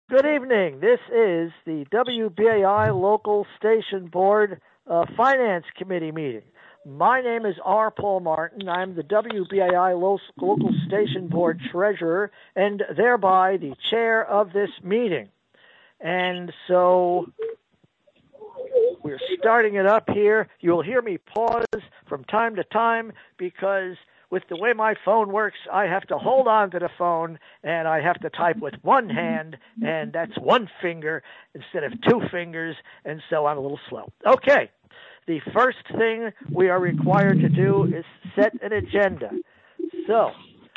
Good evening. This is the WBAI Local Station Board Finance Committee meeting. My name is R. Paul Martin. I'm the WBAI Local Station Board Treasurer and thereby the chair of this meeting. And so we're starting it up here. You'll hear me pause from time to time because with the way my phone works, I have to hold on to the phone and I have to type with one hand, and that's one finger instead of two fingers, and so I'm a little slow. Okay, the first thing we are required to do is set an agenda. So,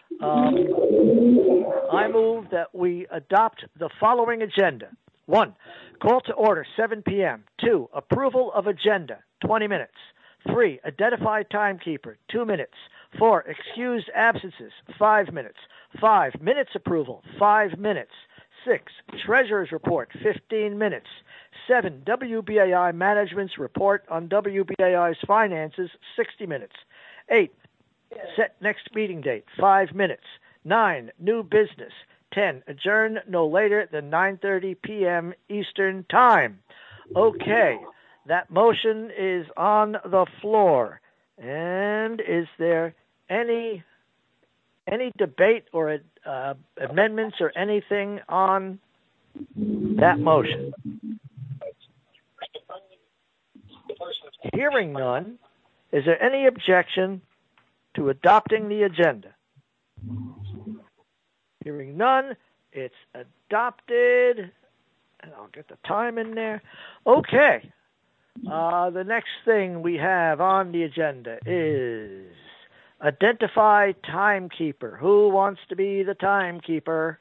I move that we adopt the following agenda. 1, call to order, 7 p.m. 2, approval of agenda, 20 minutes. 3, identified timekeeper, 2 minutes. 4, excused absences, 5 minutes. 5, minutes approval, 5 minutes. 6, treasurer's report, 15 minutes. 7, WBAI management's report on WBAI's finances, 60 minutes. 8, set next meeting date, 5 minutes. 9, new business. 10, adjourn no later than 9:30 p.m. Eastern Time. Okay, that motion is on the floor. And is there any debate or amendments or anything on that motion? Hearing none, is there any objection to adopting the agenda? Hearing none, it's adopted. And I'll get the time in there. Okay. The next thing we have on the agenda is identify timekeeper. Who wants to be the timekeeper?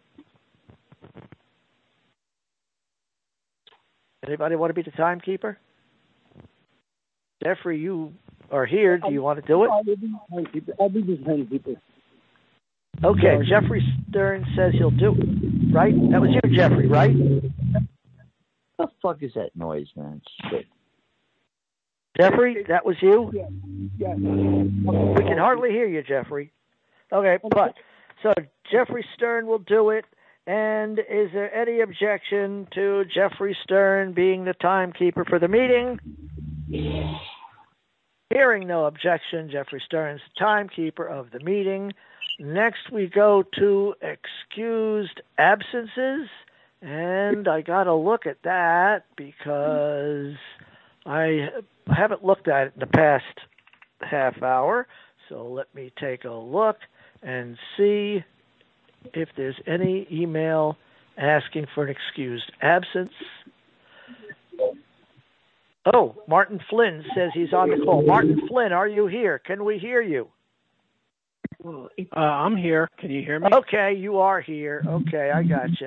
Anybody want to be the timekeeper? Jeffrey, you are here. Do you want to do it? I'll be the timekeeper. Okay, Jeffrey Stern says he'll do it. Right? That was you, Jeffrey, right? What the fuck is that noise, man? Shit. Jeffrey, that was you? Yeah. We can hardly hear you, Jeffrey. Okay, but so Jeffrey Stern will do it. And is there any objection to Jeffrey Stern being the timekeeper for the meeting? Hearing no objection, Jeffrey Stern's timekeeper of the meeting. Next, we go to excused absences, and I got to look at that because I haven't looked at it in the past half hour. So let me take a look and see if there's any email asking for an excused absence. Oh, Martin Flynn says he's on the call. Martin Flynn, are you here? Can we hear you? I'm here. Can you hear me? Okay, you are here. Okay, I got you.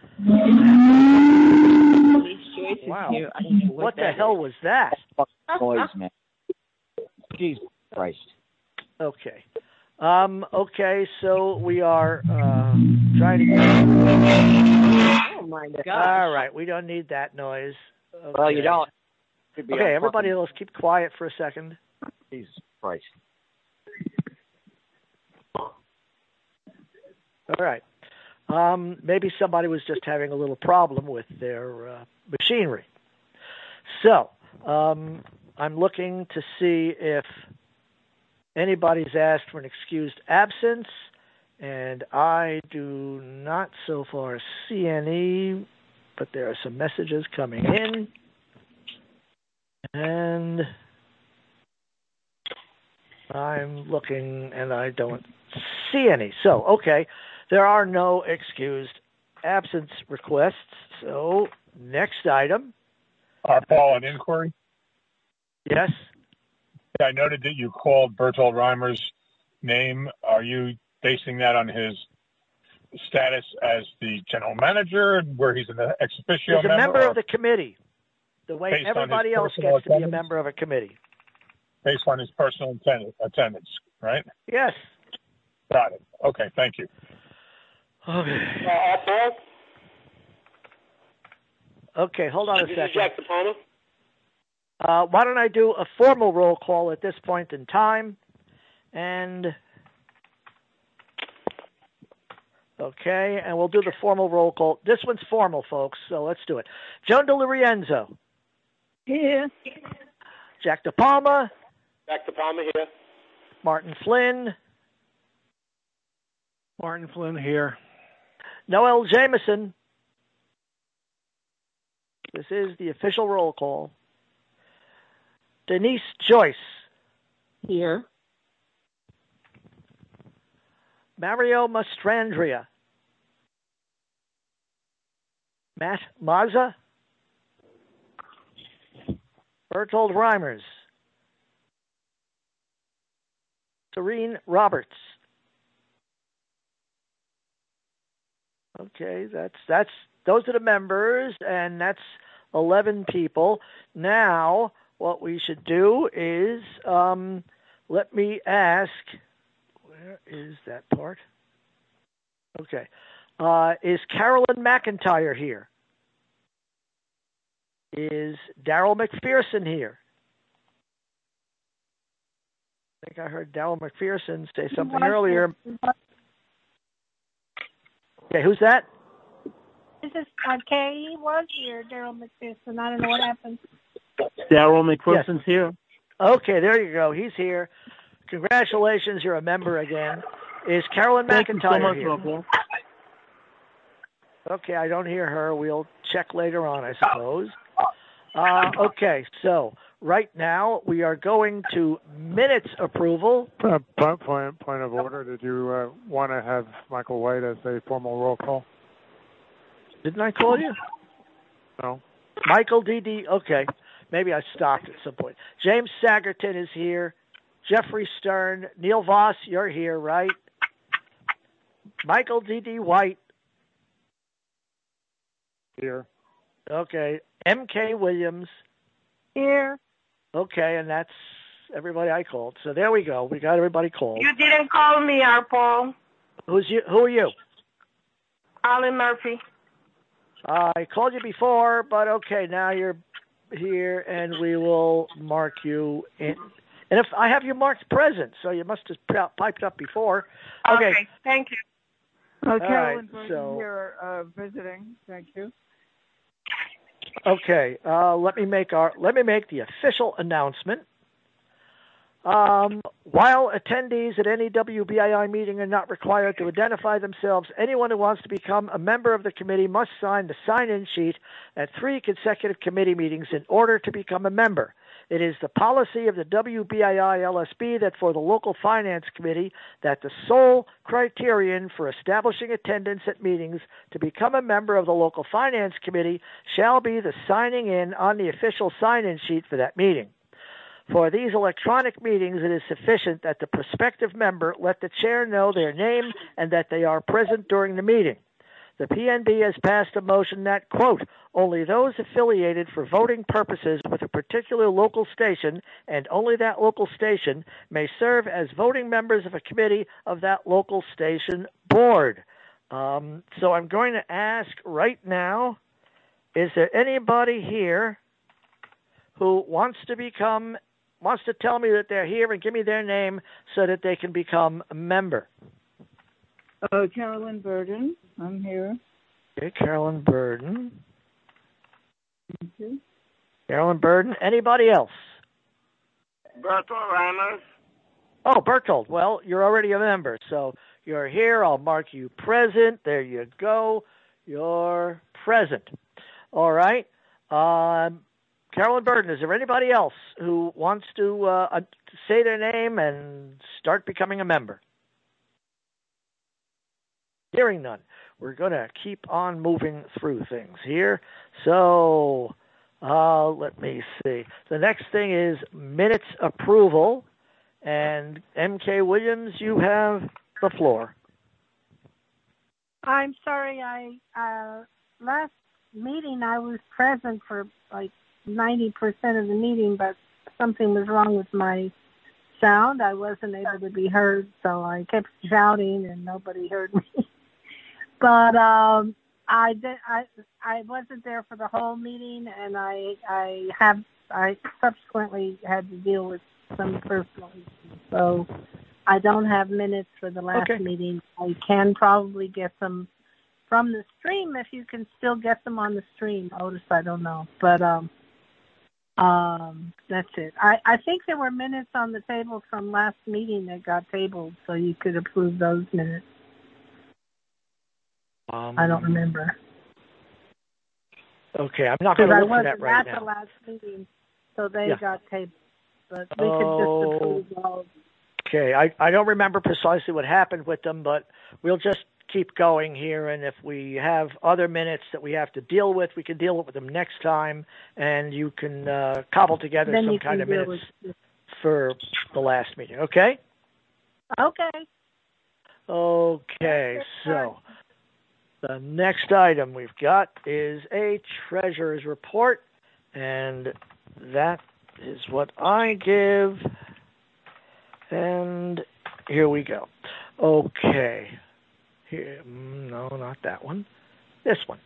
Wow. What the hell was that? Noise, man. Jesus Christ. Okay. Okay, so we are trying to get... Oh, my God. All right, we don't need that noise. Okay. Well, you don't. Okay, everybody else keep quiet for a second. Jesus Christ. All right. Maybe somebody was just having a little problem with their machinery. So, I'm looking to see if anybody's asked for an excused absence, and I do not so far see any, but there are some messages coming in, and I'm looking, and I don't see any. So, okay. There are no excused absence requests. So, next item. Paul, an inquiry? Yes? Yeah, I noted that you called Bertold Reimer's name. Are you basing that on his status as the general manager, where he's an ex officio member? He's a member of the committee, the way everybody else gets to be a member of a committee. Based on his personal attendance, right? Yes. Got it. Okay, thank you. Okay. Paul? Okay, hold on a second. This is Jack DePalma. Why don't I do a formal roll call at this point in time? And Okay, and we'll do the formal roll call. This one's formal, folks, so let's do it. Joan DeLorenzo. Here. Jack DePalma. Jack DePalma here. Martin Flynn. Martin Flynn here. Noel Jameson. This is the official roll call. Denise Joyce. Here. Mario Mastrandria. Matt Mazza. Bertold Reimers. Serene Roberts. Okay, that's those are the members, and that's 11 people. Now, what we should do is let me ask. Where is that part? Okay, is Carolyn McIntyre here? Is Daryl McPherson here? I think I heard Daryl McPherson say something earlier. Okay, who's that? This is Kay. He was here, Daryl McPherson. I don't know what happened. Daryl McPherson's here. Okay, there you go. He's here. Congratulations, you're a member again. Is Carolyn McIntyre here? Uncle. Okay, I don't hear her. We'll check later on, I suppose. Okay, so right now we are going to minutes approval. Point of order. Did you want to have Michael White as a formal roll call? Didn't I call you? No. Michael D.D. Okay, maybe I stopped at some point. James Sagerton is here. Jeffrey Stern. Neil Voss, you're here, right? Michael D.D. White. Here. Okay. M.K. Williams. Here. Okay, and that's everybody I called. So there we go. We got everybody called. You didn't call me, Paul. Who are you? Alan Murphy. I called you before, but okay, now you're here, and we will mark you in. And if I have you marked present, so you must have piped up before. Okay, thank you. Carolyn right, so here visiting. Thank you. Okay, let me make the official announcement. While attendees at any WBII meeting are not required to identify themselves, anyone who wants to become a member of the committee must sign the sign-in sheet at 3 consecutive committee meetings in order to become a member. It is the policy of the WBII LSB that for the local finance committee that the sole criterion for establishing attendance at meetings to become a member of the local finance committee shall be the signing in on the official sign-in sheet for that meeting. For these electronic meetings, it is sufficient that the prospective member let the chair know their name and that they are present during the meeting. The PNB has passed a motion that, quote, only those affiliated for voting purposes with a particular local station and only that local station may serve as voting members of a committee of that local station board. So I'm going to ask right now, is there anybody here who wants to tell me that they're here and give me their name so that they can become a member? Carolyn Burden. I'm here. Okay, Carolyn Burden. Thank you. Carolyn Burden. Anybody else? Bertold Reimers. Oh, Bertold. Well, you're already a member, so you're here. I'll mark you present. There you go. You're present. All right. Carolyn Burden, is there anybody else who wants to say their name and start becoming a member? Hearing none. We're going to keep on moving through things here. So let me see. The next thing is minutes approval. And M.K. Williams, you have the floor. I'm sorry. Last meeting I was present for like 90% of the meeting, but something was wrong with my sound. I wasn't able to be heard, so I kept shouting and nobody heard me. But I wasn't there for the whole meeting, and I subsequently had to deal with some personal issues. So I don't have minutes for the last meeting. I can probably get them from the stream if you can still get them on the stream, Otis. I don't know, but that's it. I think there were minutes on the table from last meeting that got tabled, so you could approve those minutes. I don't remember. Okay, I'm not going to look for that right now. I wasn't at the last meeting, so they got tabled, but we could just approve those. Okay, I don't remember precisely what happened with them, but we'll just keep going here, and if we have other minutes that we have to deal with, we can deal with them next time, and you can cobble together some kind of minutes for the last meeting, okay? Okay. Okay, so the next item we've got is a treasurer's report, and that is what I give, and here we go. Okay. Here, no, not that one. This one.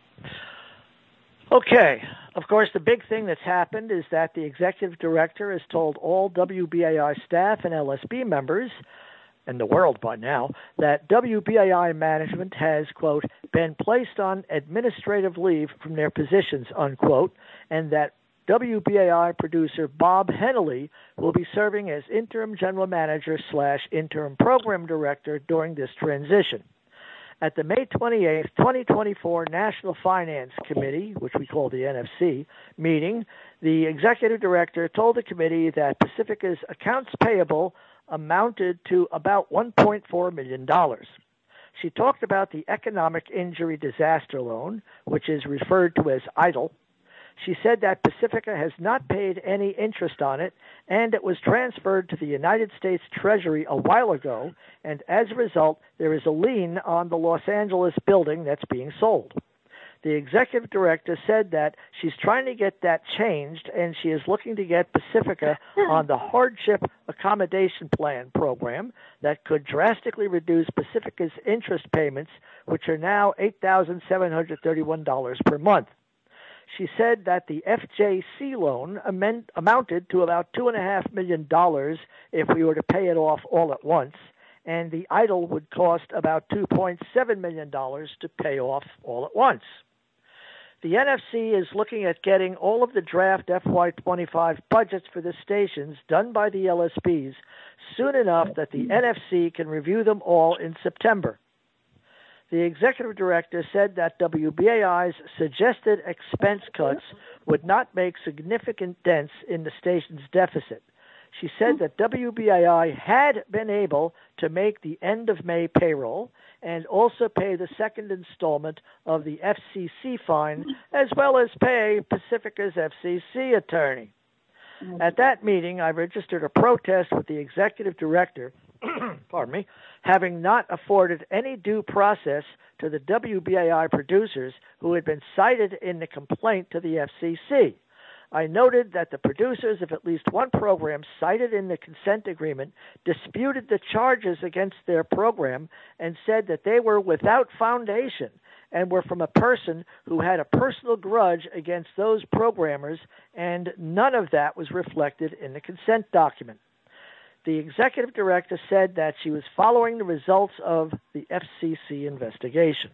Okay. Of course, the big thing that's happened is that the executive director has told all WBAI staff and LSB members, and the world by now, that WBAI management has, quote, been placed on administrative leave from their positions, unquote, and that WBAI producer Bob Hennelly will be serving as interim general manager / interim program director during this transition. At the May 28, 2024 National Finance Committee, which we call the NFC, meeting, the executive director told the committee that Pacifica's accounts payable amounted to about $1.4 million. She talked about the Economic Injury Disaster Loan, which is referred to as EIDL. She said that Pacifica has not paid any interest on it, and it was transferred to the United States Treasury a while ago, and as a result, there is a lien on the Los Angeles building that's being sold. The executive director said that she's trying to get that changed, and she is looking to get Pacifica on the Hardship Accommodation Plan program that could drastically reduce Pacifica's interest payments, which are now $8,731 per month. She said that the FJC loan amounted to about $2.5 million if we were to pay it off all at once, and the EIDL would cost about $2.7 million to pay off all at once. The NFC is looking at getting all of the draft FY25 budgets for the stations done by the LSBs soon enough that the NFC can review them all in September. The executive director said that WBAI's suggested expense cuts would not make significant dents in the station's deficit. She said that WBAI had been able to make the end of May payroll and also pay the second installment of the FCC fine, as well as pay Pacifica's FCC attorney. At that meeting, I registered a protest with the executive director, pardon me, having not afforded any due process to the WBAI producers who had been cited in the complaint to the FCC. I noted that the producers of at least one program cited in the consent agreement disputed the charges against their program and said that they were without foundation and were from a person who had a personal grudge against those programmers, and none of that was reflected in the consent document. The executive director said that she was following the results of the FCC investigation.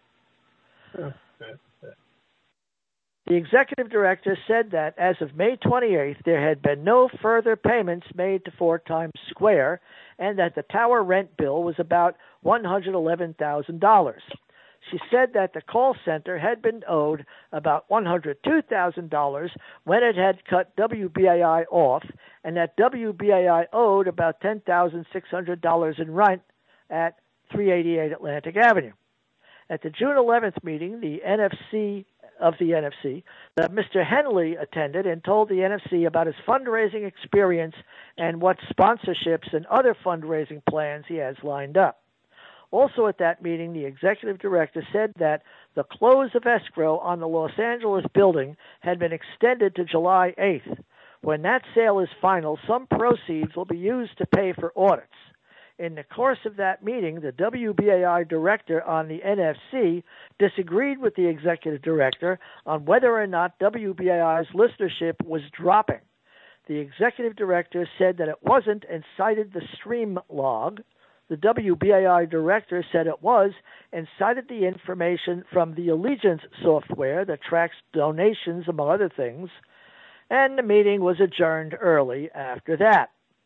The executive director said that as of May 28th, there had been no further payments made to 4 Times Square, and that the tower rent bill was about $111,000. She said that the call center had been owed about $102,000 when it had cut WBAI off, and that WBAI owed about $10,600 in rent at 388 Atlantic Avenue. At the June 11th meeting, the NFC, that Mr. Henley attended and told the NFC about his fundraising experience and what sponsorships and other fundraising plans he has lined up. Also at that meeting, the executive director said that the close of escrow on the Los Angeles building had been extended to July 8th. When that sale is final, some proceeds will be used to pay for audits. In the course of that meeting, the WBAI director on the NFC disagreed with the executive director on whether or not WBAI's listenership was dropping. The executive director said that it wasn't and cited the stream log, The WBAI director said it was and cited the information from the Allegiance software that tracks donations, among other things, and the meeting was adjourned early after that.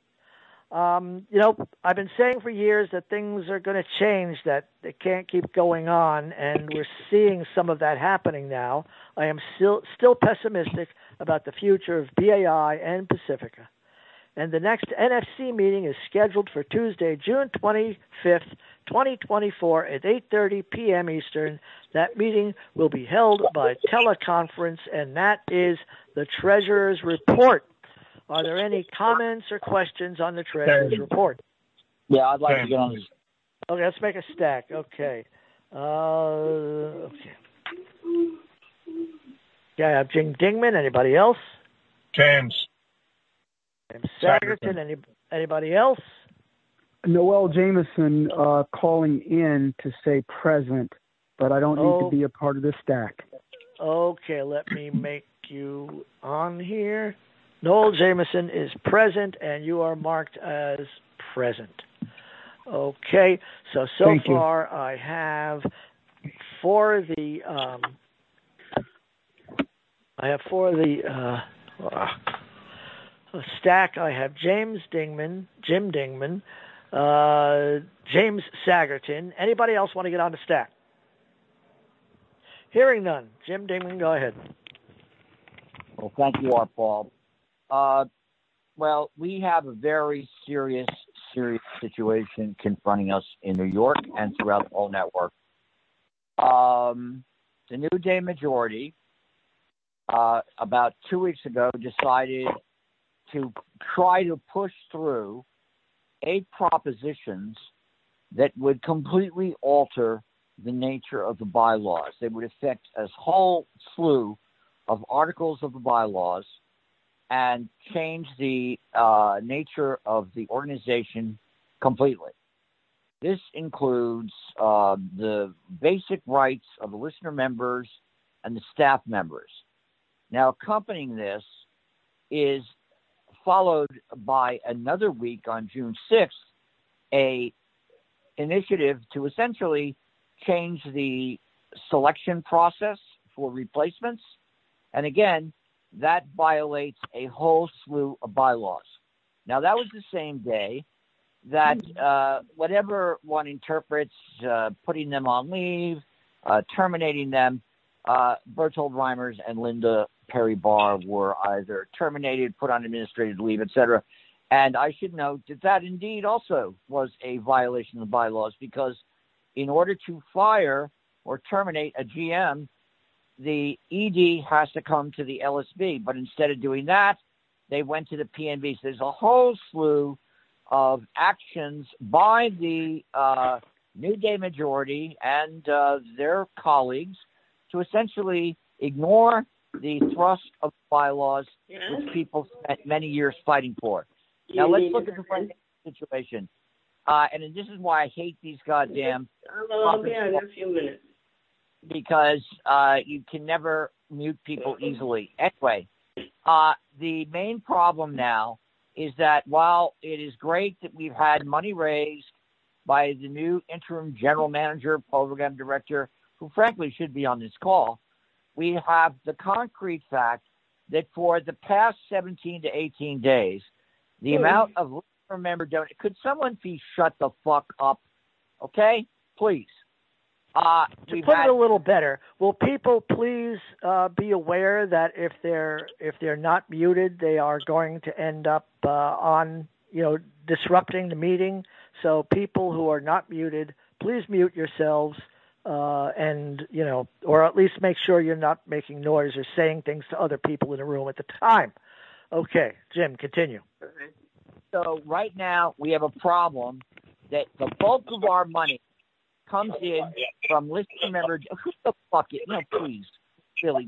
I've been saying for years that things are going to change, that they can't keep going on, and we're seeing some of that happening now. I am still pessimistic about the future of BAI and Pacifica. And the next NFC meeting is scheduled for Tuesday, June 25th, 2024 at 8:30 p.m. Eastern. That meeting will be held by teleconference, and that is the Treasurer's Report. Are there any comments or questions on the Treasurer's Report? Yeah, I'd like to get on this. Okay, let's make a stack. Okay. Okay, I have Jim Dingman. Anybody else? James Sagerton. Anybody else? Noel Jameson calling in to say present, but I don't need to be a part of this stack. Okay, let me make you on here. Noel Jameson is present, and you are marked as present. Okay, so far I have for the stack. I have Jim Dingman, James Sagerton. Anybody else want to get on the stack? Hearing none. Jim Dingman, go ahead. Well, thank you, Art Paul. Well, we have a very serious situation confronting us in New York and throughout the whole network. The New Day majority, about 2 weeks ago, decided to try to push through 8 propositions that would completely alter the nature of the bylaws. They would affect a whole slew of articles of the bylaws and change the nature of the organization completely. This includes the basic rights of the listener members and the staff members. Now, accompanying this is followed by another week on June 6th, a initiative to essentially change the selection process for replacements. And again, that violates a whole slew of bylaws. Now, that was the same day that whatever one interprets, putting them on leave, terminating them, Bertold Reimers and Linda Perry Barr were either terminated, put on administrative leave, etc. And I should note that indeed also was a violation of the bylaws, because in order to fire or terminate a GM, the ED has to come to the LSB. But instead of doing that, they went to the PNB. So there's a whole slew of actions by the New Day majority and their colleagues to essentially ignore the thrust of bylaws which people spent many years fighting for. Now let's look at the situation. And this is why I hate these goddamn... I'll be on in a few minutes. Because you can never mute people easily. Anyway, the main problem now is that while it is great that we've had money raised by the new interim general manager, program director, who frankly should be on this call, we have the concrete fact that for the past 17 to 18 days, the amount of listener member donation... Could someone please shut the fuck up? Okay? Please. To put it a little better, will people please be aware that if they're not muted, they are going to end up disrupting the meeting. So people who are not muted, please mute yourselves, or at least make sure you're not making noise or saying things to other people in the room at the time. Okay, Jim, continue. So right now we have a problem that the bulk of our money comes in from listener members. Who the fuck it? No, please, Billy.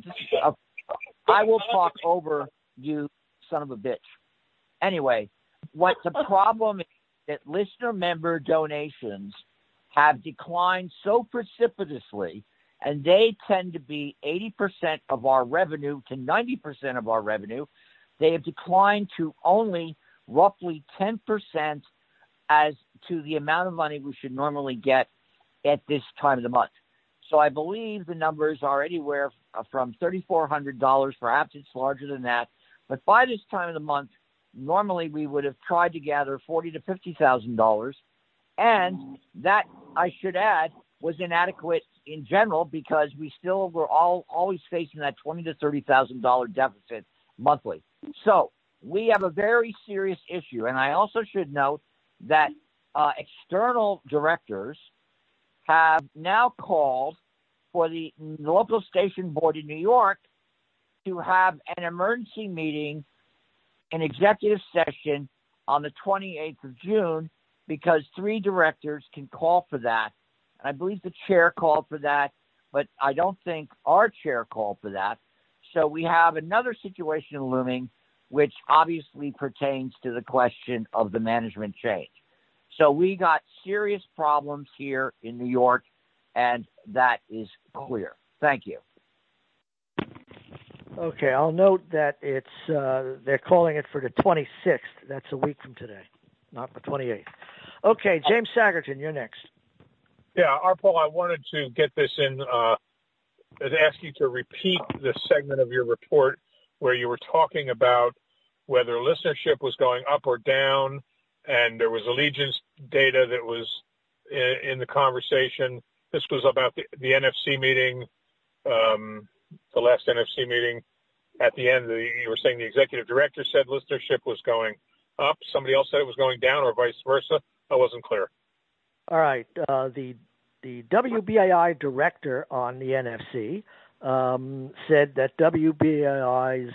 I will talk over you, son of a bitch. Anyway, what the problem is that listener member donations have declined so precipitously, and they tend to be 80% of our revenue to 90% of our revenue. They have declined to only roughly 10% as to the amount of money we should normally get at this time of the month. So I believe the numbers are anywhere from $3,400. Perhaps it's larger than that. But by this time of the month, normally we would have tried to gather $40,000 to $50,000. And that, I should add, was inadequate in general because we still were always facing that $20,000 to $30,000 deficit monthly. So we have a very serious issue. And I also should note that external directors have now called for the local station board in New York to have an emergency meeting, an executive session on the 28th of June, because 3 directors can call for that. I believe the chair called for that, but I don't think our chair called for that. So we have another situation looming, which obviously pertains to the question of the management change. So we got serious problems here in New York, and that is clear. Thank you. Okay, I'll note that it's they're calling it for the 26th. That's a week from today, not the 28th. Okay, James Sagerton, you're next. Yeah, Arpaul, I wanted to get this in and ask you to repeat the segment of your report where you were talking about whether listenership was going up or down, and there was allegiance data that was in the conversation. This was about the NFC meeting, the last NFC meeting. At the end, you were saying the executive director said listenership was going up. Somebody else said it was going down, or vice versa. I wasn't clear. All right. The WBAI director on the NFC said that WBAI's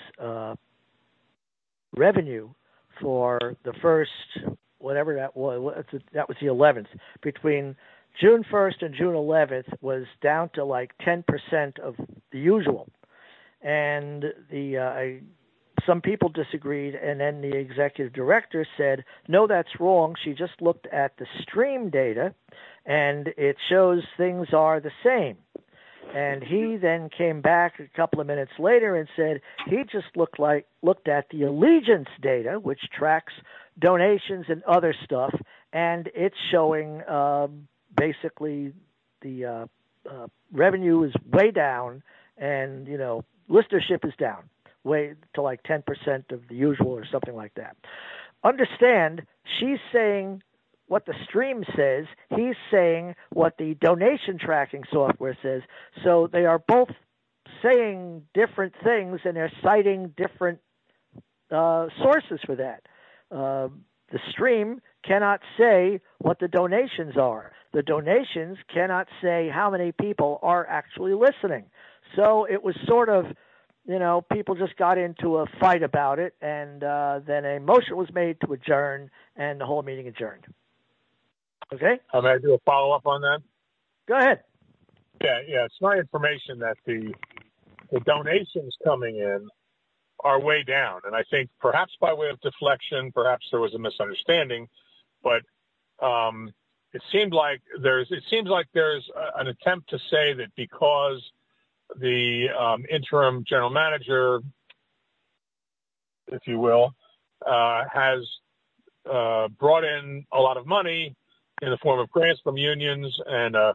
revenue for the first, whatever that was the 11th, between June 1st and June 11th was down to like 10% of the usual. And some people disagreed, and then the executive director said, no, that's wrong. She just looked at the stream data, and it shows things are the same. And he then came back a couple of minutes later and said he just looked at the allegiance data, which tracks donations and other stuff, and it's showing basically the revenue is way down, and listenership is down way to like 10% of the usual or something like that. Understand, she's saying what the stream says, he's saying what the donation tracking software says. So they are both saying different things, and they're citing different sources for that. The stream cannot say what the donations are. The donations cannot say how many people are actually listening. So it was sort of, people just got into a fight about it, and then a motion was made to adjourn, and the whole meeting adjourned. Okay? May I do a follow-up on that? Go ahead. Yeah. It's my information that the donations coming in are way down, and I think perhaps by way of deflection, perhaps there was a misunderstanding, but it seems like there's an attempt to say that because the interim general manager, if you will, has brought in a lot of money in the form of grants from unions and a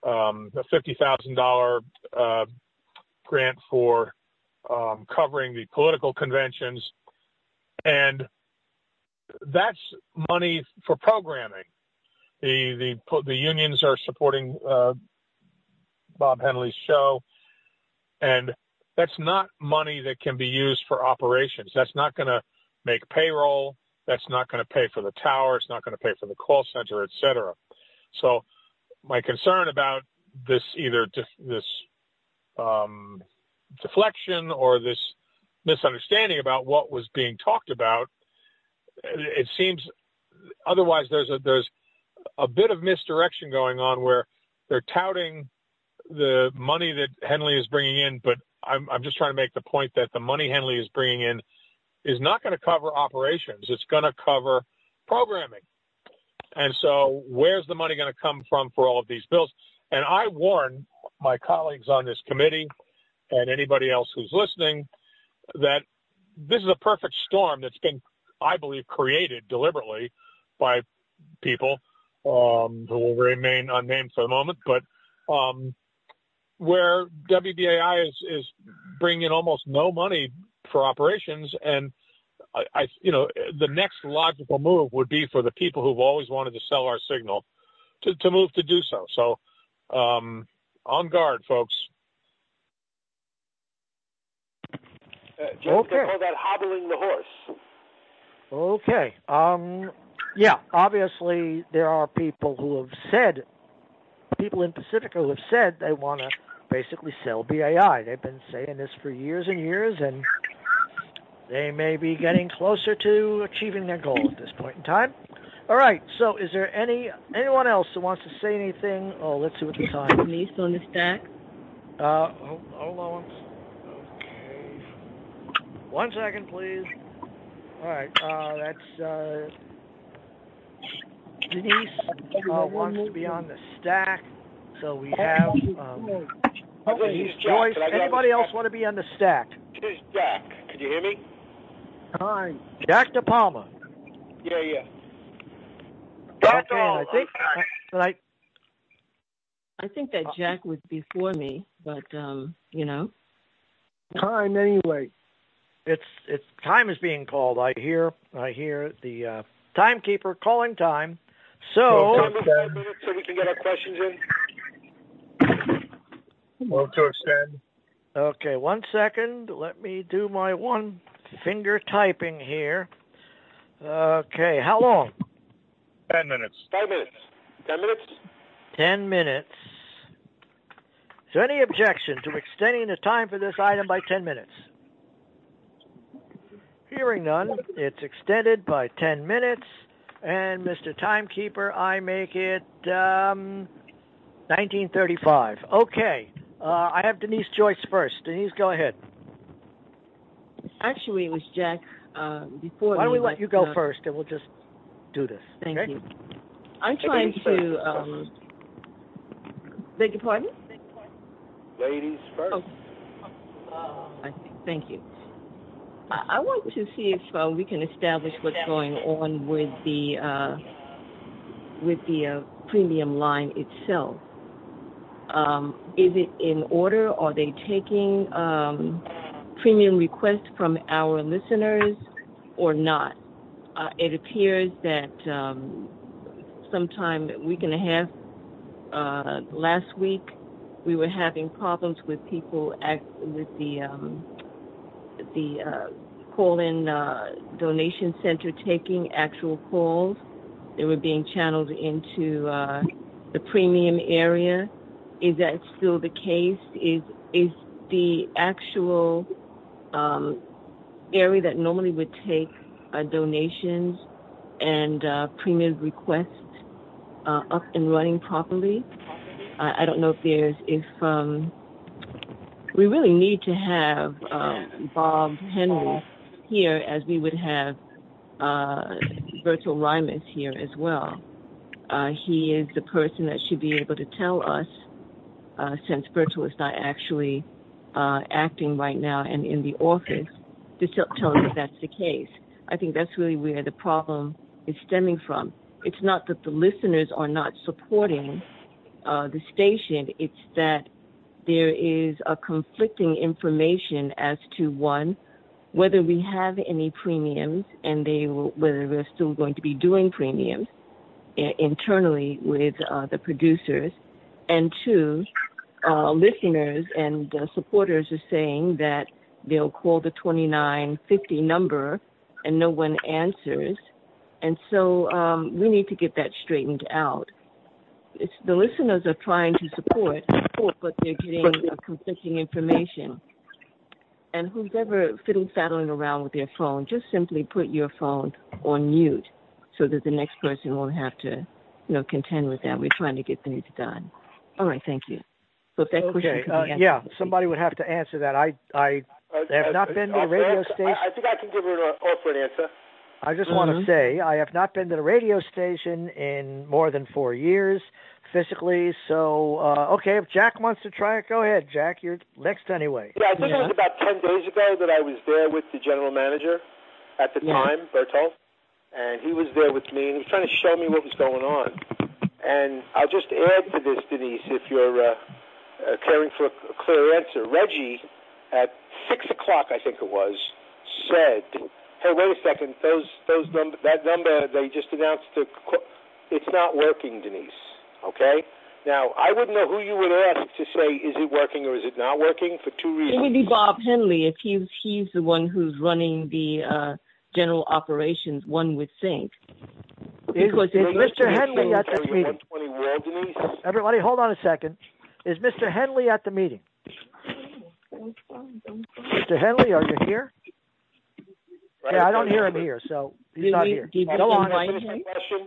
$50,000 grant for covering the political conventions, and that's money for programming. The unions are supporting Bob Henley's show, and that's not money that can be used for operations. That's not going to make payroll. That's not going to pay for the tower. It's not going to pay for the call center, et cetera. So my concern about this, either this deflection or this misunderstanding about what was being talked about, it seems otherwise there's a bit of misdirection going on where they're touting the money that Henley is bringing in, but I'm just trying to make the point that the money Henley is bringing in is not going to cover operations. It's going to cover programming. And so where's the money going to come from for all of these bills? And I warn my colleagues on this committee and anybody else who's listening that this is a perfect storm that's been, I believe, created deliberately by people who will remain unnamed for the moment, but where WBAI is bringing in almost no money for operations, and the next logical move would be for the people who've always wanted to sell our signal to move to do so. So, on guard, folks. James, they call that hobbling the horse. Okay. Yeah, obviously there are people in Pacifica who have said they want to basically sell BAI. They've been saying this for years and years, and they may be getting closer to achieving their goal at this point in time. All right, so is there anyone else who wants to say anything? Oh, let's see what the time is. Denise on the stack. Hold on. Okay. 1 second, please. All right, that's Denise wants to be on the stack, so we have Denise, Joyce. Anybody else want to be on the stack? This is Jack. Could you hear me? Hi. Jack DePalma. Yeah. Okay, I think that Jack was before me, but Time anyway. It's time is being called. I hear the timekeeper calling time. So 5 minutes so we can get our questions in. Move to extend. Okay, 1 second. Let me do my one finger typing here. Okay, how long? 10 minutes. 5 minutes. 10 minutes? 10 minutes. Is there any objection to extending the time for this item by 10 minutes? Hearing none, it's extended by 10 minutes. And Mr. Timekeeper, I make it 19:35. Okay. I have Denise Joyce first. Denise, go ahead. Actually, it was Jack before me. Why don't we let you go first, and we'll just do this. Thank okay? you. I'm trying to... beg your pardon? Ladies first. Thank you. I want to see if we can establish what's going on with the premium line itself. Is it in order? Are they taking premium requests from our listeners or not? It appears that sometime a week and a half last week we were having problems with people with the call-in donation center taking actual calls. They were being channeled into the premium area. Is that still the case? Is the actual area that normally would take donations and premium requests up and running properly? I don't know if we really need to have Bob Henry here, as we would have Berto Rimus here as well. He is the person that should be able to tell us, since Berto is not actually acting right now and in the office, to tell us if that's the case. I think that's really where the problem is stemming from. It's not that the listeners are not supporting the station, it's that there is a conflicting information as to, one, whether we have any premiums and whether we're still going to be doing premiums internally with the producers, and two, listeners and supporters are saying that they'll call the 2950 number and no one answers. And so we need to get that straightened out. The listeners are trying to support, but they're getting conflicting information. And who's ever fiddle-faddling around with their phone, just simply put your phone on mute so that the next person won't have to, contend with that. We're trying to get things done. All right, thank you. So if that question could be answered, somebody would have to answer that. I have not been to the radio station. I think I can give her offer an answer. I just want to say I have not been to the radio station in more than 4 years physically. So, okay, if Jack wants to try it, go ahead, Jack. You're next anyway. Yeah, I think it was about 10 days ago that I was there with the general manager at the time, Bertol, and he was there with me, and he was trying to show me what was going on. And I'll just add to this, Denise, if you're caring for a clear answer. Reggie, at 6 o'clock, I think it was, said, "Hey, wait a second. That number they just announced, it's not working, Denise. Okay." Now, I wouldn't know who you would ask to say, is it working or is it not working, for two reasons. It would be Bob Henley if he's the one who's running the general operations, one would think. Is Mr. Henley at this meeting? 120 Wall, Denise? Everybody, hold on a second. Is Mr. Henley at the meeting? Mr. Henley, are you here? Right, yeah, I don't hear him here, so he's not here. Go on. Question?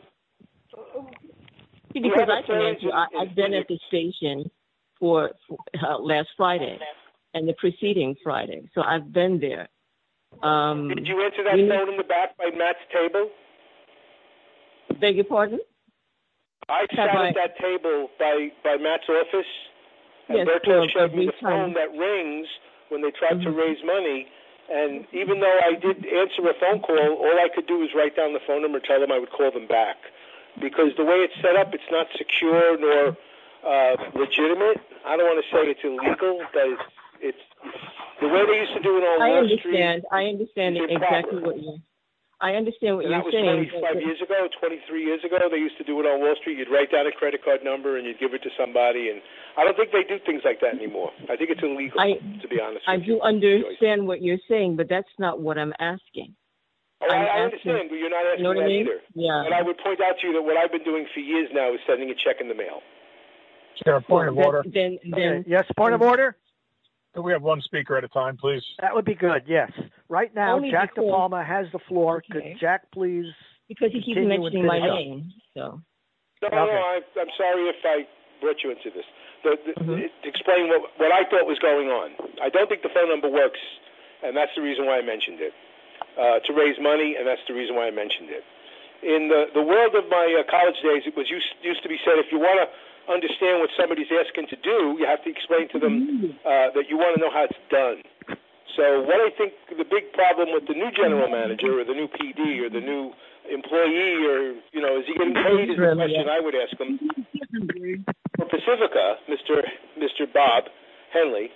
Because I can answer. I've been at the station for last Friday and the preceding Friday, so I've been there. Did you answer that phone in the back by Matt's table? Beg your pardon? I sat at that table by Matt's office, and yes, Berto showed me the phone that rings when they try to raise money. And even though I did answer a phone call, all I could do was write down the phone number and tell them I would call them back. Because the way it's set up, it's not secure nor legitimate. I don't want to say it's illegal, but it's the way they used to do it on Wall Street. I understand exactly what you're. I understand what you're saying. That was 25 years ago, 23 years ago. They used to do it on Wall Street. You'd write down a credit card number and you'd give it to somebody. And I don't think they do things like that anymore. I think it's illegal, to be honest. I do understand what you're saying, but that's not what I'm asking. Oh, I understand, but you're not asking that either. Yeah. But I would point out to you that what I've been doing for years now is sending a check in the mail. Chair, point of order. Yes, point of order. Can we have one speaker at a time, please? That would be good, yes. Right now, Jack DePalma has the floor. Could Jack please Because he keeps mentioning my name, so. No, I'm sorry if I brought you into this. To explain what I thought was going on. I don't think the phone number works, and that's the reason why I mentioned it. To raise money, and that's the reason why I mentioned it. In the world of my college days, it was used to be said, if you want to understand what somebody's asking to do, you have to explain to them that you want to know how it's done. So what I think the big problem with the new general manager or the new PD or the new employee or, is he getting paid is the question I would ask him. For Pacifica, Mr. Bob Henley,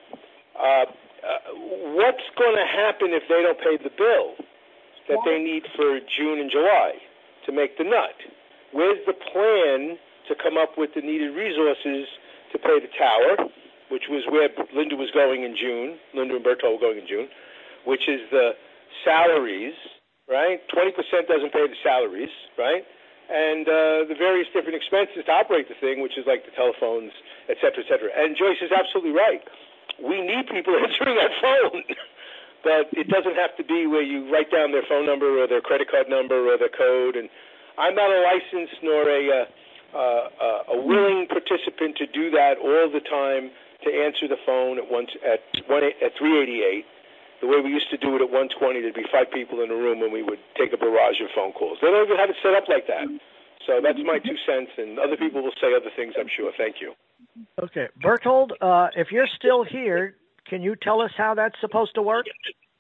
what's going to happen if they don't pay the bill that they need for June and July to make the nut? Where's the plan to come up with the needed resources to pay the tower, which was where Linda was going in June, Linda and Berto were going in June, which is the salaries, right? 20% doesn't pay the salaries, right? And the various different expenses to operate the thing, which is like the telephones, et cetera, et cetera. And Joyce is absolutely right. We need people answering that phone. But it doesn't have to be where you write down their phone number or their credit card number or their code. And I'm not a licensed nor a willing participant to do that all the time, to answer the phone at 388. The way we used to do it at 120, there'd be 5 people in a room and we would take a barrage of phone calls. They don't even have it set up like that. So that's my 2 cents, and other people will say other things, I'm sure. Thank you. Okay. Berthold, if you're still here, can you tell us how that's supposed to work?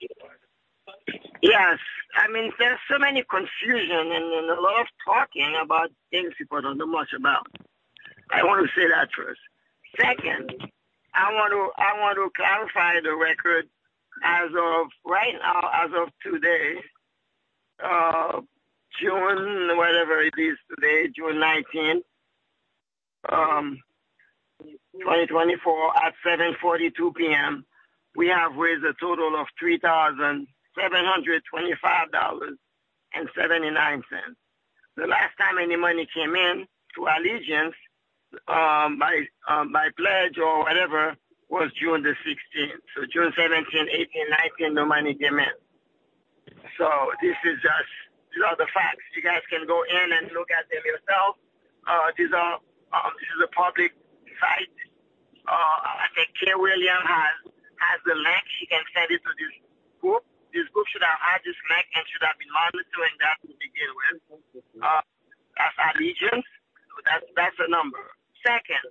Yes. I mean, there's so many confusion and a lot of talking about things people don't know much about. I want to say that first. Second, I want to clarify the record as of right now, as of today, June, whatever it is today, June 19th, 2024 at 7:42 p.m., we have raised a total of $3,725.79. The last time any money came in to Allegiance by pledge or whatever was June the 16th. So June 17, 18, 19, no money came in. So these are the facts. You guys can go in and look at them yourself. This is a public site. I think Kay Williams has the link. She can send it to this group. This group should have had this link and should have been monitoring that to begin with. That's Allegiance. That's a number. Second,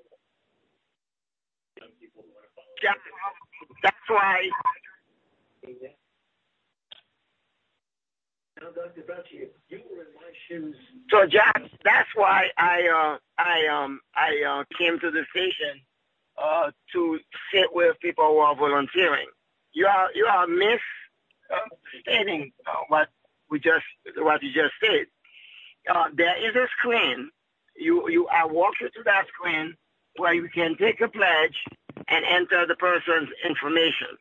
that's why So, Jack, that's why I came to the station to sit with people who are volunteering. You are misstating what you just said. There is a screen. I walk you to that screen where you can take a pledge and enter the person's information.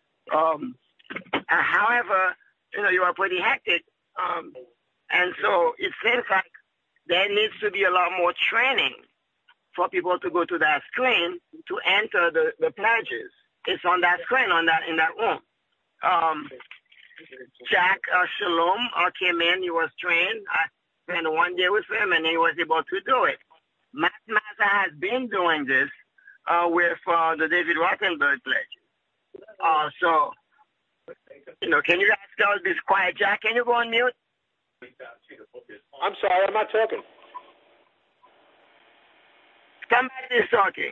However, you are pretty hectic, and so it seems like there needs to be a lot more training for people to go to that screen to enter the pledges. It's on that screen in that room. Jack Shalom came in. He was trained. I spent 1 day with him, and he was able to do it. Matt Mazza has been doing this with the David Rothenberg pledges. So, can you guys go this quiet? Jack, can you go on mute? I'm sorry, I'm not talking. Somebody is talking.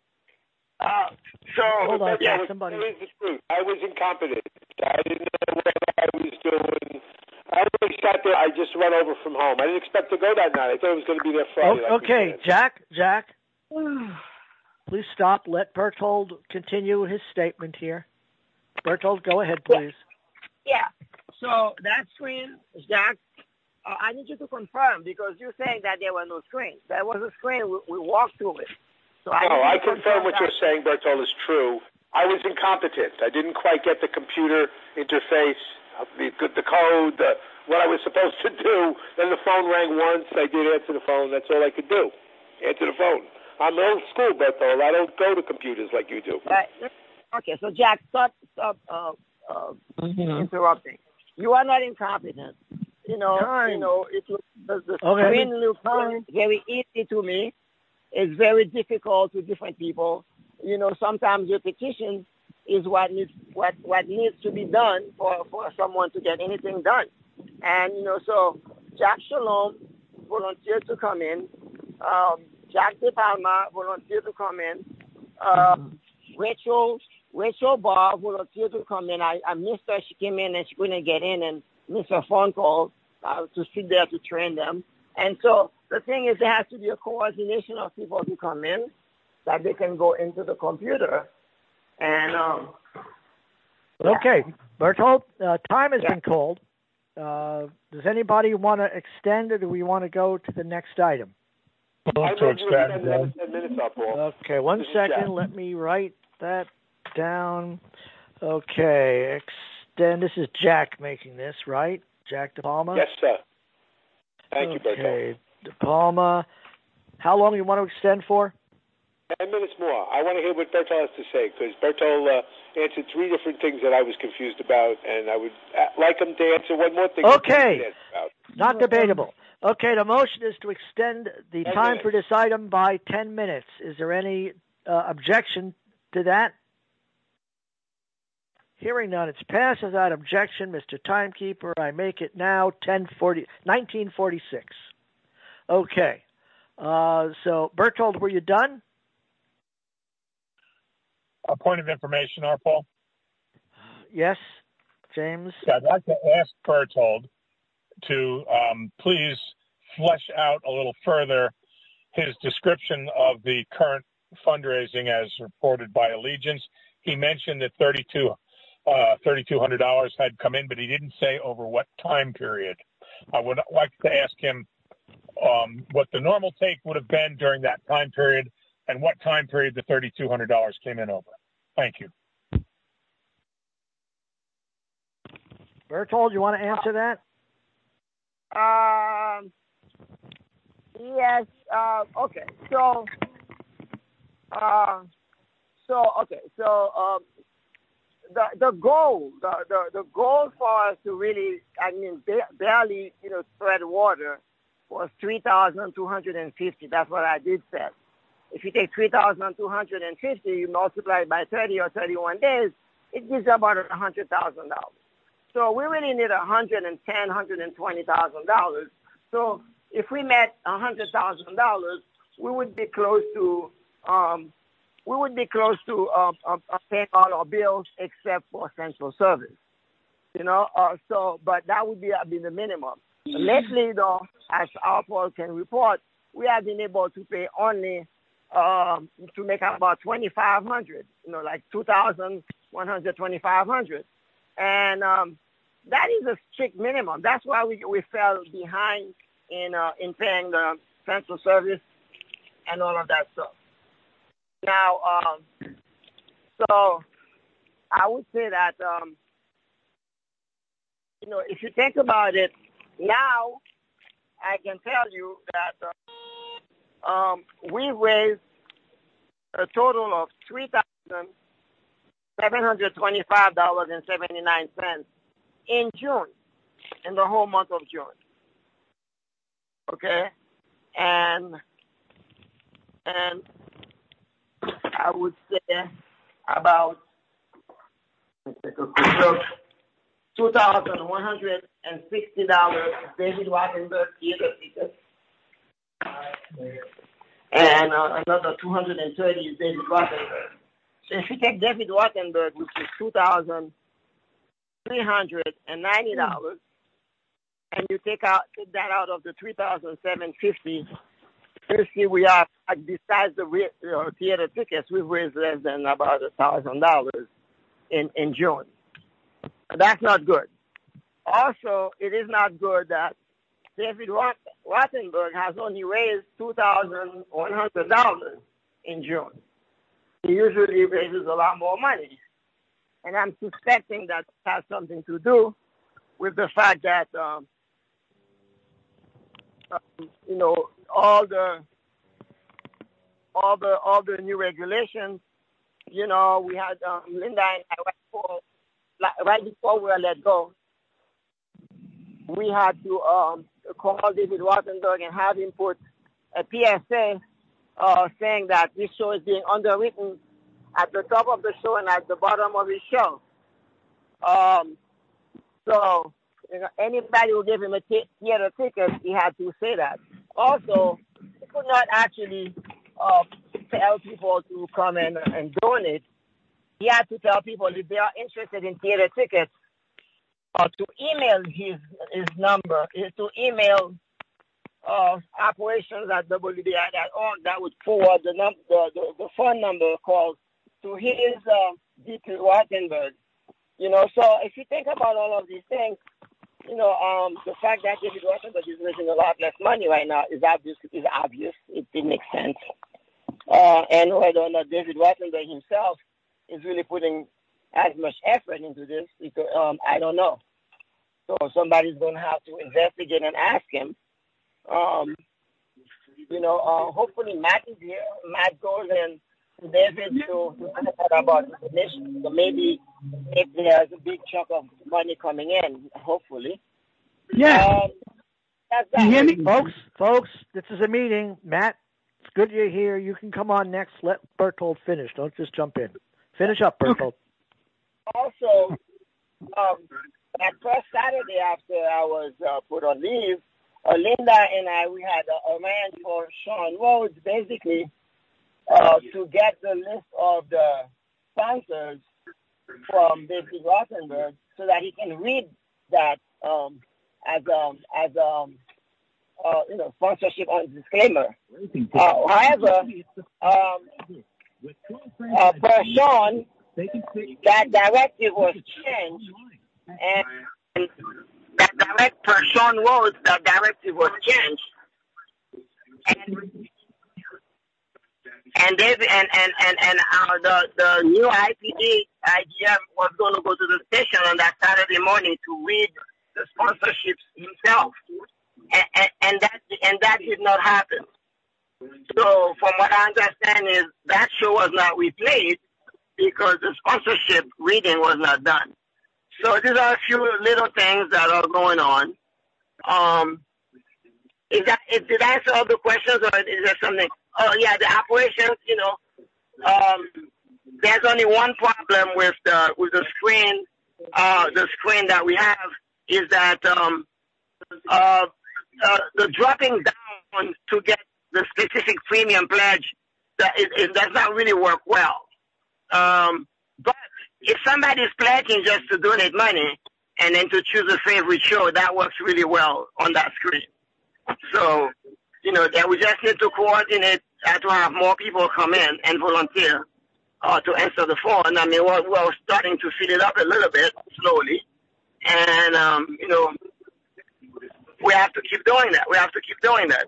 Hold on, yeah, somebody. That is the truth. I was incompetent. I didn't know what I was doing. I really sat there. I just run over from home. I didn't expect to go that night. I thought it was going to be there Friday. Okay, Jack, please stop. Let Berthold continue his statement here. Berthold, go ahead, please. Yeah. So that screen, Jack, I need you to confirm because you're saying that there were no screens. There was a screen. We walked through it. So I confirm what you're saying, Berthold, is true. I was incompetent. I didn't quite get the computer interface, the code, what I was supposed to do. Then the phone rang once. I did answer the phone. That's all I could do. Answer the phone. I'm old school, Berthold. I don't go to computers like you do. Right. Okay, so Jack, stop interrupting. You are not incompetent. The screen looks very easy to me. It's very difficult to different people. Sometimes repetition is what needs to be done for someone to get anything done. And so Jack Shalom volunteered to come in. Jack De Palma volunteered to come in. Rachel Barr volunteered to come in. I missed her. She came in and she couldn't get in and missed a phone call to sit there to train them. And so the thing is, there has to be a coordination of people to come in that they can go into the computer. And okay, Berthold, time has been called. Does anybody want to extend, or do we want to go to the next item? I moved you 10 minutes up, Paul. Okay, one second. Let me write that down. Okay, extend. This is Jack making this, right? Jack De Palma? Yes, sir. Thank you, Berthold. Okay, De Palma. How long do you want to extend for? 10 minutes more. I want to hear what Berthold has to say, because Berthold answered 3 different things that I was confused about, and I would like him to answer one more thing. Okay. Not debatable. Okay, the motion is to extend the time for this item by 10 minutes. Is there any objection to that? Hearing none, it's passed without objection. Mr. Timekeeper, I make it now 1946. Okay. So, Berthold, were you done? A point of information, Paul? Yes, James? Yeah, I'd like to ask Berthold to please flesh out a little further his description of the current fundraising as reported by Allegiance. He mentioned that $3,200 had come in, but he didn't say over what time period. I would like to ask him what the normal take would have been during that time period and what time period the $3,200 came in over. Thank you. Berthold, you want to answer that? Yes. Okay. The goal for us to really, barely, spread water was 3,250. That's what I did say. If you take 3,250, you multiply it by 30 or 31 days, it gives you about $100,000. So we really need $110,000, $120,000. So if we met $100,000, we would be close to paying all our bills except for essential service. But that would be the minimum. Lately, though, as our poll can report, we have been able to pay only to make about $2,500. Like $2,100, $2,500, and that is a strict minimum. That's why we fell behind in paying the central service and all of that stuff. Now, so I would say that if you think about it, now I can tell you that we raised a total of $3,725.79 in June, in the whole month of June. Okay, and I would say about $2,160 David Wattenberg theater tickets, and another $230 is David Wattenberg. So if you take David Wattenberg, which is $2,390, and you take that out of the $3,750, you see we are, besides the theater tickets, we've raised less than about $1,000 in June. That's not good. Also, it is not good that David Wattenberg has only raised $2,100 in June. He usually raises a lot more money. And I'm suspecting that has something to do with the fact that, all the new regulations, we had Linda and I right before we were let go, we had to call David Wattenberg and have him put a PSA saying that this show is being underwritten at the top of the show and at the bottom of his show. So anybody who gave him a theater ticket, he had to say that. Also, he could not actually tell people to come and donate. He had to tell people if they are interested in theater tickets, to email his number, is to email operations@wbi.org. That would forward the phone number called to his D.P. Wattenberg. So if you think about all of these things, the fact that David Wattenberg is raising a lot less money right now is obvious. It makes sense. And whether or not David Wattenberg himself is really putting as much effort into this, because I don't know. So somebody's going to have to investigate and ask him. Hopefully Matt is here. Matt goes and David to find out about the donation. So maybe if there's a big chunk of money coming in, hopefully. Yeah. Can you hear me? Folks, this is a meeting. Matt, it's good you're here. You can come on next. Let Berthold finish. Don't just jump in. Finish up, Berthold. Also, that first Saturday after I was put on leave, Linda and I, we had a man for Sean Rhodes, basically, to get the list of the sponsors from David Wattenberg so that he can read that as sponsorship on disclaimer. However, for Sean, that directive was changed, and that for Sean Rhodes, that directive was changed, and David the new IGM was going to go to the station on that Saturday morning to read the sponsorships himself, and that did not happen. So from what I understand is that show was not replayed because the sponsorship reading was not done. So these are a few little things that are going on. Did I answer all the questions, or is there something? Oh yeah, the operations. There's only one problem with the screen. The screen that we have is that the dropping down to get the specific premium pledge it does not really work well. But if somebody's pledging just to donate money and then to choose a favorite show, that works really well on that screen. So, that we just need to coordinate to have more people come in and volunteer to answer the phone. I mean, we're starting to fill it up a little bit slowly. And, we have to keep doing that.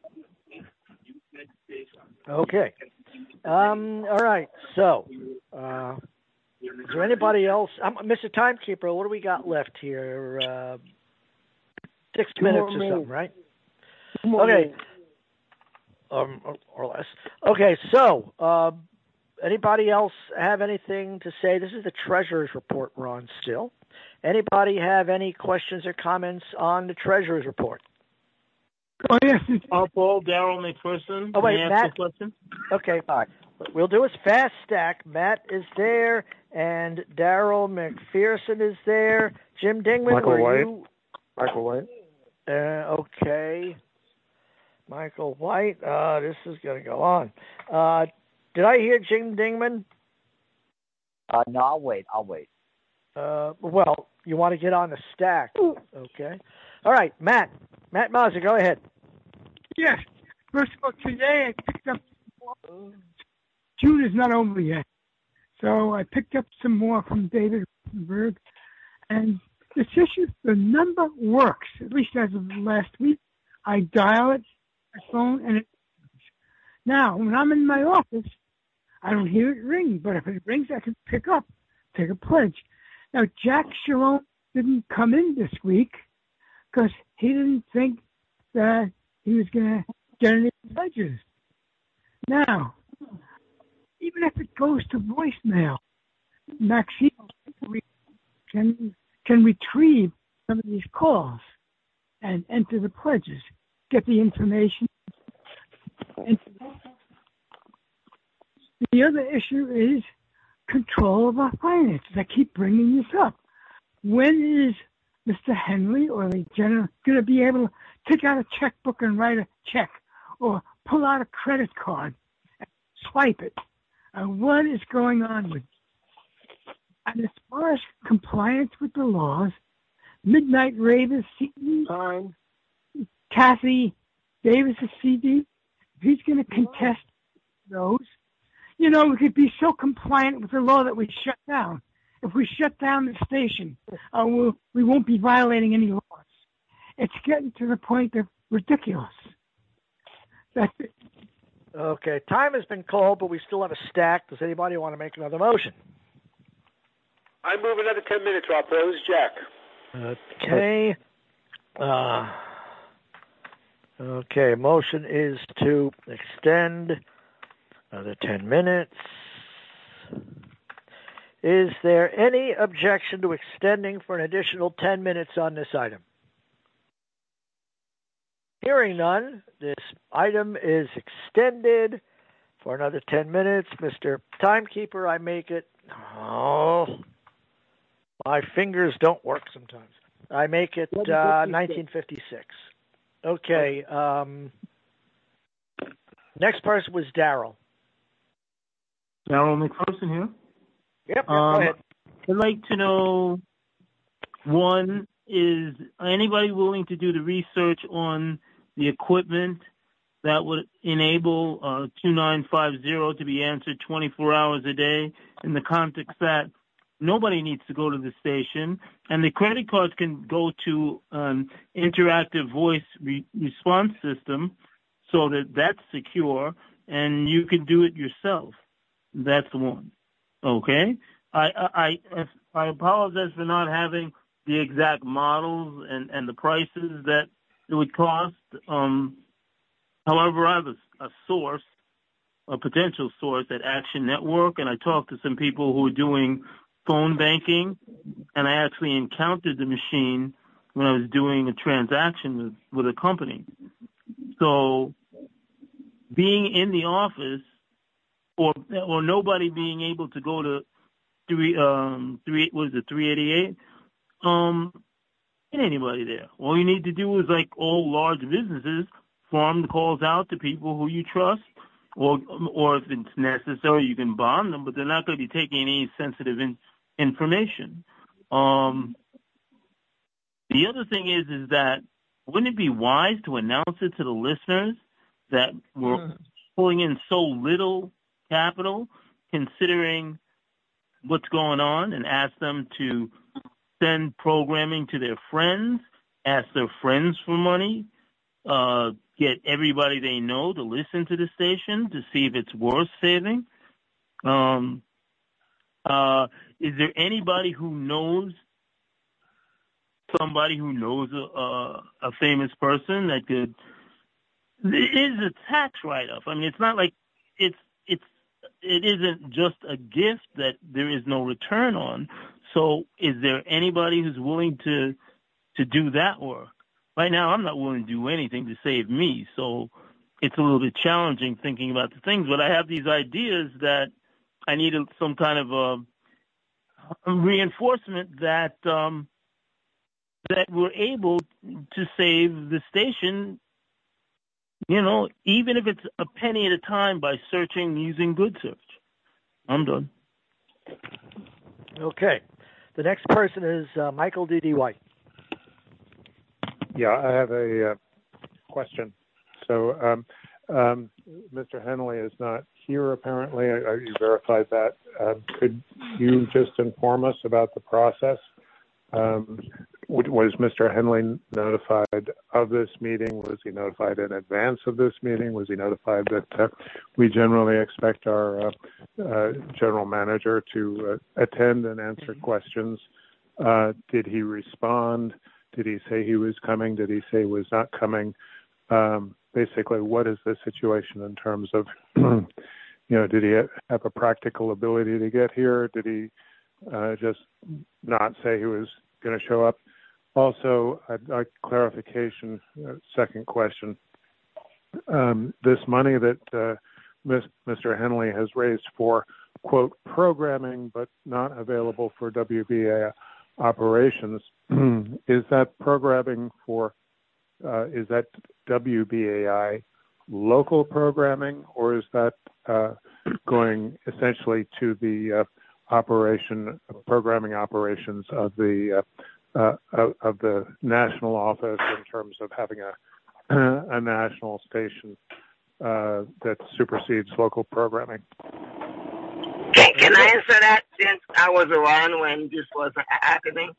Okay. All right. So, is there anybody else? Mr. Timekeeper, what do we got left here? 6 minutes or something, right? Okay. Or less. Okay, so anybody else have anything to say? This is the Treasurer's Report we're on still. Anybody have any questions or comments on the Treasurer's Report? Oh, yes. Paul, Daryl McPherson. Oh, wait, May I Matt. ask a question? Okay, all right. We'll do a fast stack. Matt is there, and Daryl McPherson is there. Jim Dingman, Michael White. Michael White. Okay. Michael White. This is going to go on. Did I hear Jim Dingman? No, I'll wait. Well, you want to get on the stack. Okay. All right, Matt. Matt Mazza, go ahead. Yes. First of all, today I picked up more. June is not over yet. So I picked up some more from David Rosenberg. And this issue, the number works, at least as of last week. I dial it, my phone, and it rings. Now, when I'm in my office, I don't hear it ring. But if it rings, I can pick up, take a pledge. Now, Jack Sharon didn't come in this week because he didn't think that he was going to get any pledges. Now, even if it goes to voicemail, Maxine can retrieve some of these calls and enter the pledges, get the information. The other issue is control of our finances. I keep bringing this up. When is Mr. Henley or the general going to be able to take out a checkbook and write a check or pull out a credit card and swipe it? What is going on with it? And as far as compliance with the laws, Midnight Ravers CD, Kathy Davis' CD, if he's going to contest those, we could be so compliant with the law that we shut down. If we shut down the station, we won't be violating any laws. It's getting to the point of ridiculous. That's it. Okay, time has been called, but we still have a stack. Does anybody want to make another motion? I move another 10 minutes, Rob. This is Jack. Okay. Okay, motion is to extend another 10 minutes. Is there any objection to extending for an additional 10 minutes on this item? Hearing none, this item is extended for another 10 minutes. Mr. Timekeeper, I make it... Oh, my fingers don't work sometimes. I make it 1956. Okay. Next person was Daryl. Daryl McPherson here. Yep, go ahead. I'd like to know, one, is anybody willing to do the research on the equipment that would enable 2950 to be answered 24 hours a day, in the context that nobody needs to go to the station, and the credit cards can go to an interactive voice response system so that that's secure, and you can do it yourself. That's one. Okay? I apologize for not having the exact models and the prices that it would cost. However, I have a source, a potential source at Action Network, and I talked to some people who are doing phone banking, and I actually encountered the machine when I was doing a transaction with a company. So being in the office or nobody being able to go to 388? Ain't anybody there. All you need to do is, like all large businesses, farm the calls out to people who you trust, or if it's necessary, you can bond them, but they're not going to be taking any sensitive information. The other thing is that wouldn't it be wise to announce it to the listeners that we're pulling in so little capital, considering what's going on, and ask them to send programming to their friends, ask their friends for money, get everybody they know to listen to the station to see if it's worth saving? Is there anybody who knows somebody who knows a famous person that could? It is a tax write-off. I mean, it's not like it isn't just a gift that there is no return on. So, is there anybody who's willing to do that work? Right now, I'm not willing to do anything to save me. So, it's a little bit challenging thinking about the things. But I have these ideas that I need some kind of a reinforcement that that we're able to save the station, even if it's a penny at a time by searching using Good Search. I'm done. Okay. The next person is Michael D.D. White. Yeah, I have a question. So Mr. Henley is not here, apparently. You verified that. Could you just inform us about the process? Was Mr. Henley notified of this meeting? Was he notified in advance of this meeting? Was he notified that we generally expect our general manager to attend and answer questions? Did he respond? Did he say he was coming? Did he say he was not coming? Basically, what is the situation in terms of, did he have a practical ability to get here? Did he just not say he was going to show up? Also, a clarification, second question. This money that Mr. Henley has raised for, quote, programming, but not available for WBA operations, is that programming for, is that WBAI local programming, or is that going essentially to the programming operations of the national office in terms of having a national station that supersedes local programming? Can I answer that since I was around when this was happening?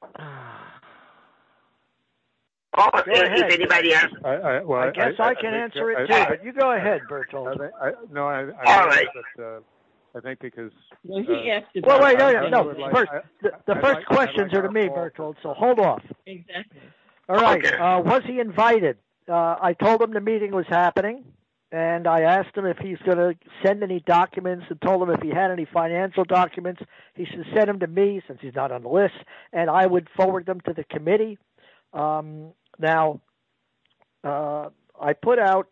If anybody else, I guess I can answer it too. But you go ahead, Berthold. All right. I think because. He asked no. First, the first questions are to me, Berthold. So hold off. Exactly. All right. Okay. Was he invited? I told him the meeting was happening, and I asked him if he's going to send any documents, and told him if he had any financial documents, he should send them to me since he's not on the list, and I would forward them to the committee. Now, I put out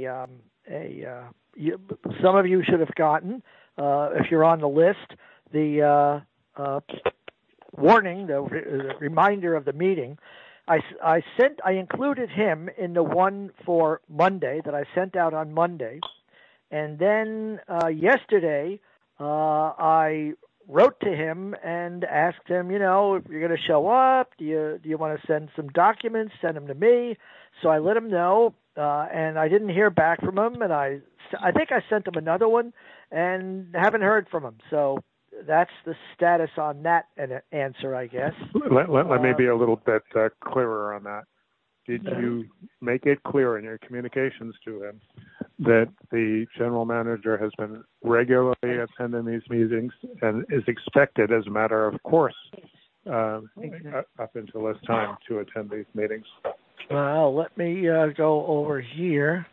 some of you should have gotten, if you're on the list, the warning, the reminder of the meeting. I included him in the one for Monday that I sent out on Monday, and then yesterday I wrote to him and asked him, if you're going to show up, do you want to send some documents? Send them to me. So I let him know, and I didn't hear back from him, and I think I sent him another one and haven't heard from him. So that's the status on that answer, I guess. Let me be a little bit clearer on that. Did you make it clear in your communications to him that the general manager has been regularly attending these meetings and is expected, as a matter of course, up until this time, to attend these meetings? Well, let me go over here.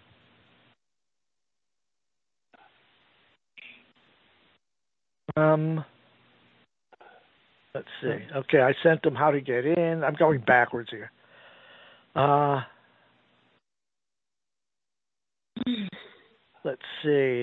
Let's see. Okay, I sent them how to get in. I'm going backwards here. Let's see.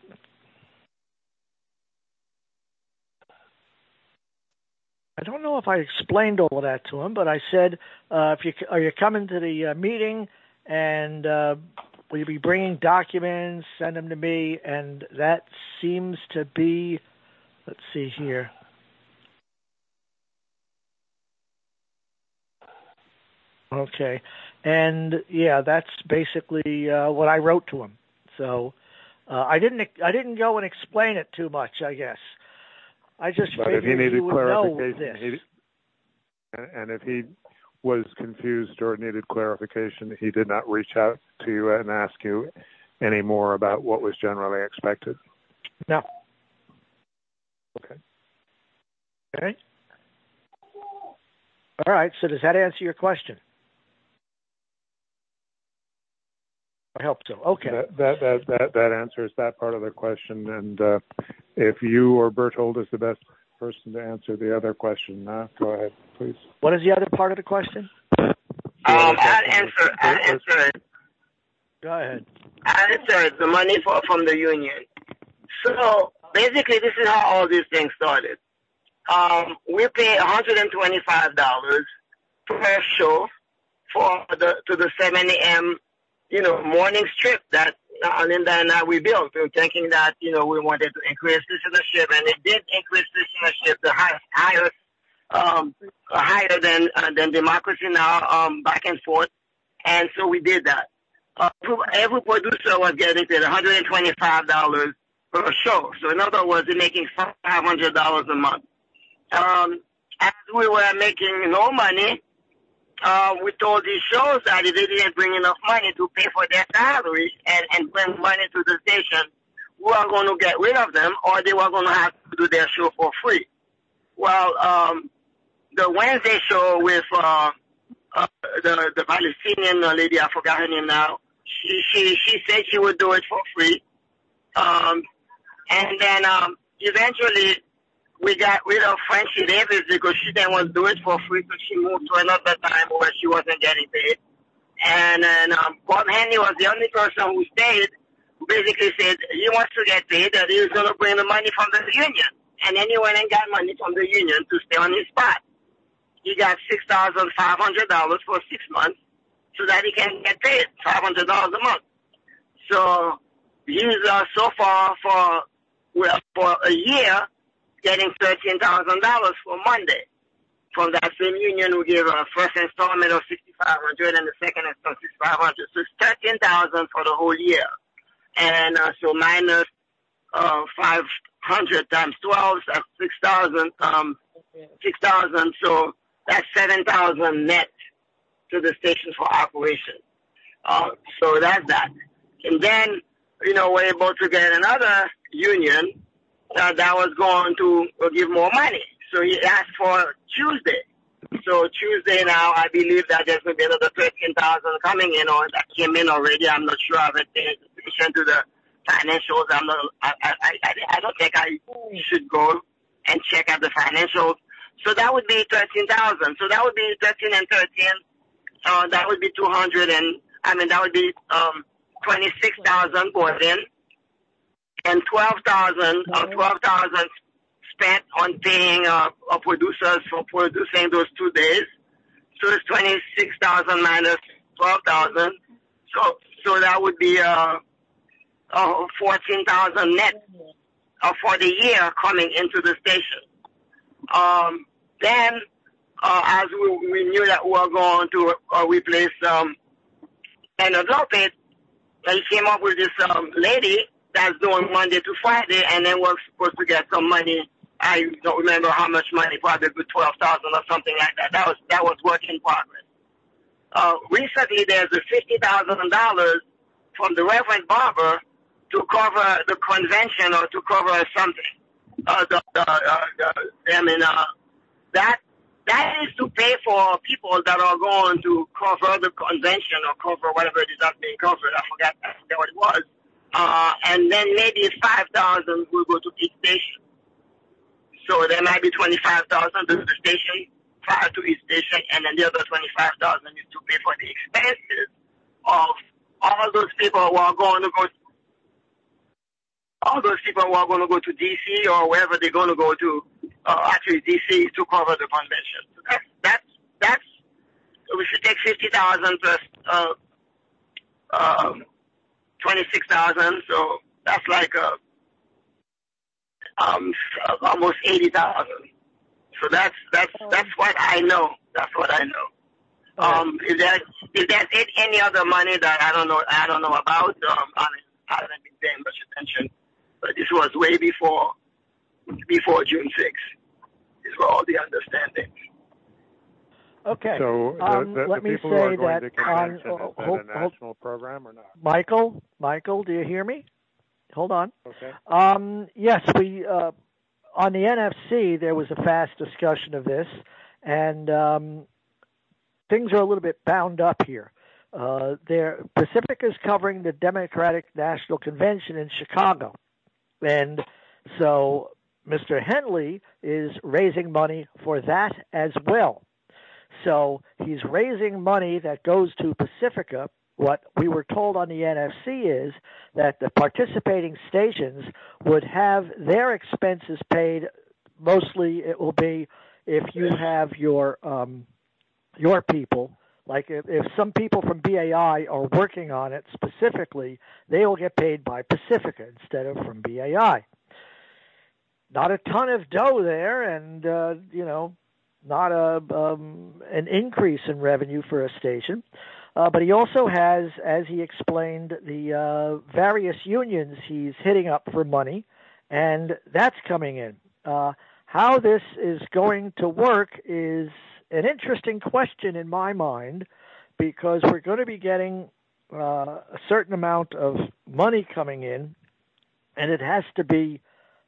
I don't know if I explained all of that to him, but I said, are you coming to the meeting, and will you be bringing documents? Send them to me, and that seems to be. Let's see here. Okay. And yeah, that's basically what I wrote to him. So I didn't go and explain it too much, I guess. I just figured he would know this. And if he was confused or needed clarification, he did not reach out to you and ask you any more about what was generally expected? No. Okay. Okay. All right. So does that answer your question? I hope so. Okay. That answers that part of the question. And if you or Berthold is the best person to answer the other question, go ahead, please. What is the other part of the question? I'll answer it. Go ahead. I'll answer it. The money from the union. So basically, this is how all these things started. We pay $125 per show to the 7 a.m. Morning strip that Linda and I we built, thinking that we wanted to increase listenership, and it did increase listenership. The higher than Democracy Now, back and forth, and so we did that. Every producer was getting paid $125 per show. So in other words, they're making $500 a month. As we were making no money, we told these shows that if they didn't bring enough money to pay for their salaries and bring money to the station, we were going to get rid of them, or they were going to have to do their show for free. Well, the Wednesday show with the Palestinian lady, I forgot her name now, she said she would do it for free. And then eventually we got rid of Frenchie Davis because she didn't want to do it for free, so she moved to another time where she wasn't getting paid. And then Bob Henry was the only person who stayed, who basically said he wants to get paid, that he was going to bring the money from the union. And then he went and got money from the union to stay on his spot. He got $6,500 for 6 months so that he can get paid $500 a month. So he's so far for a year getting $13,000 for Monday. From that same union, we gave a first installment of $6,500 and the second installment $6,500. So it's $13,000 for the whole year. And so minus 500 times 12, that's 6,000. 6,000. So that's 7,000 net to the station for operation. So that's that. And then, we're able to get another union that was going to give more money. So he asked for Tuesday. So Tuesday now, I believe that there's going to be another 13,000 coming in, or that came in already. I'm not sure of it. In addition to the financials, I don't think I should go and check out the financials. So that would be 13,000. So that would be 13 and 13. That would be 200, that would be 26,000 bought in, and 12,000 spent on paying our producers for producing those 2 days. So it's 26,000 minus 12,000. So that would be 14,000 net for the year coming into the station. Then, as we knew that we were going to replace Leonard Lopez, he came up with this lady that's doing Monday to Friday, and then we're supposed to get some money. I don't remember how much money, probably $12,000 or something like that. That was work in progress. Recently, there's a $50,000 from the Reverend Barber to cover the convention or to cover something. That is to pay for people that are going to cover the convention or cover whatever it is that's being covered. I forgot what it was. And then maybe 5,000 will go to each station. So there might be 25,000 to the station, 5 to each station, and then the other 25,000 is to pay for the expenses of all those people who are going to go. All those people who are going to go to D.C. or wherever they're going to go to, actually D.C. to cover the convention. So that's we should take 50,000 plus 26,000. So that's like almost 80,000. So that's what I know. That's what I know. If there's any other money that I don't know about, I haven't been paying much attention. But this was way before June 6th. These were all the understandings. Okay. So let me people say who are going that to convention, is that a national program or not? Michael, do you hear me? Hold on. Okay. Yes, we on the NFC there was a fast discussion of this, and things are a little bit bound up here. Pacifica is covering the Democratic National Convention in Chicago, and so Mr. Henley is raising money for that as well. So he's raising money that goes to Pacifica. What we were told on the NFC is that the participating stations would have their expenses paid. Mostly it will be if you have your people, like if some people from BAI are working on it specifically, they will get paid by Pacifica instead of from BAI. Not a ton of dough there, and not an increase in revenue for a station. But he also has, as he explained, the various unions he's hitting up for money, and that's coming in. How this is going to work is an interesting question in my mind, because we're going to be getting a certain amount of money coming in, and it has to be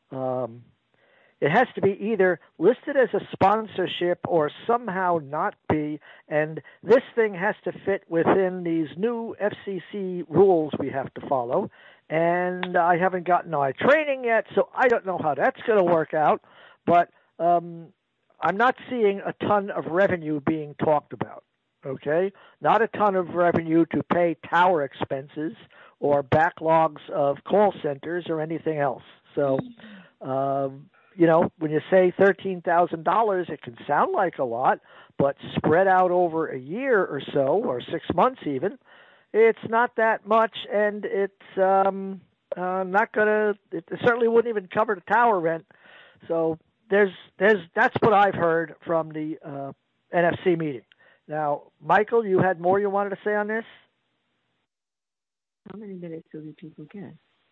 either listed as a sponsorship or somehow not be, and this thing has to fit within these new FCC rules we have to follow. And I haven't gotten my training yet, so I don't know how that's going to work out, but I'm not seeing a ton of revenue being talked about, okay? Not a ton of revenue to pay tower expenses or backlogs of call centers or anything else. So, when you say $13,000, it can sound like a lot, but spread out over a year or so, or 6 months even, it's not that much, and it's not gonna. It certainly wouldn't even cover the tower rent. So that's what I've heard from the NFC meeting. Now, Michael, you had more you wanted to say on this? How many minutes do the people get?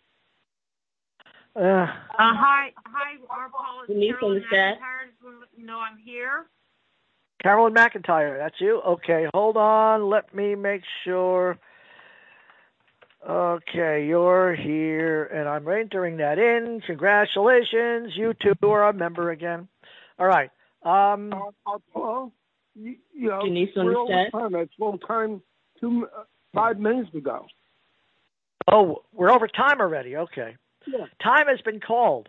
Hi, our Paul is Denise Carolyn on the staff. McIntyre. Just want to let you know I'm here. Carolyn McIntyre, that's you? Okay, hold on. Let me make sure. Okay, you're here, and I'm entering that in. Congratulations. You two are a member again. All right. Paul, Denise on the staff. It's full time 5 minutes ago. Oh, we're over time already. Okay. Yeah. Time has been called.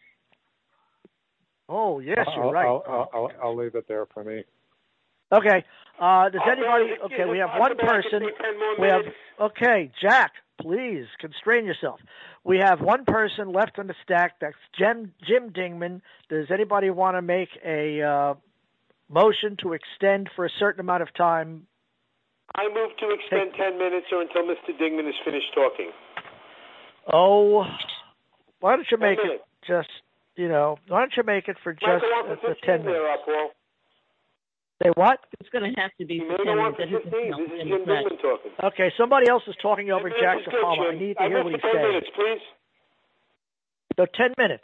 Oh, yes, you're right. I'll leave it there for me. Okay. Does anybody? Okay, we have one person. Okay, Jack, please constrain yourself. We have one person left on the stack. That's Jim Dingman. Does anybody want to make a motion to extend for a certain amount of time? I move to extend 10 minutes or until Mr. Dingman is finished talking. Oh, why don't you make it just, why don't you make it for just 10 minutes? Say what? It's going to have to be for 10 minutes. This is Jim Dingman talking. Okay, somebody else is talking over Jack's Apollo. I need to hear what he's saying. 10 minutes, please. So 10 minutes.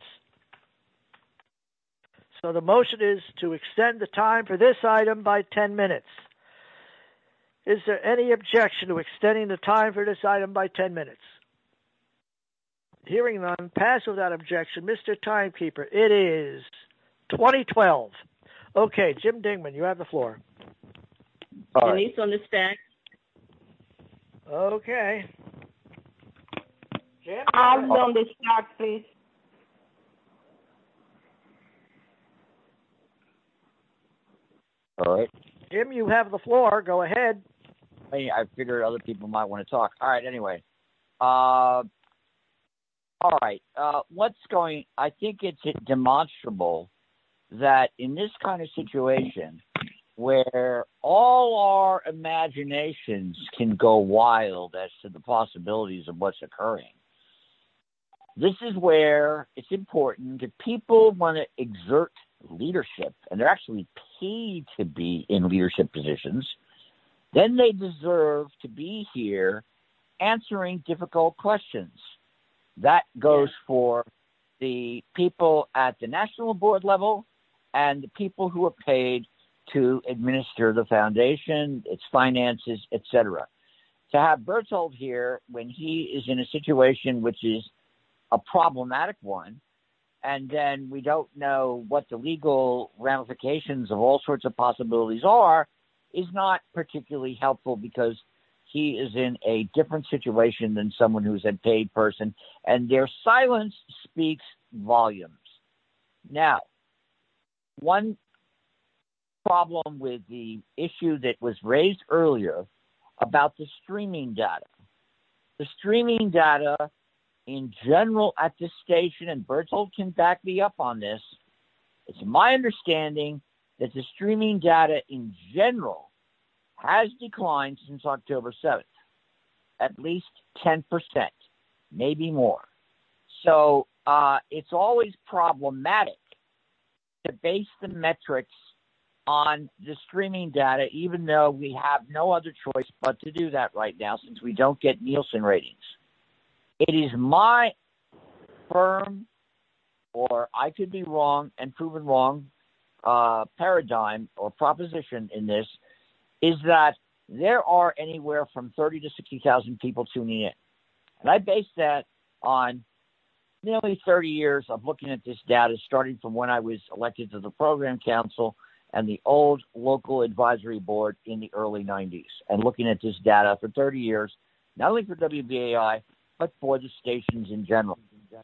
So the motion is to extend the time for this item by 10 minutes. Is there any objection to extending the time for this item by 10 minutes? Hearing none, pass without objection. Mr. Timekeeper, it is 2012. Okay, Jim Dingman, you have the floor. Denise on the stack. Okay. Jim? I'm on the stack, please. All right. Jim, you have the floor. Go ahead. I figured other people might want to talk. All right, anyway. All right. I think it's demonstrable that in this kind of situation where all our imaginations can go wild as to the possibilities of what's occurring, this is where it's important that people want to exert leadership, and they're actually paid to be in leadership positions, then they deserve to be here answering difficult questions. That goes for the people at the national board level and the people who are paid to administer the foundation, its finances, etc. To have Berthold here when he is in a situation which is a problematic one, and then we don't know what the legal ramifications of all sorts of possibilities are, is not particularly helpful, because he is in a different situation than someone who's a paid person, and their silence speaks volumes. Now, one problem with the issue that was raised earlier about the streaming data. The streaming data in general at this station, and Berthold can back me up on this, it's my understanding that the streaming data in general has declined since October 7th, at least 10%, maybe more. So it's always problematic to base the metrics on the streaming data, even though we have no other choice but to do that right now since we don't get Nielsen ratings. It is my firm, or I could be wrong and proven wrong, paradigm or proposition in this, is that there are anywhere from 30 to 60,000 people tuning in. And I base that on nearly 30 years of looking at this data, starting from when I was elected to the Program Council and the old local advisory board in the early 90s, and looking at this data for 30 years, not only for WBAI, but for the stations in general.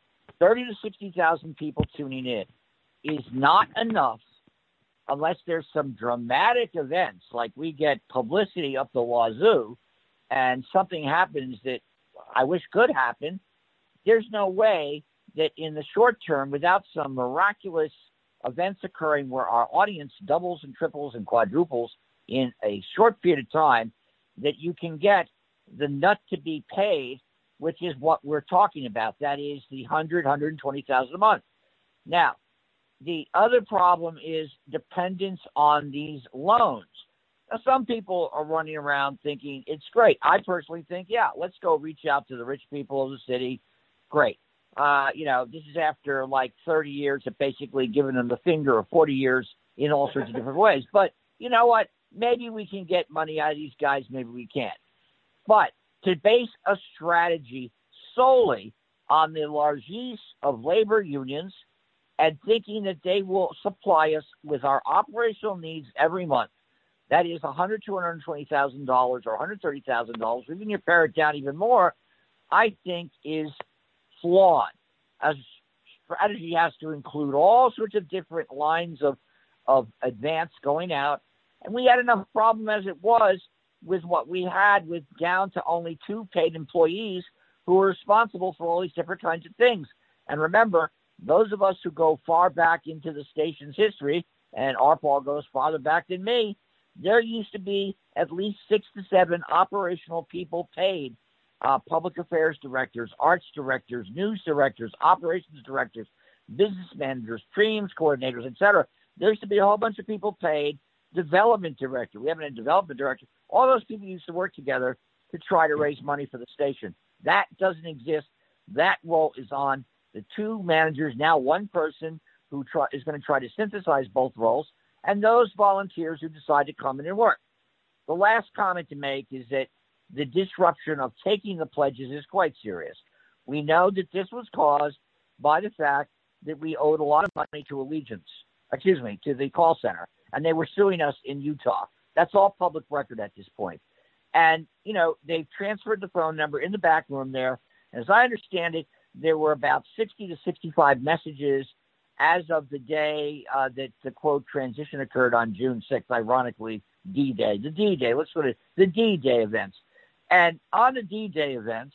30 to 60,000 people tuning in is not enough unless there's some dramatic events, like we get publicity up the wazoo and something happens that I wish could happen. There's no way that in the short term, without some miraculous events occurring where our audience doubles and triples and quadruples in a short period of time, that you can get the nut to be paid, which is what we're talking about. That is the 120,000 a month. Now, the other problem is dependence on these loans. Now, some people are running around thinking it's great. I personally think, yeah, let's go reach out to the rich people of the city. Great. This is after like 30 years of basically giving them the finger, or 40 years in all sorts of different ways. But you know what? Maybe we can get money out of these guys. Maybe we can't. But to base a strategy solely on the largesse of labor unions and thinking that they will supply us with our operational needs every month, that is $100,000, $220,000 or $130,000, even you pare it down even more, I think is flawed. A strategy has to include all sorts of different lines of advance going out. And we had enough problem as it was with what we had, with down to only 2 paid employees who were responsible for all these different kinds of things. And remember, those of us who go far back into the station's history, and Arpaul goes farther back than me, there used to be at least 6 to 7 operational people paid, public affairs directors, arts directors, news directors, operations directors, business managers, streams coordinators, etc. There used to be a whole bunch of people paid, development director. We haven't had a development director. All those people used to work together to try to raise money for the station. That doesn't exist. That role is on the 2 managers, now 1 person who is going to try to synthesize both roles, and those volunteers who decide to come in and work. The last comment to make is that the disruption of taking the pledges is quite serious. We know that this was caused by the fact that we owed a lot of money to to the call center, and they were suing us in Utah. That's all public record at this point. And, they've transferred the phone number in the back room there. As I understand it, there were about 60 to 65 messages as of the day that the, quote, transition occurred on June 6th, ironically, D-Day. The D-Day, let's put it, the D-Day events. And on the D-Day events,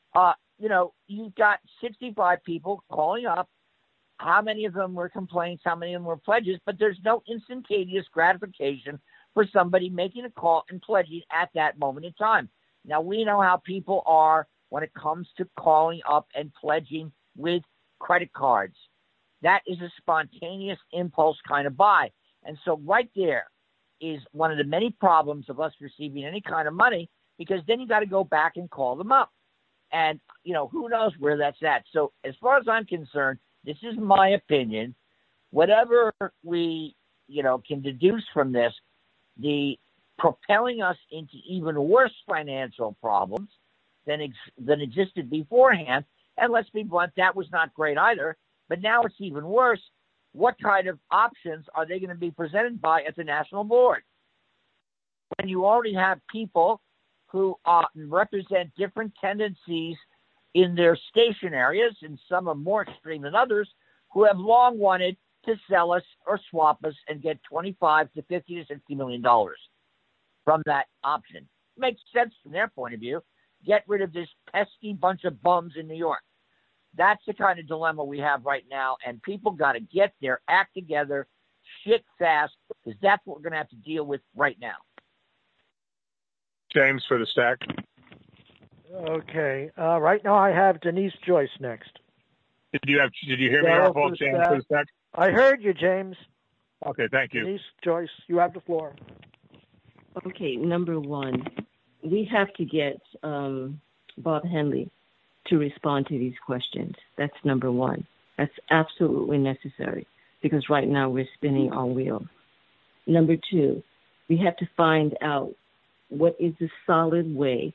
you've got 65 people calling up. How many of them were complaints? How many of them were pledges? But there's no instantaneous gratification for somebody making a call and pledging at that moment in time. Now, we know how people are when it comes to calling up and pledging with credit cards. That is a spontaneous impulse kind of buy. And so right there, is one of the many problems of us receiving any kind of money, because then you got to go back and call them up. And, who knows where that's at. So as far as I'm concerned, this is my opinion. Whatever we, can deduce from this, the propelling us into even worse financial problems than existed beforehand. And let's be blunt, that was not great either. But now it's even worse. What kind of options are they going to be presented by at the national board? When you already have people who represent different tendencies in their station areas, and some are more extreme than others, who have long wanted to sell us or swap us and get $25 to $50 to $60 million from that option. Makes sense from their point of view. Get rid of this pesky bunch of bums in New York. That's the kind of dilemma we have right now, and people got to get their act together, shit fast, because that's what we're going to have to deal with right now. James for the stack. Okay. Right now I have Denise Joyce next. Did you hear me, Arpaul? James for the stack? I heard you, James. Okay, thank you. Denise Joyce, you have the floor. Okay, number one, we have to get Bob Henley to respond to these questions. That's number one. That's absolutely necessary, because right now we're spinning our wheels. Number two, we have to find out what is a solid way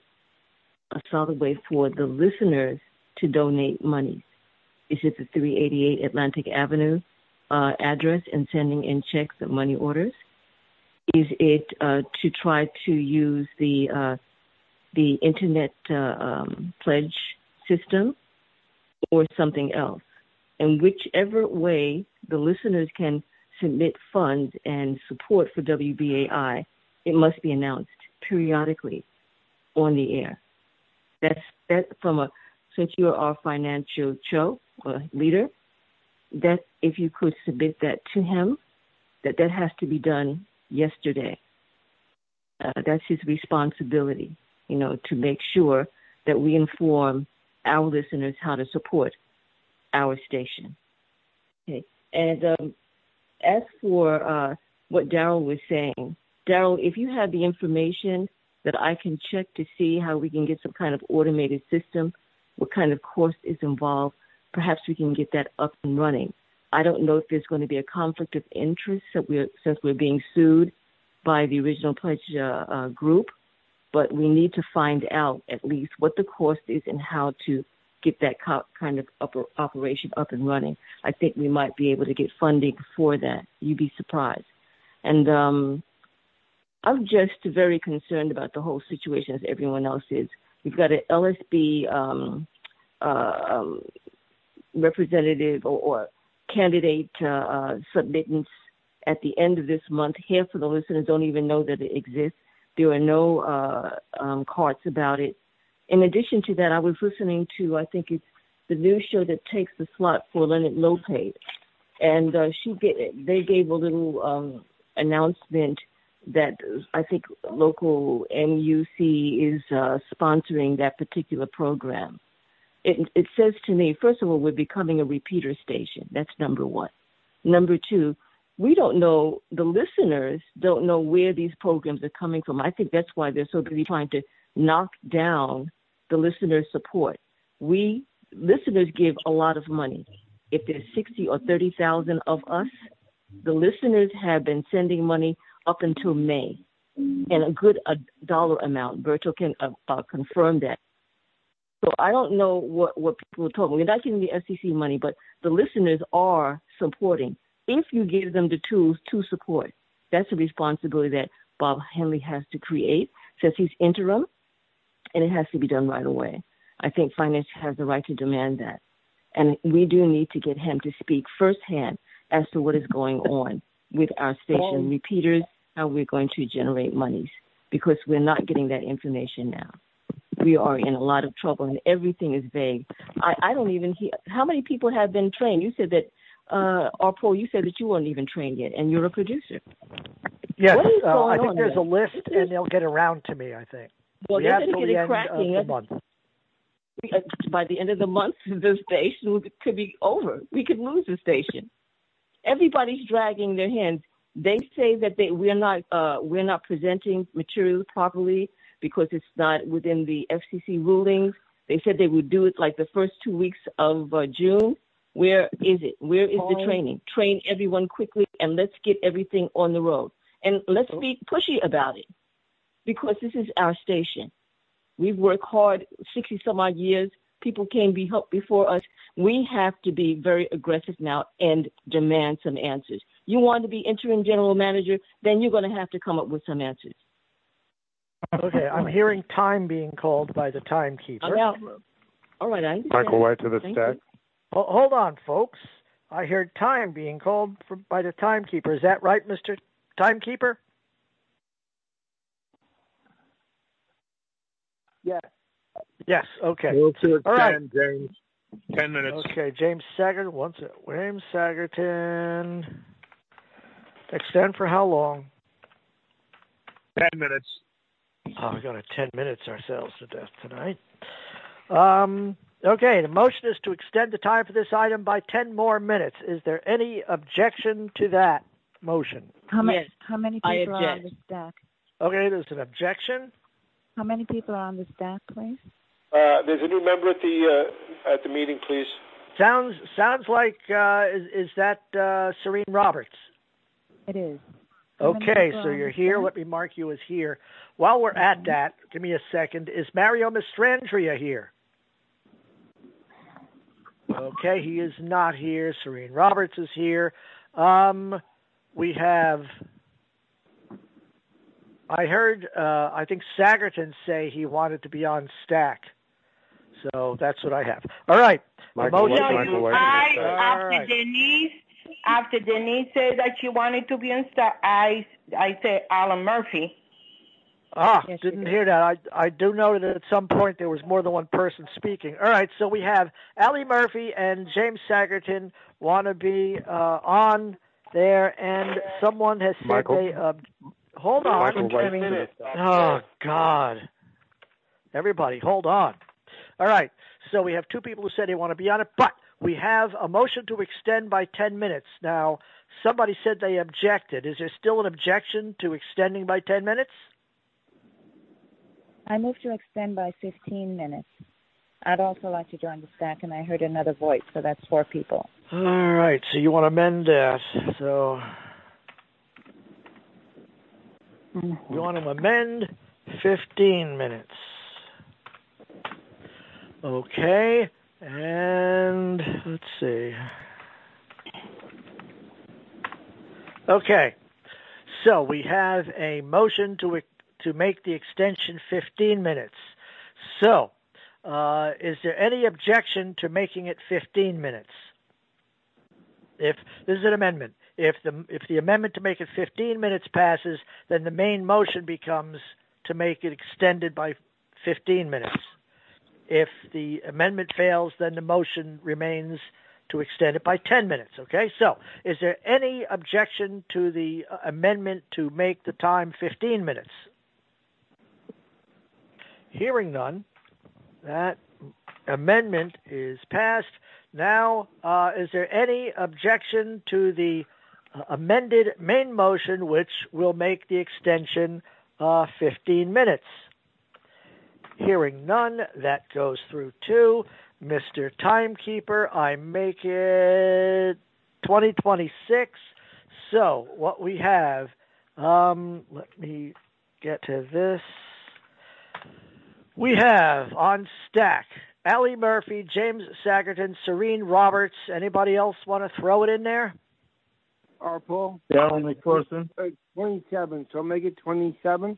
for the listeners to donate money. Is it the 388 Atlantic Avenue address and sending in checks and money orders? Is it to try to use the internet pledge system, or something else? And whichever way the listeners can submit funds and support for WBAI, it must be announced periodically on the air. That's since you're our financial leader, that if you could submit that to him, that has to be done yesterday. That's his responsibility, to make sure that we inform our listeners how to support our station. Okay. And as for what Daryl was saying, Daryl, if you have the information that I can check to see how we can get some kind of automated system, what kind of cost is involved, perhaps we can get that up and running. I don't know if there's going to be a conflict of interest since we're being sued by the original pledge group, but we need to find out at least what the cost is and how to get that kind of operation up and running. I think we might be able to get funding for that. You'd be surprised. And I'm just very concerned about the whole situation as everyone else is. We've got an LSB representative or candidate submittance at the end of this month. Half of the listeners don't even know that it exists. There are no cards about it. In addition to that, I was listening to, I think it's the news show that takes the slot for Leonard Lopez, and they gave a little announcement that I think local MUC is sponsoring that particular program. It says to me, first of all, we're becoming a repeater station. That's number one. Number two, we don't know, the listeners don't know where these programs are coming from. I think that's why they're so busy trying to knock down the listener support. We listeners give a lot of money. If there's 60 or 30,000 of us, the listeners have been sending money up until May, and a good dollar amount. Berto can confirm that. So I don't know what people are talking. We're not getting the FCC money, but the listeners are supporting. If you give them the tools to support, that's a responsibility that Bob Henley has to create, since he's interim, and it has to be done right away. I think finance has the right to demand that. And we do need to get him to speak firsthand as to what is going on with our station repeaters, how we're going to generate monies, because we're not getting that information now. We are in a lot of trouble, and everything is vague. I don't even hear how many people have been trained. You said that, Arpaul, you said that you weren't even trained yet, and you're a producer. Yes, I think there's a list, and they'll get around to me, I think. Well, they're going to get it cracking. By the end of the month, the station could be over. We could lose the station. Everybody's dragging their hands. They say that we're not presenting materials properly because it's not within the FCC rulings. They said they would do it like the first 2 weeks of June. Where is it? Where is the training? Train everyone quickly and let's get everything on the road. And let's be pushy about it because this is our station. We've worked hard 60 some odd years. People came before us. We have to be very aggressive now and demand some answers. You want to be interim general manager, then you're going to have to come up with some answers. Okay, I'm hearing time being called by the timekeeper. All right, I understand. Michael White to the stack. Hold on, folks. I heard time being called by the timekeeper. Is that right, Mr. Timekeeper? Yes. Yes, okay. Move to extend, all right. James. 10 minutes. Okay, James Sagerton. James Sagerton. Extend for how long? 10 minutes. Oh, we're going to 10 minutes ourselves to death tonight. Okay, the motion is to extend the time for this item by 10 more minutes. Is there any objection to that motion? How many people are on the stack? Okay, there's an objection. How many people are on the stack, please? There's a new member at the meeting, please. Sounds like is that Serene Roberts? It is. Okay, so you're here. Let me mark you as here. While we're at that, give me a second. Is Mario Mastrandria here? Okay, he is not here. Serene Roberts is here. We have. I heard. I think Sagerton say he wanted to be on stack. So that's what I have. All right. After Denise said that she wanted to be on stack, I said Alan Murphy. Yes, didn't hear that. I do know that at some point there was more than one person speaking. All right, so we have Allie Murphy and James Sagerton want to be on there, and someone has said they... hold on. Oh, God. Everybody, hold on. All right, so we have two people who said they want to be on it, but we have a motion to extend by 10 minutes. Now, somebody said they objected. Is there still an objection to extending by 10 minutes? I move to extend by 15 minutes. I'd also like to join the stack, and I heard another voice, so that's 4 people. All right, so you want to amend that. So you want to amend 15 minutes. Okay, and let's see. Okay, so we have a motion to make the extension 15 minutes. So, is there any objection to making it 15 minutes? If this is an amendment, if the amendment to make it 15 minutes passes, then the main motion becomes to make it extended by 15 minutes. If the amendment fails, then the motion remains to extend it by 10 minutes. Okay, so is there any objection to the amendment to make the time 15 minutes? Hearing none, that amendment is passed. Now, is there any objection to the amended main motion, which will make the extension 15 minutes? Hearing none, that goes through too. Mr. Timekeeper, I make it 2026. So what we have, let me get to this. We have on stack Allie Murphy, James Sagerton, Serene Roberts. Anybody else want to throw it in there? Paul? Darryl McPherson. 27, so make it 27.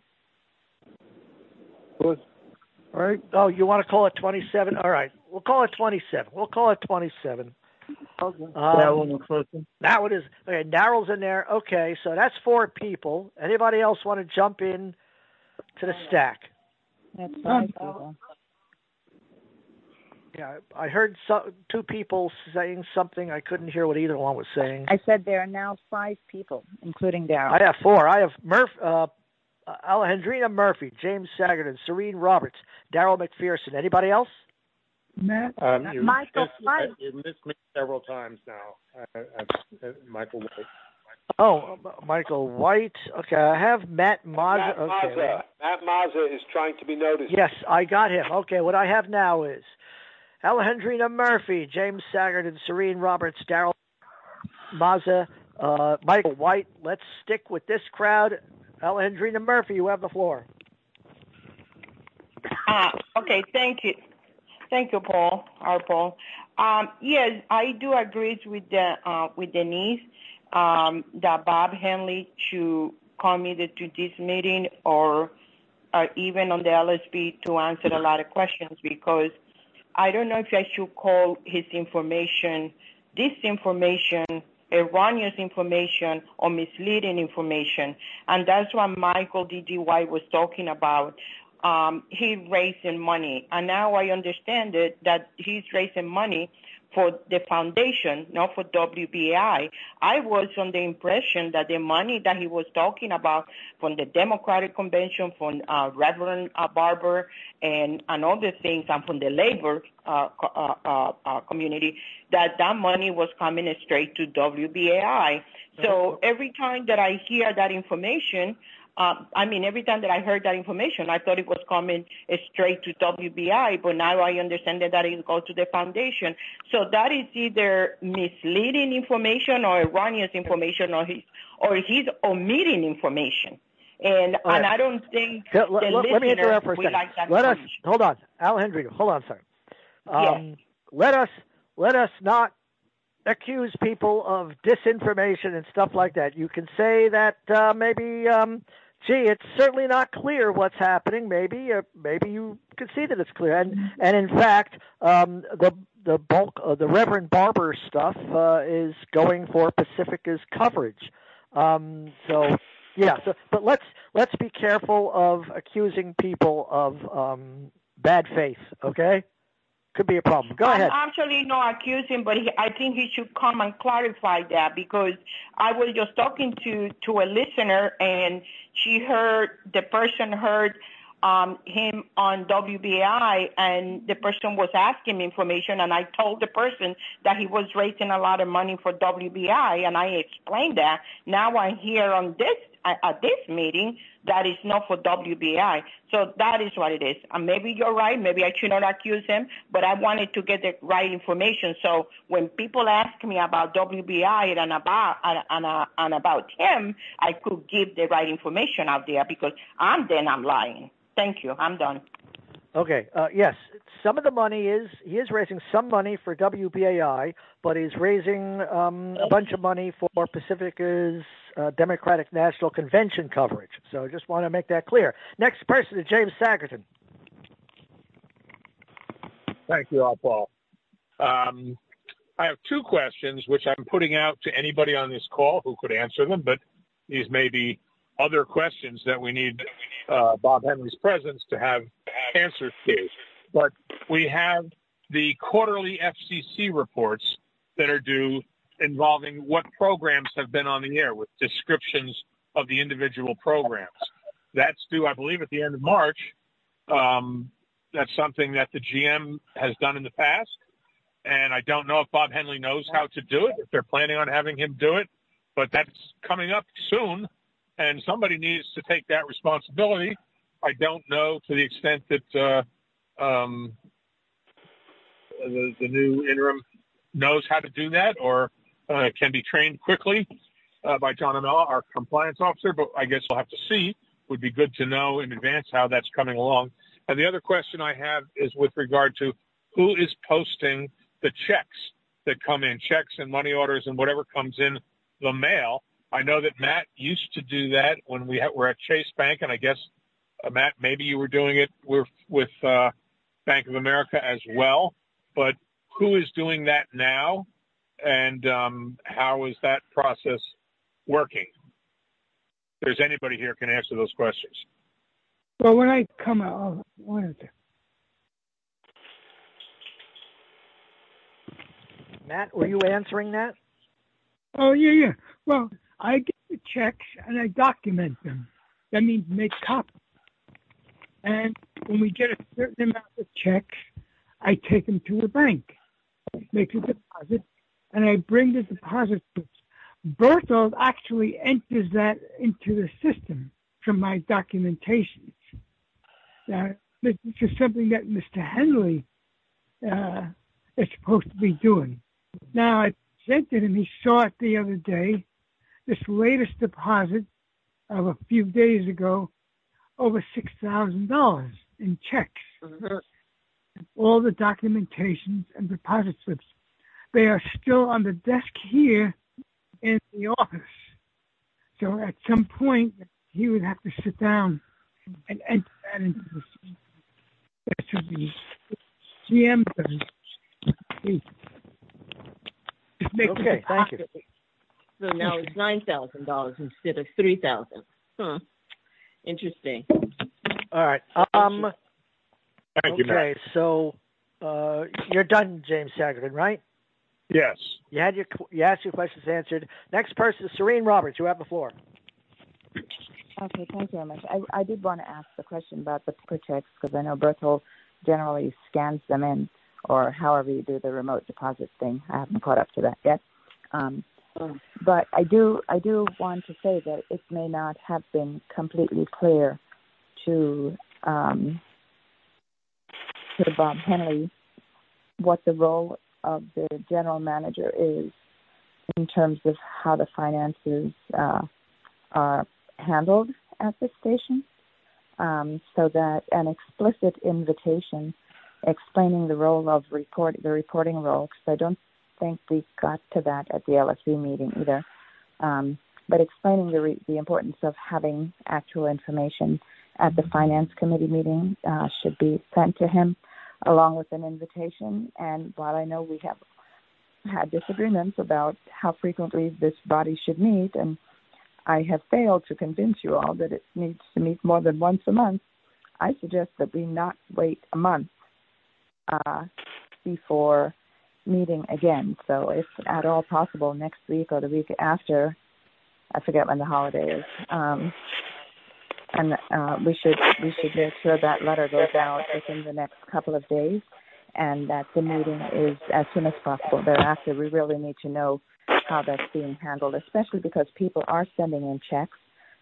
All right. Oh, you want to call it 27? All right. We'll call it 27. Okay. Darryl McPherson. Now it is. Okay, Darryl's in there. Okay, so that's 4 people. Anybody else want to jump in to the stack? That's 5 people. Yeah, I heard 2 people saying something. I couldn't hear what either one was saying. I said there are now 5 people, including Darryl. I have 4. I have Alejandrina Murphy, James Sagerton, Serene Roberts, Darryl McPherson. Anybody else? Matt? Michael White. You missed me several times now. Michael White. Oh, Michael White. Okay, I have Matt Mazza. Matt Mazza is trying to be noticed. Yes, I got him. Okay, what I have now is Alejandrina Murphy, James Saggart, and Serene Roberts, Daryl Mazza, Michael White. Let's stick with this crowd. Alejandrina Murphy, you have the floor. Okay, thank you. Thank you, Paul. Yes, I do agree with Denise that Bob Henley should come either to this meeting or even on the LSP to answer a lot of questions, because I don't know if I should call his information, erroneous information or misleading information. And that's what Michael D.D. White was talking about. He raising money. And now I understand it that he's raising money for the foundation, not for WBAI. I was on the impression that the money that he was talking about from the Democratic Convention, from Reverend Barber and other things, and from the labor community, that money was coming straight to WBAI. So every time that I hear that information, every time that I heard that information, I thought it was coming straight to WBI, but now I understand that it goes to the foundation. So that is either misleading information or erroneous information, or he's omitting information. And I don't think let me interrupt for a second. Like that. Hold on, Alejandro. Hold on, sir. Yes. Let us not accuse people of disinformation and stuff like that. You can say that maybe. It's certainly not clear what's happening. Maybe you can see that it's clear. And in fact, the bulk of the Reverend Barber stuff is going for Pacifica's coverage. But let's be careful of accusing people of bad faith. Okay, could be a problem. Go ahead. I'm actually not accusing, but I think he should come and clarify that, because I was just talking to a listener, and the person heard him on WBI, and the person was asking me information, and I told the person that he was raising a lot of money for WBI, and I explained that. Now I'm here on at this meeting that is not for WBI. So that is what it is. And maybe you're right. Maybe I should not accuse him, but I wanted to get the right information. So when people ask me about WBI and about him, I could give the right information out there, because I'm lying. Thank you. I'm done. Okay. Yes. Some of the money he is raising some money for WBAI, but he's raising a bunch of money for Pacifica's Democratic National Convention coverage. So I just want to make that clear. Next person is James Sagerton. Thank you, Paul. I have two questions, which I'm putting out to anybody on this call who could answer them, but these may be other questions that we need Bob Henley's presence to have answers to. But we have the quarterly FCC reports that are due, involving what programs have been on the air, with descriptions of the individual programs. That's due, I believe, at the end of March. That's something that the GM has done in the past, and I don't know if Bob Henley knows how to do it, if they're planning on having him do it, but that's coming up soon, and somebody needs to take that responsibility. I don't know to the extent that the new interim knows how to do that, or can be trained quickly by John Amella, our compliance officer, but I guess we'll have to see. Would be good to know in advance how that's coming along. And the other question I have is with regard to who is posting the checks that come in, checks and money orders and whatever comes in the mail. I know that Matt used to do that when we were at Chase Bank, and I guess, Matt, maybe you were doing it with Bank of America as well. But who is doing that now, and how is that process working? If there's anybody here can answer those questions. Well, when I come out, what is it? Matt, were you answering that? Oh, yeah. Well, I get the checks and I document them. That means make copies. And when we get a certain amount of checks, I take them to the bank, make a deposit, and I bring the deposit slips Berthold actually enters that into the system from my documentations. Now, this is something that Mr. Henley is supposed to be doing. Now, I presented him, he saw it the other day, this latest deposit of a few days ago, over $6,000 in checks. Mm-hmm. All the documentations and deposit slips. They are still on the desk here in the office. So at some point, he would have to sit down and enter that into the system. That's what the GM does. Okay, thank you. So now it's $9,000 instead of $3,000. Interesting. All right. Thank you, Matt. Okay, so you're done, James Sagarin, right? Yes. You asked your questions answered. Next person is Serene Roberts. You have the floor. Okay, thank you very much. I did want to ask the question about the paper checks because I know Berthold generally scans them in, or however you do the remote deposit thing. I haven't caught up to that yet. But I do want to say that it may not have been completely clear to Bob Henley what the role of the general manager is in terms of how the finances are handled at the station, so that an explicit invitation explaining the role of the reporting role, because I don't think we got to that at the LSE meeting either, but explaining the importance of having actual information at the Finance Committee meeting should be sent to him, along with an invitation. And while I know we have had disagreements about how frequently this body should meet, and I have failed to convince you all that it needs to meet more than once a month, I suggest that we not wait a month before meeting again. So if at all possible, next week or the week after, I forget when the holiday is, and we should make sure that letter goes out within the next couple of days, and that the meeting is as soon as possible thereafter. We really need to know how that's being handled, especially because people are sending in checks,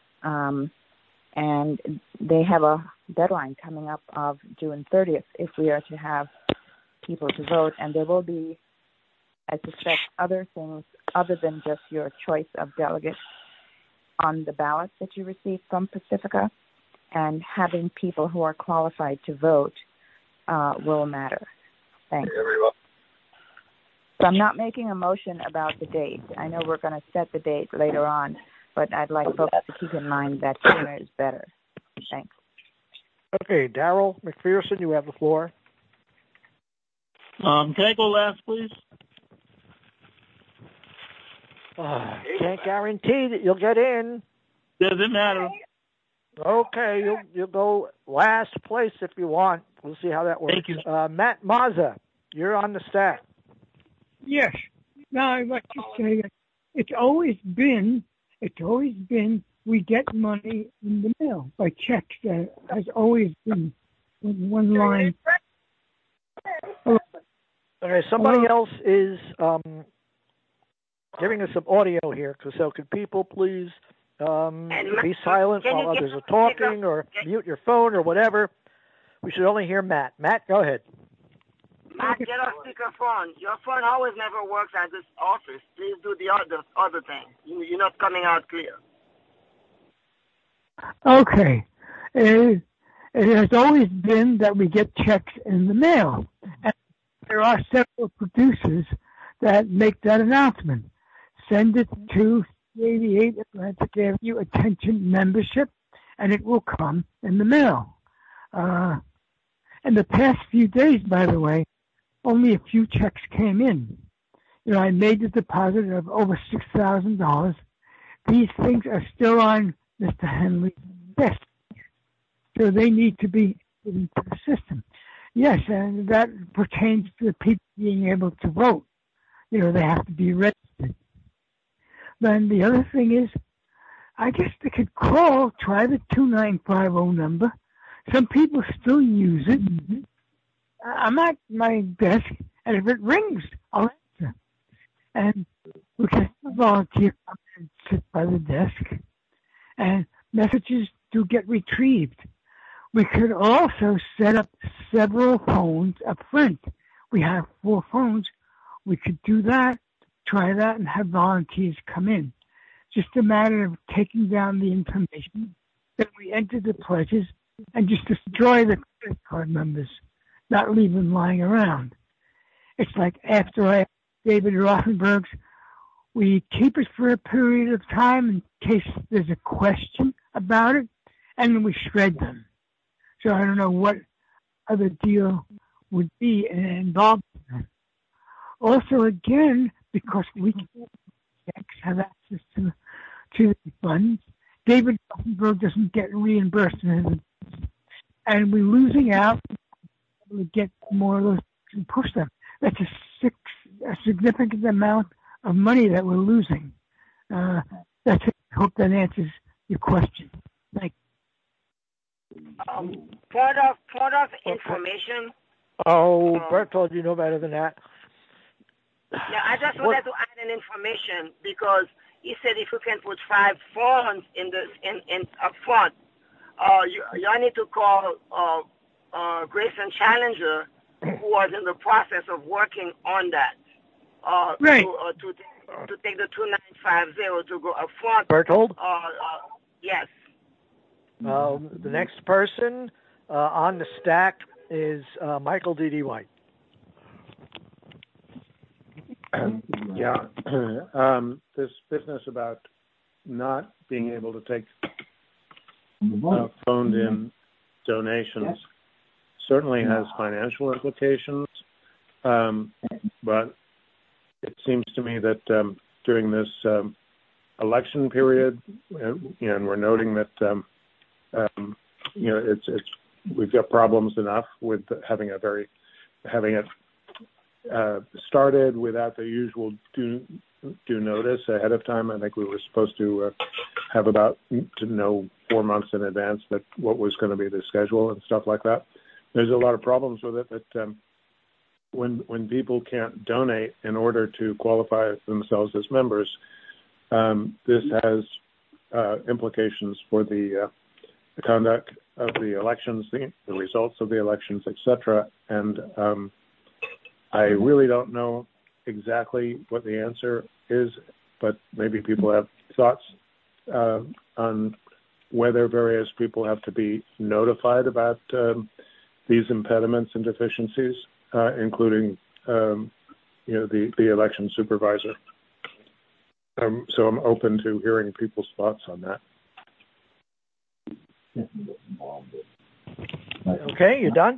and they have a deadline coming up of June 30th if we are to have people to vote, and there will be, I suspect, other things other than just your choice of delegates on the ballot that you receive from Pacifica, and having people who are qualified to vote will matter. Thanks. So I'm not making a motion about the date. I know we're going to set the date later on, but I'd like folks to keep in mind that sooner is better. Thanks. Okay, Darrell McPherson, you have the floor. Can I go last, please? Can't guarantee that you'll get in. Doesn't matter. Okay, you'll go last place if you want. We'll see how that works. Thank you. Matt Mazza, you're on the staff. Yes. Now I'd like to say that it's always been we get money in the mail by checks. That has always been one line. Okay, somebody else is giving us some audio here. So could people please be silent while others are talking, or mute your phone or whatever? We should only hear Matt. Matt, go ahead. Matt, get a speakerphone. Your phone always never works at this office. Please do the other thing. You're not coming out clear. Okay. It has always been that we get checks in the mail. And there are several producers that make that announcement. Send it to 88 Atlantic Avenue Attention Membership, and it will come in the mail. In the past few days, by the way, only a few checks came in. I made the deposit of over $6,000. These things are still on Mr. Henley's desk, so they need to be put into the system. Yes, and that pertains to the people being able to vote. They have to be registered. Then the other thing is, I guess they could try the 2950 number. Some people still use it. I'm at my desk, and if it rings, I'll answer. And we can have a volunteer come and sit by the desk, and messages do get retrieved. We could also set up several phones up front. We have 4 phones. We could do that, try that, and have volunteers come in. Just a matter of taking down the information, then we enter the pledges and just destroy the credit card numbers, not leave them lying around. It's like after David Rothenberg's, we keep it for a period of time in case there's a question about it, and then we shred them. So I don't know what other deal would be involved in that. Also, again, because we have access to the funds, David Rothenberg doesn't get reimbursement, and we're losing out to get more of those and push them. That's a significant amount of money that we're losing. That's it. I hope that answers your question. Thank you. Point of information. Oh, Berthold, you know better than that. Yeah, I just wanted to add an information because he said if you can put 5 phones in up front, you need to call Grayson Challenger, who was in the process of working on that. Right. To take the 2950 to go up front. Berthold? Yes. The next person on the stack is Michael D.D. White. Yeah. This business about not being able to take phoned-in donations certainly has financial implications, but it seems to me that during this election period, and we're noting that we've got problems enough with having it started without the usual due notice ahead of time. I think we were supposed to have to know 4 months in advance that what was going to be the schedule and stuff like that. There's a lot of problems with it that when people can't donate in order to qualify themselves as members, this has implications for the conduct of the elections, the results of the elections, etc. And I really don't know exactly what the answer is, but maybe people have thoughts on whether various people have to be notified about these impediments and deficiencies, including the election supervisor. So I'm open to hearing people's thoughts on that. Okay, you done?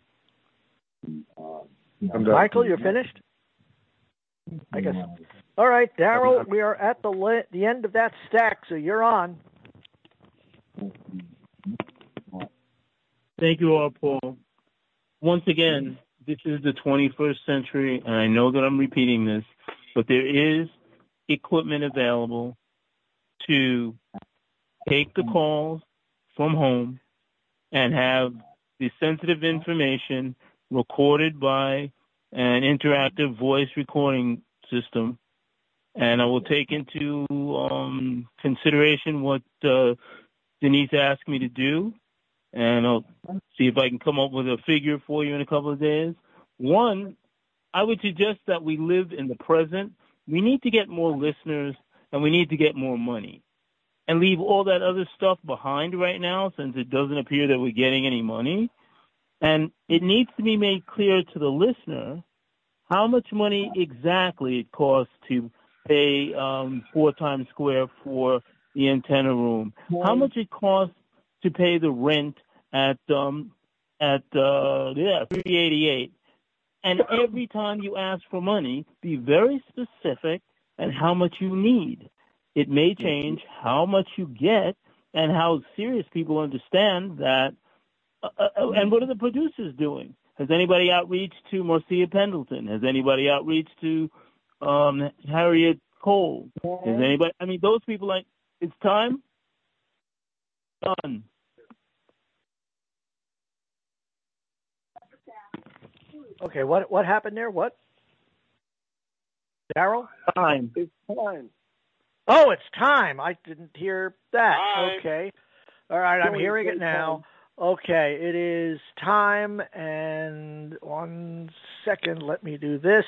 I'm done. Michael, you're finished? I guess. All right, Daryl, we are at the end of that stack, so you're on. Thank you all, Paul. Once again, this is the 21st century, and I know that I'm repeating this, but there is equipment available to take the calls from home and have the sensitive information recorded by an interactive voice recording system. And I will take into consideration what Denise asked me to do, and I'll see if I can come up with a figure for you in a couple of days. One, I would suggest that we live in the present. We need to get more listeners, and we need to get more money, and leave all that other stuff behind right now, since it doesn't appear that we're getting any money. And it needs to be made clear to the listener how much money exactly it costs to pay 4 Times Square for the antenna room, how much it costs to pay the rent at 388. And every time you ask for money, be very specific and how much you need. It may change how much you get and how serious people understand that. And what are the producers doing? Has anybody outreached to Marcia Pendleton? Has anybody outreached to Harriet Cole? Has anybody? I mean, those people, like, it's time. Done. Okay, what happened there? What? Darrell? Time. It's time. Oh, it's time. I didn't hear that. Time. Okay. All right, I'm hearing it now. Okay, it is time, and 1 second, let me do this.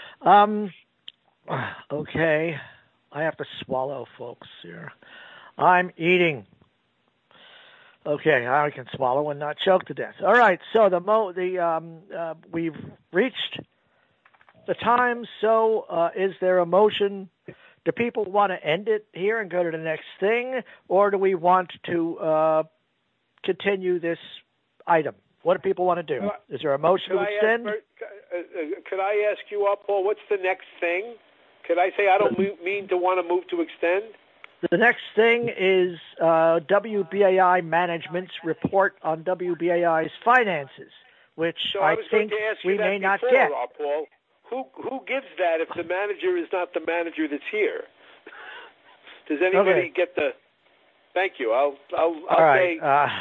Okay, I have to swallow, folks, here. I'm eating. Okay, I can swallow and not choke to death. All right, so we've reached the time, so is there a motion? Do people want to end it here and go to the next thing, or do we want to continue this item? What do people want to do? Is there a motion to extend? Could I ask you, Paul, what's the next thing? Could I say I don't mean to want to move to extend? The next thing is WBAI management's report on WBAI's finances, which so I was think going to ask you we that may not before, get. Paul. Who gives that if the manager is not the manager that's here? Does anybody get the? Thank you. I'll All right.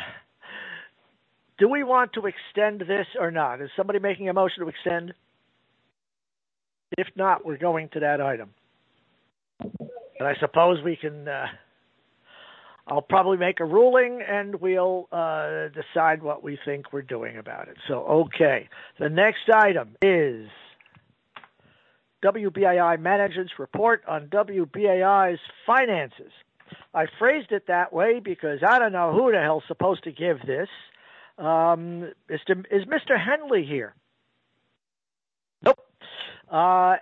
Do we want to extend this or not? Is somebody making a motion to extend? If not, we're going to that item. And I suppose we can. I'll probably make a ruling, and we'll decide what we think we're doing about it. So, okay. The next item is WBAI management's report on WBAI's finances. I phrased it that way because I don't know who the hell's supposed to give this. Is Mr. Henley here? Nope. Paul?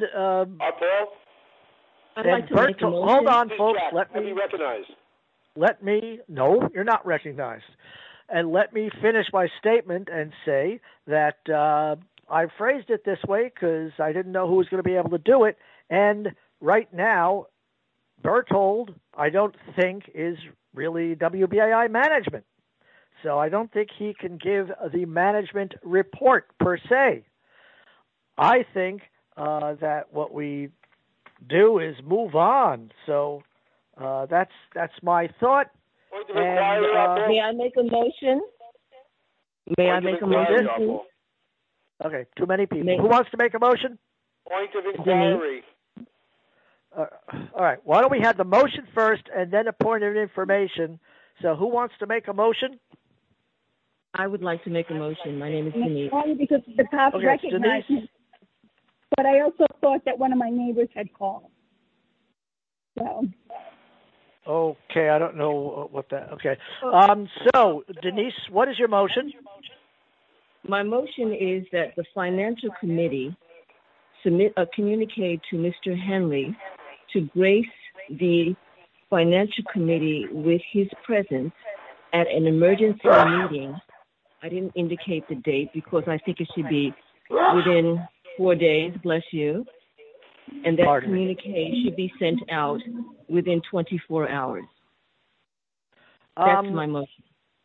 I'd like to make a motion. Hold on, folks. Let me recognize. No, you're not recognized. And let me finish my statement and say that I phrased it this way because I didn't know who was going to be able to do it. And right now, Berthold, I don't think, is really WBAI management. So I don't think he can give the management report per se. I think that what we do is move on. So that's my thought. May I make a motion? May I make a motion, please? Okay, too many people. Who wants to make a motion? Point of inquiry. All right. Why don't we have the motion first and then a point of information? So who wants to make a motion? I would like to make a motion. My name is Denise. Only because the cops recognized me. But I also thought that one of my neighbors had called. So. Okay, I don't know what that. Okay. So Denise, what is your motion? My motion is that the financial committee submit a communique to Mr. Henley to grace the financial committee with his presence at an emergency meeting. I didn't indicate the date because I think it should be within 4 days, bless you. And that communique should be sent out within 24 hours. That's my motion.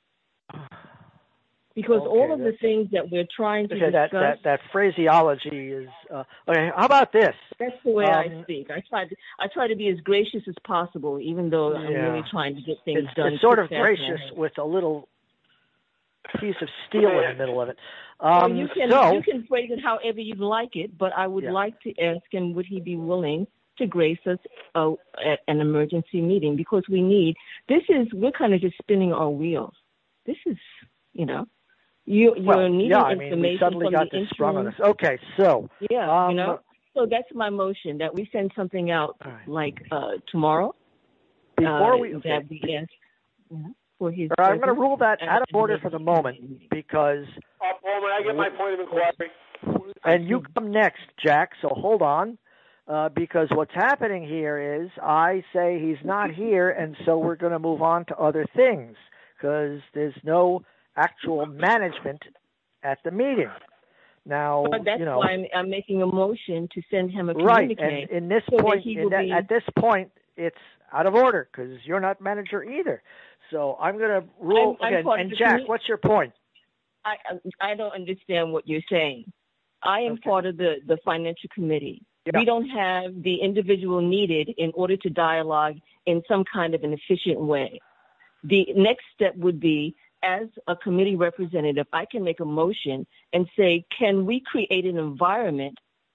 Because all of the things that we're trying to discuss... That phraseology is... okay, how about this? That's the way I speak. I try to be as gracious as possible, even though I'm really trying to get things done. It's sort of gracious with a little piece of steel in the middle of it. You can phrase it however you'd like it, but I would like to ask him, would he be willing to grace us at an emergency meeting? Because we're kind of just spinning our wheels. This is, you're needing information we suddenly got this sprung on us. Okay, so. So that's my motion, that we send something out tomorrow. Before we for his. I'm going to rule that out of order for the moment because. Paul, may I get my point of inquiry? And you come next, Jack. So hold on, because what's happening here is I say he's not here, and so we're going to move on to other things because there's no actual management at the meeting. Now, that's why I'm making a motion to send him a communique. Right, and in this point, at this point, it's out of order because you're not manager either. So I'm going to rule again. And Jack, what's your point? I don't understand what you're saying. I am part of the financial committee. Yeah. We don't have the individual needed in order to dialogue in some kind of an efficient way. The next step would be, as a committee representative, I can make a motion and say, can we create an environment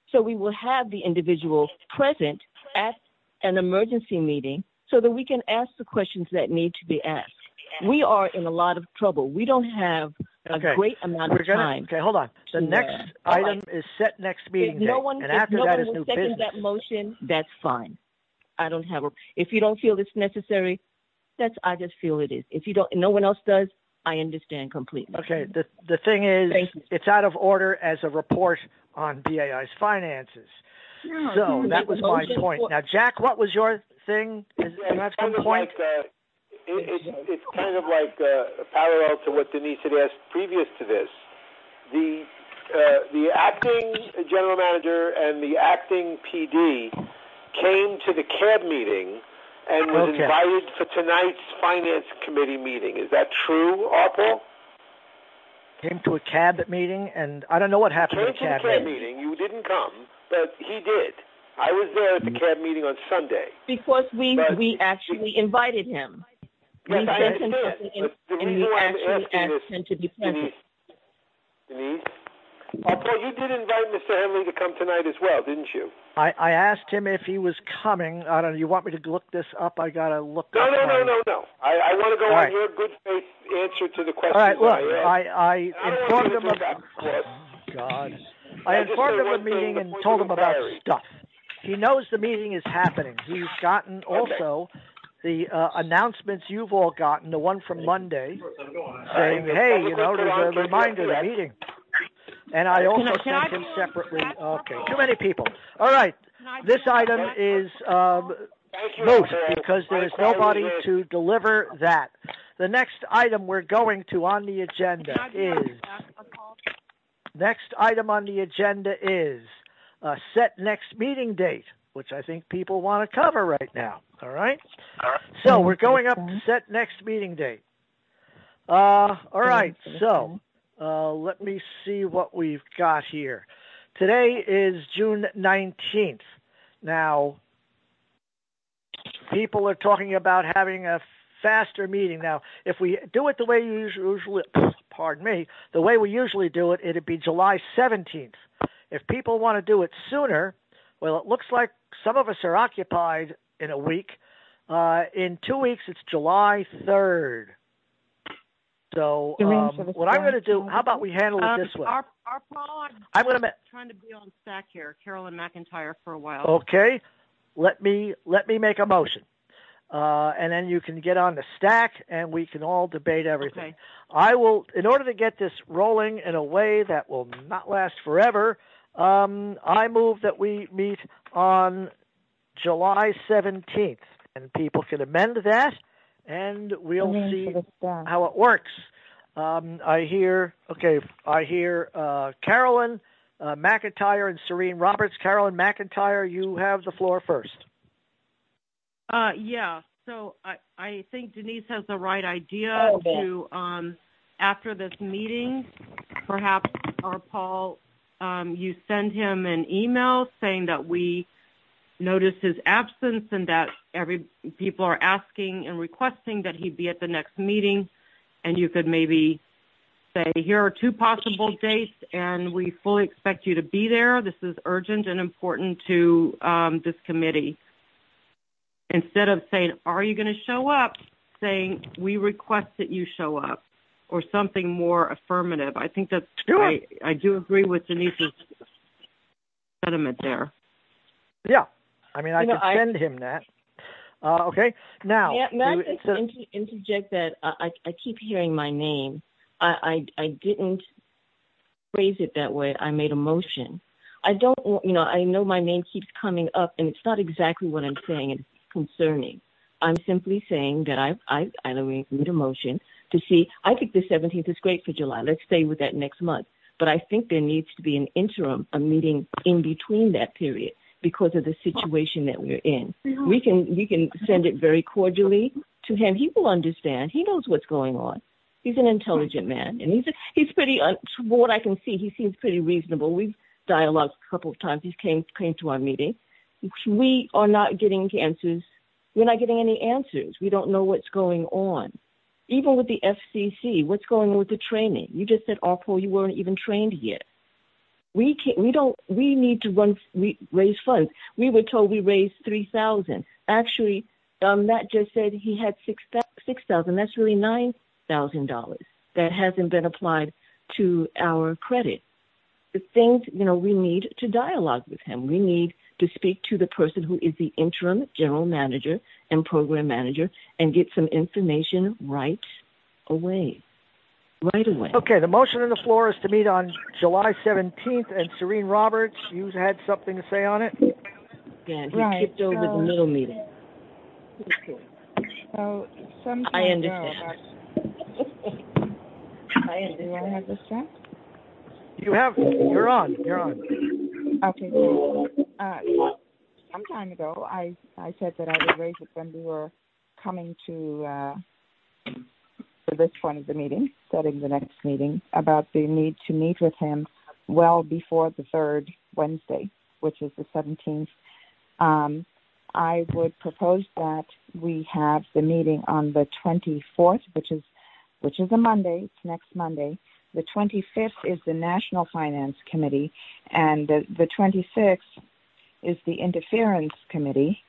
So we will have the individual present at an emergency meeting so that we can ask the questions that need to be asked. We are in a lot of trouble. We don't have a great amount of time. Okay, hold on. The next item is set next meeting date, and after that is new business. If that motion, that's fine. I don't have a. If you don't feel it's necessary, I just feel it is. If you don't, no one else does, I understand completely. Okay. The thing is, it's out of order as a report on BAI's finances. Yeah, so that was my point. Now, Jack, what was your thing? You have some point? It's kind of like parallel to what Denise had asked previous to this. The acting general manager and the acting PD came to the CAB meeting and was invited for tonight's finance committee meeting. Is that true, Arpaul? Came to a CAB meeting, and I don't know what happened at the CAB meeting. You didn't come, but he did. I was there at the CAB meeting on Sunday. Because we actually invited him. Yes, I understand. But the reason why I'm asking this, him to be present. Denise? Paul, you did invite Mr. Henley to come tonight as well, didn't you? I asked him if he was coming. I don't know. You want me to look this up? I got to look up. No. I want to go on your good faith answer to the question. All right, look, I informed him of... God. I informed him of the meeting and told him about stuff. He knows the meeting is happening. He's gotten also the announcements you've all gotten, the one from Monday, saying, hey, there's a reminder of the meeting. And I also sent him separately. Okay, too many people. All right, this item is moot because there is nobody to deliver that. The next item we're going to on the agenda is set next meeting date, which I think people want to cover right now. All right? So we're going up to set next meeting date. All right, so let me see what we've got here. Today is June 19th. Now, people are talking about having a faster meeting. Now, if we do it the way you usually, the way we usually do it, it'd be July 17th. If people want to do it sooner, well, it looks like some of us are occupied in a week. In 2 weeks, it's July 3rd. So what I'm going to do, how about we handle it this way? Paul, I'm trying to be on stack here. Carolyn McIntyre for a while. Okay. Let me make a motion. And then you can get on the stack and we can all debate everything. Okay. I will, in order to get this rolling in a way that will not last forever, I move that we meet on July 17th. And people can amend that, and we'll see how it works. I hear Carolyn McIntyre and Serene Roberts. Carolyn McIntyre, you have the floor first. Yeah, so I think Denise has the right idea to, after this meeting, perhaps, or Paul, you send him an email saying that we notice his absence and that people are asking and requesting that he be at the next meeting, and you could maybe say, here are two possible dates, and we fully expect you to be there. This is urgent and important to this committee. Instead of saying, are you going to show up, saying, we request that you show up, or something more affirmative. I think that's I do agree with Denise's sentiment there. Yeah. I mean, I could send him that. Okay. Now, may I just interject that I keep hearing my name. I didn't phrase it that way. I made a motion. I don't, I know my name keeps coming up, and it's not exactly what I'm saying. It's concerning. I'm simply saying that I made a motion to see. I think the 17th is great for July. Let's stay with that next month. But I think there needs to be an interim, a meeting in between that period, because of the situation that we're in. We can send it very cordially to him. He will understand. He knows what's going on. He's an intelligent man, and he's pretty. From what I can see, he seems pretty reasonable. We've dialogued a couple of times. He came to our meeting. We are not getting answers. We're not getting any answers. We don't know what's going on. Even with the FCC, what's going on with the training? You just said, Paul, you weren't even trained yet. We need to raise funds. We were told we raised $3,000. Actually, Matt just said he had $6,000. That's really $9,000 that hasn't been applied to our credit. The things, we need to dialogue with him. We need to speak to the person who is the interim general manager and program manager and get some information right away. Okay, the motion on the floor is to meet on July 17th, and Serene Roberts, you had something to say on it? Again, he kicked over the middle meeting. So, I understand. Do you want to have this chat? You're on. Okay. Some time ago, I said that I would raise it when we were coming to this point of the meeting, setting the next meeting, about the need to meet with him well before the third Wednesday, which is the 17th. I would propose that we have the meeting on the 24th, which is a Monday. It's next Monday. The 25th is the National Finance Committee, and the 26th is the Interference Committee.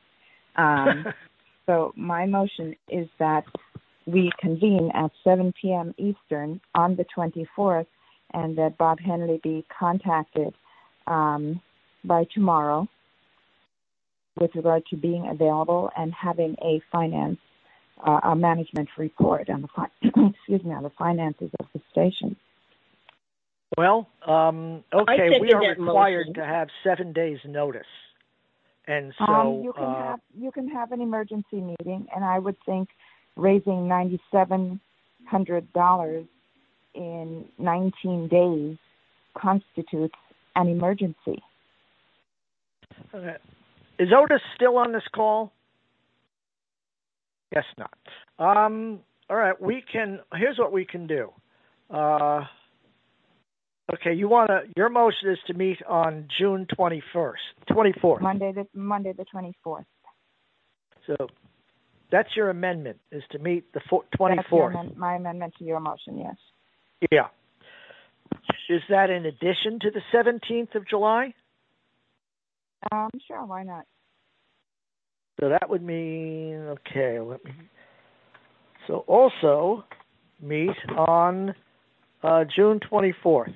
So my motion is that we convene at 7 p.m. Eastern on the 24th, and that Bob Henley be contacted by tomorrow with regard to being available and having a management report on the finances of the station. Well, okay, we are required to have 7 days notice, and so you can have an emergency meeting, and I would think raising $9,700 in 19 days constitutes an emergency. Okay. Is Otis still on this call? Guess not. All right, here's what we can do. Okay, your motion is to meet on June 24th. Monday the 24th. So that's your amendment, is to meet the 24th. That's my amendment to your motion, yes. Yeah. Is that in addition to the 17th of July? Sure, why not? So that would mean, so also meet on June 24th.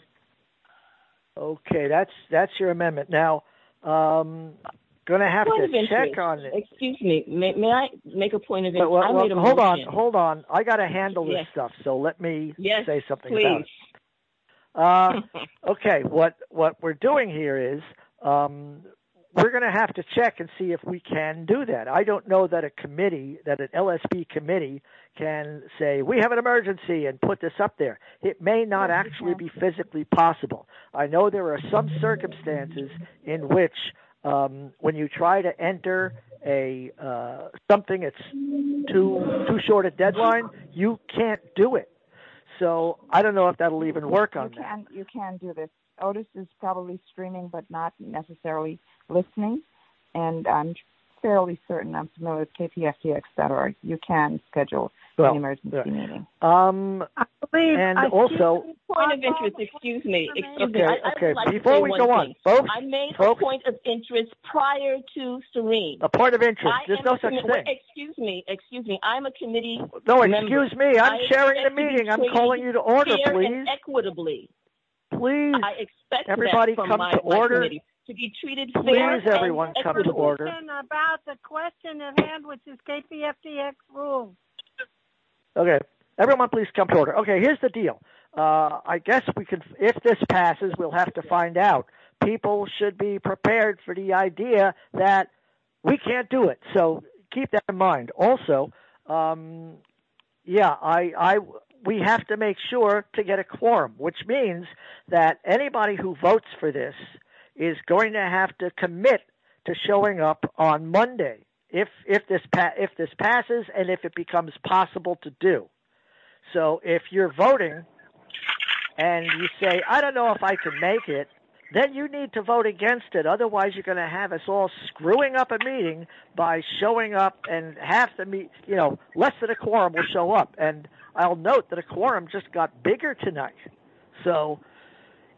Okay, that's your amendment. Now, going to have to check on it. Excuse me, may I make a point of interest? Hold on. I got to handle this stuff, so let me say something about it. Okay, what we're doing here is we're going to have to check and see if we can do that. I don't know that an LSB committee can say, we have an emergency and put this up there. It may not actually be physically possible. I know there are some circumstances in which when you try to enter something that's too short a deadline, you can't do it. So I don't know if that'll even work on that. You can do this. Otis is probably streaming but not necessarily listening, and I'm fairly certain, I'm familiar with KPFTX.org, you can schedule an emergency meeting. Point of interest, excuse me. Okay. Before we go on, folks, I made a point of interest prior to Serene. A point of interest. There's no such thing. Excuse me. I'm a committee No, member. Excuse me. I'm chairing the meeting. I'm calling you to order, please. And equitably. Please. I expect everybody that from come to order. committee, to be treated fair. Please, everyone, come to order. About the question at hand, which is KPFTX rules. Okay. Everyone, please come to order. Okay, here's the deal. I guess we could, if this passes, we'll have to find out. People should be prepared for the idea that we can't do it. So keep that in mind. Also, we have to make sure to get a quorum, which means that anybody who votes for this is going to have to commit to showing up on Monday if this passes and if it becomes possible to do. So if you're voting and you say, I don't know if I can make it, then you need to vote against it. Otherwise, you're going to have us all screwing up a meeting by showing up, and less than a quorum will show up. And I'll note that a quorum just got bigger tonight. So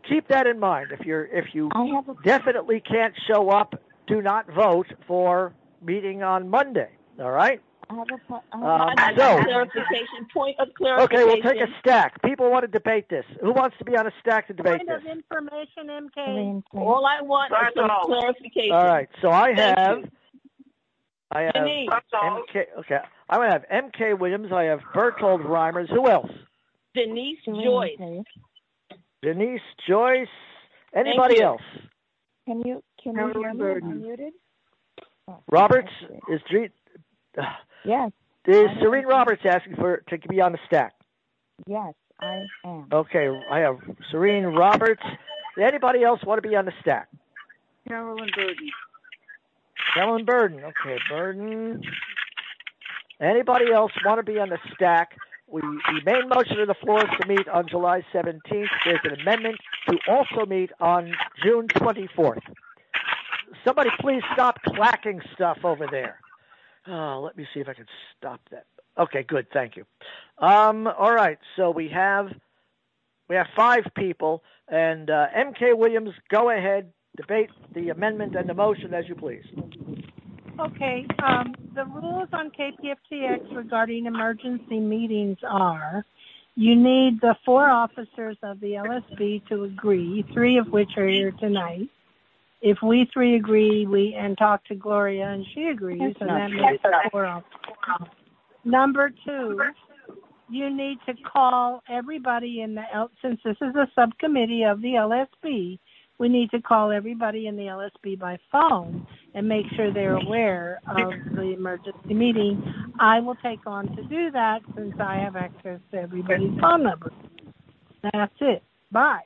keep that in mind. If you definitely can't show up, do not vote for meeting on Monday. All right. I have a clarification. Point of clarification. Okay, we'll take a stack. People want to debate this. Who wants to be on a stack to debate this? Point of information, MK. All I want is some clarification. All right, so I have Denise. MK. Okay, I'm gonna have MK Williams. I have Bertold Reimers. Who else? Denise Joyce. Denise Joyce. Anybody else? Can you hear me? I'm muted. Roberts is. Yes. Is Serene Roberts asking to be on the stack? Yes, I am. Okay, I have Serene Roberts. Anybody else want to be on the stack? Carolyn Burden. Carolyn Burden. Okay, Burden. Anybody else want to be on the stack? The main motion of the floor is to meet on July 17th. There's an amendment to also meet on June 24th. Somebody please stop clacking stuff over there. Let me see if I can stop that. Okay, good. Thank you. All right. So we have 5 people, and MK Williams, go ahead, debate the amendment and the motion as you please. Okay. The rules on KPFTX regarding emergency meetings are: you need the 4 officers of the LSB to agree, 3 of which are here tonight. If we 3 agree, and talk to Gloria and she agrees, and that makes 4 officers. Number 2, you need to call everybody since this is a subcommittee of the LSB, we need to call everybody in the LSB by phone and make sure they're aware of the emergency meeting. I will take on to do that since I have access to everybody's phone number. That's it. Bye.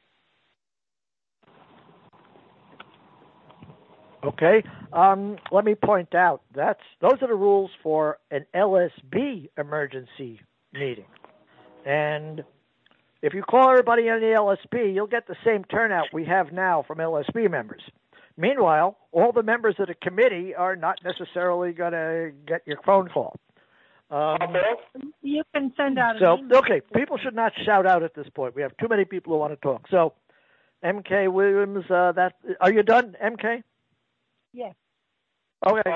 Okay. Let me point out those are the rules for an LSB emergency meeting. And if you call everybody in the LSB, you'll get the same turnout we have now from LSB members. Meanwhile, all the members of the committee are not necessarily going to get your phone call. You can send out an email. Okay, people should not shout out at this point. We have too many people who want to talk. So, MK Williams, are you done, MK? Yes. Okay.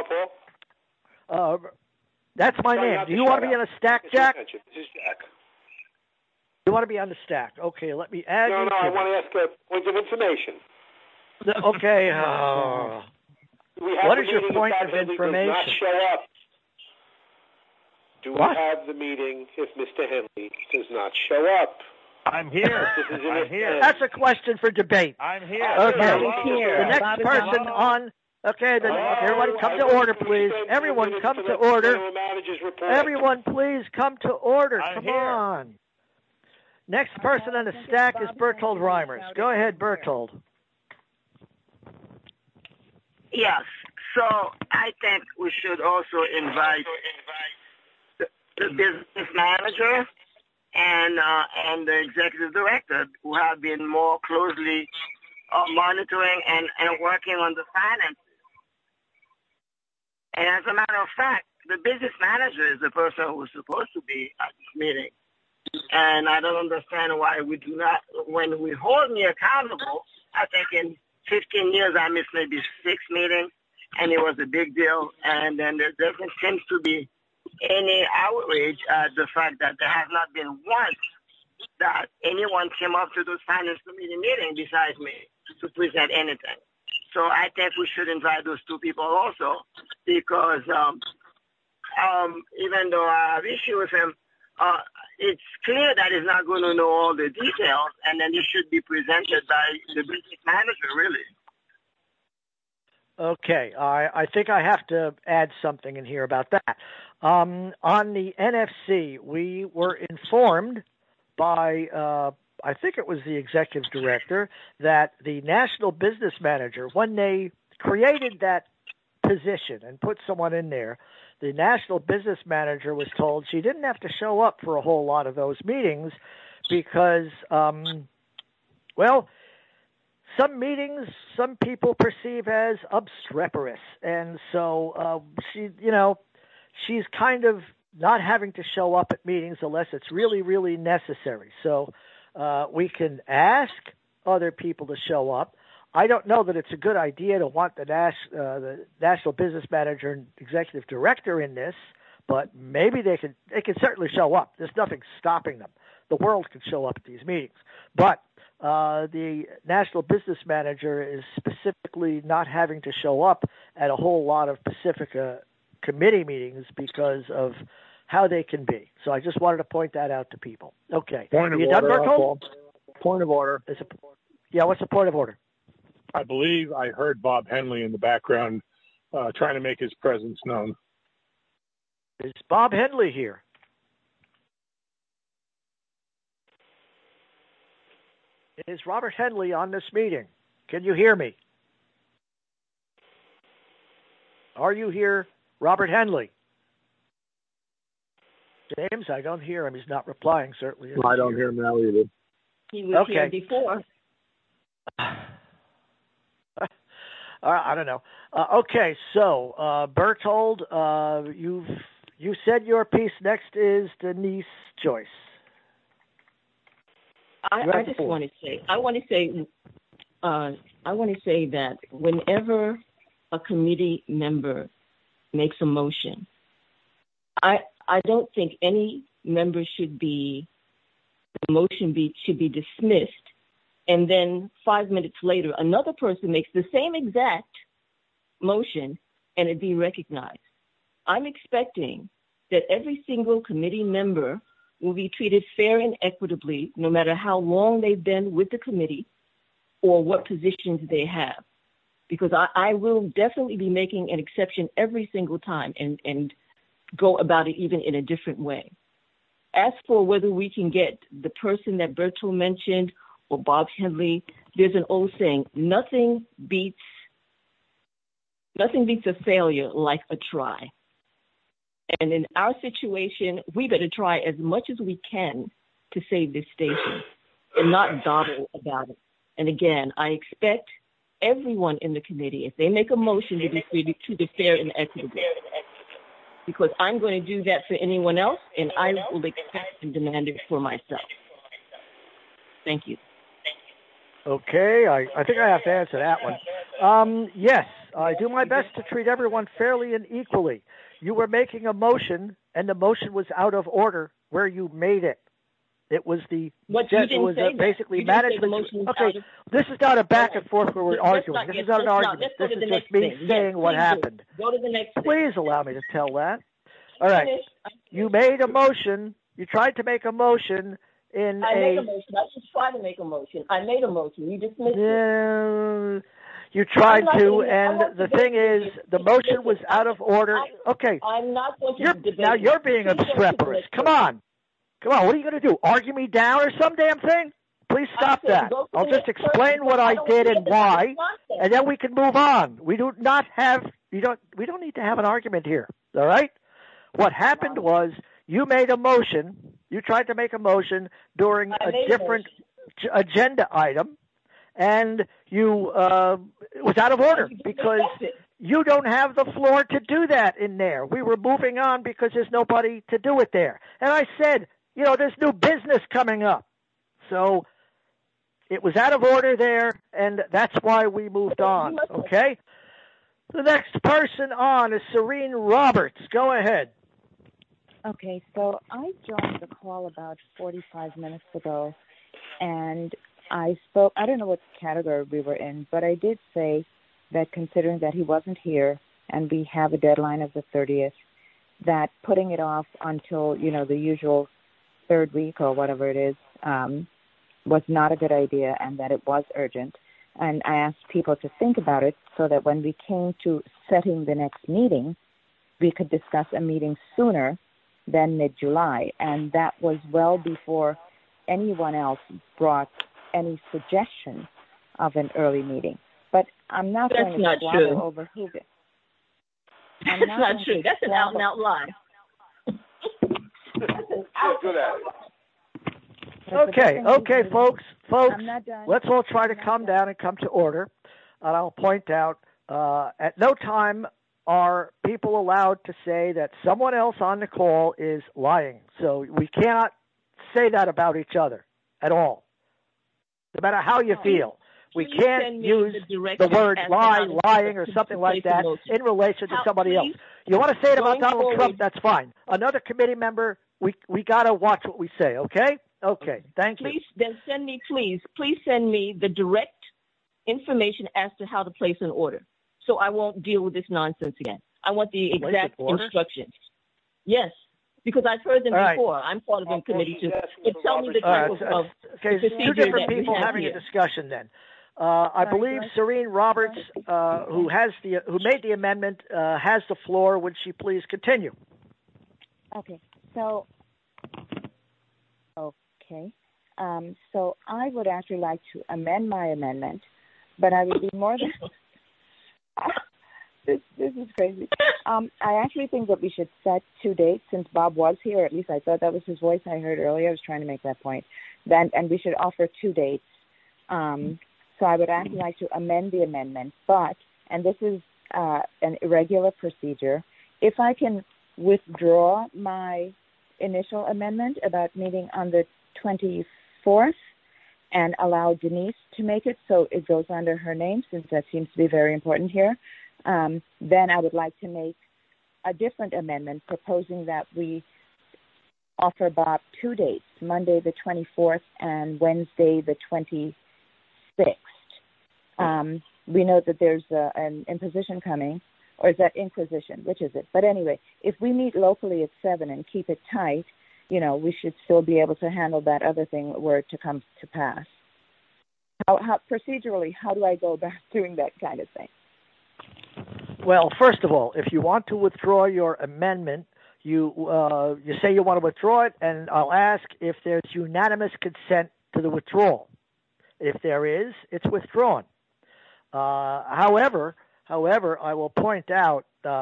That's my name. Do you want to be on a stack, Jack? This is Jack. You want to be on the stack? Okay, let me add you. No, I want to ask a point of information. Okay. What is your point of information? Does not show up. Do we have the meeting if Mr. Henley does not show up? I'm here. I'm here. That's a question for debate. I'm here. Okay. The next person on. Okay, then everybody come to order, please. Everyone come to order. Everyone, please come to order. Come on. Next person on the stack is Bertold Reimers. Go ahead, Bertold. Yes. So I think we should also invite the business manager and the executive director who have been more closely monitoring and working on the finances. And as a matter of fact, the business manager is the person who's supposed to be at this meeting. And I don't understand why we do not, when we hold me accountable, I think in 15 years I missed maybe 6 meetings, and it was a big deal. And then there doesn't seem to be any outrage at the fact that there has not been once that anyone came up to those finance committee meetings besides me to present anything. So I think we should invite those 2 people also, because even though I have issue with him, it's clear that he's not going to know all the details, and then it should be presented by the business manager, really. Okay, I think I have to add something in here about that. On the NFC, we were informed by, I think it was the executive director, that the national business manager, when they created that position and put someone in there, the national business manager was told she didn't have to show up for a whole lot of those meetings because, some meetings some people perceive as obstreperous. And so she's kind of not having to show up at meetings unless it's really, really necessary. So we can ask other people to show up. I don't know that it's a good idea to want the National Business Manager and Executive Director in this, but maybe they can certainly show up. There's nothing stopping them. The world can show up at these meetings. But the National Business Manager is specifically not having to show up at a whole lot of Pacifica committee meetings because of how they can be. So I just wanted to point that out to people. Okay. Point of you order, done, Berthold? Point of order. Yeah, what's the point of order? I believe I heard Bob Henley in the background trying to make his presence known. Is Bob Henley here? Is Robert Henley on this meeting? Can you hear me? Are you here, Robert Henley? James, I don't hear him. He's not replying, certainly. I don't hear him now either. He was here before. I don't know. Okay, so Berthold, you said your piece. Next is Denise Joyce. I just want to say that whenever a committee member makes a motion, I don't think any member should be dismissed, and then 5 minutes later another person makes the same exact motion and it be recognized. I'm expecting that every single committee member will be treated fair and equitably, no matter how long they've been with the committee or what positions they have. Because I will definitely be making an exception every single time and go about it even in a different way. As for whether we can get the person that Berthold mentioned or Bob Henley, there's an old saying, nothing beats a failure like a try. And in our situation, we better try as much as we can to save this station and not dawdle about it. And again, I expect everyone in the committee, if they make a motion, to be treated fair and equitable. Because I'm going to do that for anyone else, and I will expect and demand it for myself. Thank you. Okay, I think I have to answer that one. Yes, I do my best to treat everyone fairly and equally. You were making a motion, and the motion was out of order where you made it. It was basically management. Okay, this is not a back and forth where we're arguing. This is not an argument. This is just me saying what happened. Go to the next thing. Please allow me to tell that. All right. You made a motion. You tried to make a motion in I made a motion. I just tried to make a motion. I made a motion. You dismissed it. You tried to, and the thing is, the motion was out of order. Okay. I'm not going to debate. Now you're being obstreperous. Come on. What are you going to do? Argue me down or some damn thing? Please stop that. I'll just explain what I did and why, and then we can move on. We don't need to have an argument here. All right? What happened was you made a motion. You tried to make a motion during a different agenda item, and it was out of order because you don't have the floor to do that in there. We were moving on because there's nobody to do it there. And I said, there's new business coming up. So it was out of order there, and that's why we moved on, okay? The next person on is Serene Roberts. Go ahead. Okay, so I joined the call about 45 minutes ago, and I spoke, I don't know what category we were in, but I did say that considering that he wasn't here and we have a deadline of the 30th, that putting it off until, the usual third week or whatever it is, was not a good idea and that it was urgent. And I asked people to think about it so that when we came to setting the next meeting, we could discuss a meeting sooner than mid-July. And that was well before anyone else brought any suggestion of an early meeting. But I'm not going to squabble over who it. That's not true. That's an out-and-out lie. Okay, folks, let's all try to calm down and come to order. And I'll point out, at no time are people allowed to say that someone else on the call is lying. So we cannot say that about each other at all. no matter how you feel. We can't use the word lying, or something like that in relation to somebody else. You want to say it about Donald Trump, that's fine. Another committee member, we got to watch what we say, okay? Okay, thank you. Please send me the direct information as to how to place an order, so I won't deal with this nonsense again. I want the exact instructions. Yes, because I've heard them before. I'm part of the committee too. But tell me the type of okay, two different people having a discussion then. I believe Serene Roberts, who made the amendment, has the floor. Would she please continue? Okay. So I would actually like to amend my amendment, but I would be more than this is crazy. I actually think that we should set 2 dates, since Bob was here. At least I thought that was his voice I heard earlier. I was trying to make that point. And we should offer 2 dates. So I would actually like to amend the amendment, and this is an irregular procedure, if I can withdraw my initial amendment about meeting on the 24th and allow Denise to make it so it goes under her name, since that seems to be very important here, then I would like to make a different amendment proposing that we offer Bob 2 dates, Monday the 24th and Wednesday the 26th. We know that there's an imposition coming, or is that inquisition? Which is it? But anyway, if we meet locally at 7 and keep it tight, we should still be able to handle that other thing were it to come to pass. How procedurally, how do I go about doing that kind of thing? Well, first of all, if you want to withdraw your amendment, you say you want to withdraw it, and I'll ask if there's unanimous consent to the withdrawal. If there is, it's withdrawn. However, I will point out,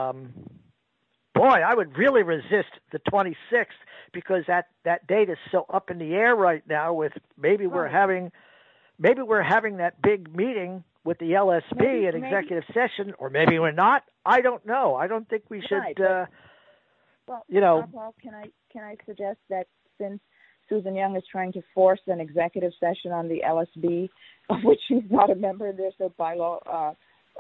I would really resist the 26th, because that date is so up in the air right now. With maybe we're having that big meeting with the LSB in executive session, or maybe we're not. I don't know. I don't think we should. Paul, can I suggest that since Susan Young is trying to force an executive session on the LSB, of which she's not a member, there's a bylaw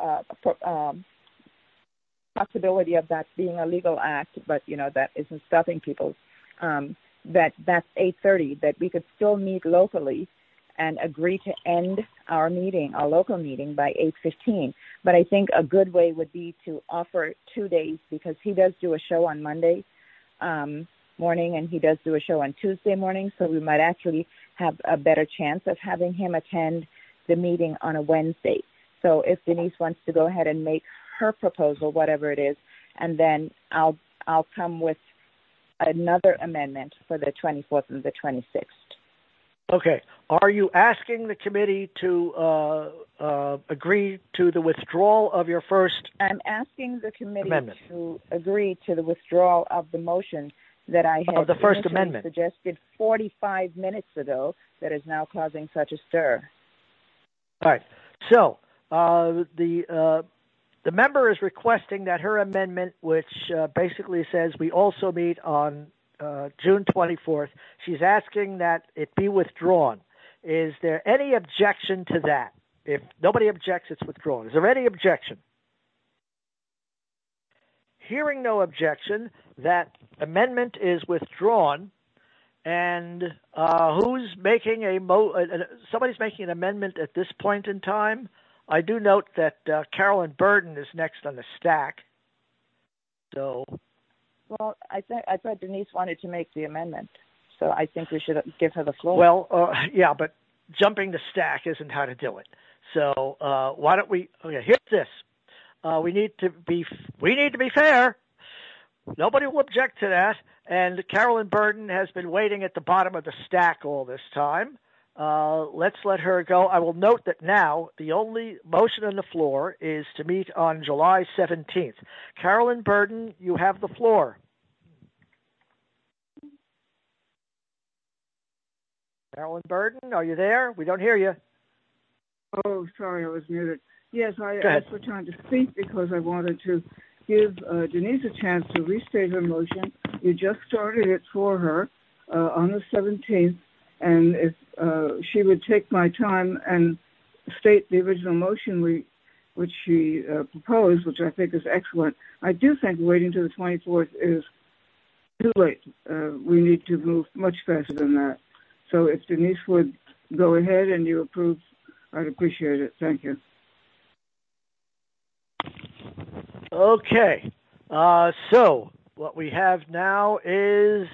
possibility of that being a legal act, but that isn't stopping people. That's 8:30. That we could still meet locally and agree to end our local meeting by 8:15. But I think a good way would be to offer 2 days, because he does do a show on Monday morning, and he does do a show on Tuesday morning, so we might actually have a better chance of having him attend the meeting on a Wednesday. So if Denise wants to go ahead and make her proposal, whatever it is, and then I'll come with another amendment for the 24th and the 26th. Okay. Are you asking the committee to agree to the withdrawal of your first I'm asking the committee amendment to agree to the withdrawal of the motion that I had of the first amendment suggested 45 minutes ago, that is now causing such a stir. All right. So the member is requesting that her amendment, which basically says we also meet on June 24th, she's asking that it be withdrawn. Is there any objection to that? If nobody objects, it's withdrawn. Is there any objection? Hearing no objection, that amendment is withdrawn. And who's making somebody's making an amendment at this point in time? I do note that Carolyn Burden is next on the stack. So, well, I thought Denise wanted to make the amendment, so I think we should give her the floor. Well, yeah, but jumping the stack isn't how to do it. So why don't we? Okay, here's this. We need to be fair. Nobody will object to that. And Carolyn Burden has been waiting at the bottom of the stack all this time. Let's let her go. I will note that now the only motion on the floor is to meet on July 17th. Carolyn Burden, you have the floor. Carolyn Burden, are you there? We don't hear you. Oh, sorry, I was muted. Yes, I asked for time to speak because I wanted to give Denise a chance to restate her motion. You just started it for her on the 17th, And if she would take my time and state the original motion which she proposed, which I think is excellent, I do think waiting to the 24th is too late. We need to move much faster than that. So if Denise would go ahead and you approve, I'd appreciate it. Thank you. Okay. So what we have now is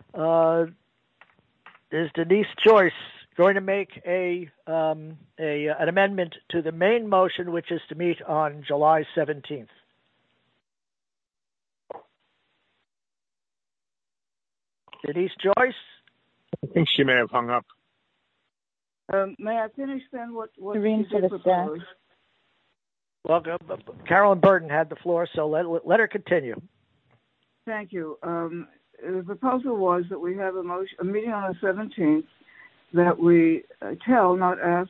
Denise Joyce going to make an amendment to the main motion, which is to meet on July 17th. Denise Joyce? I think she may have hung up. May I finish then what Serene you did propose? Well, Carolyn Burton had the floor, so let her continue. Thank you. The proposal was that we have a meeting on the 17th that we tell, not ask,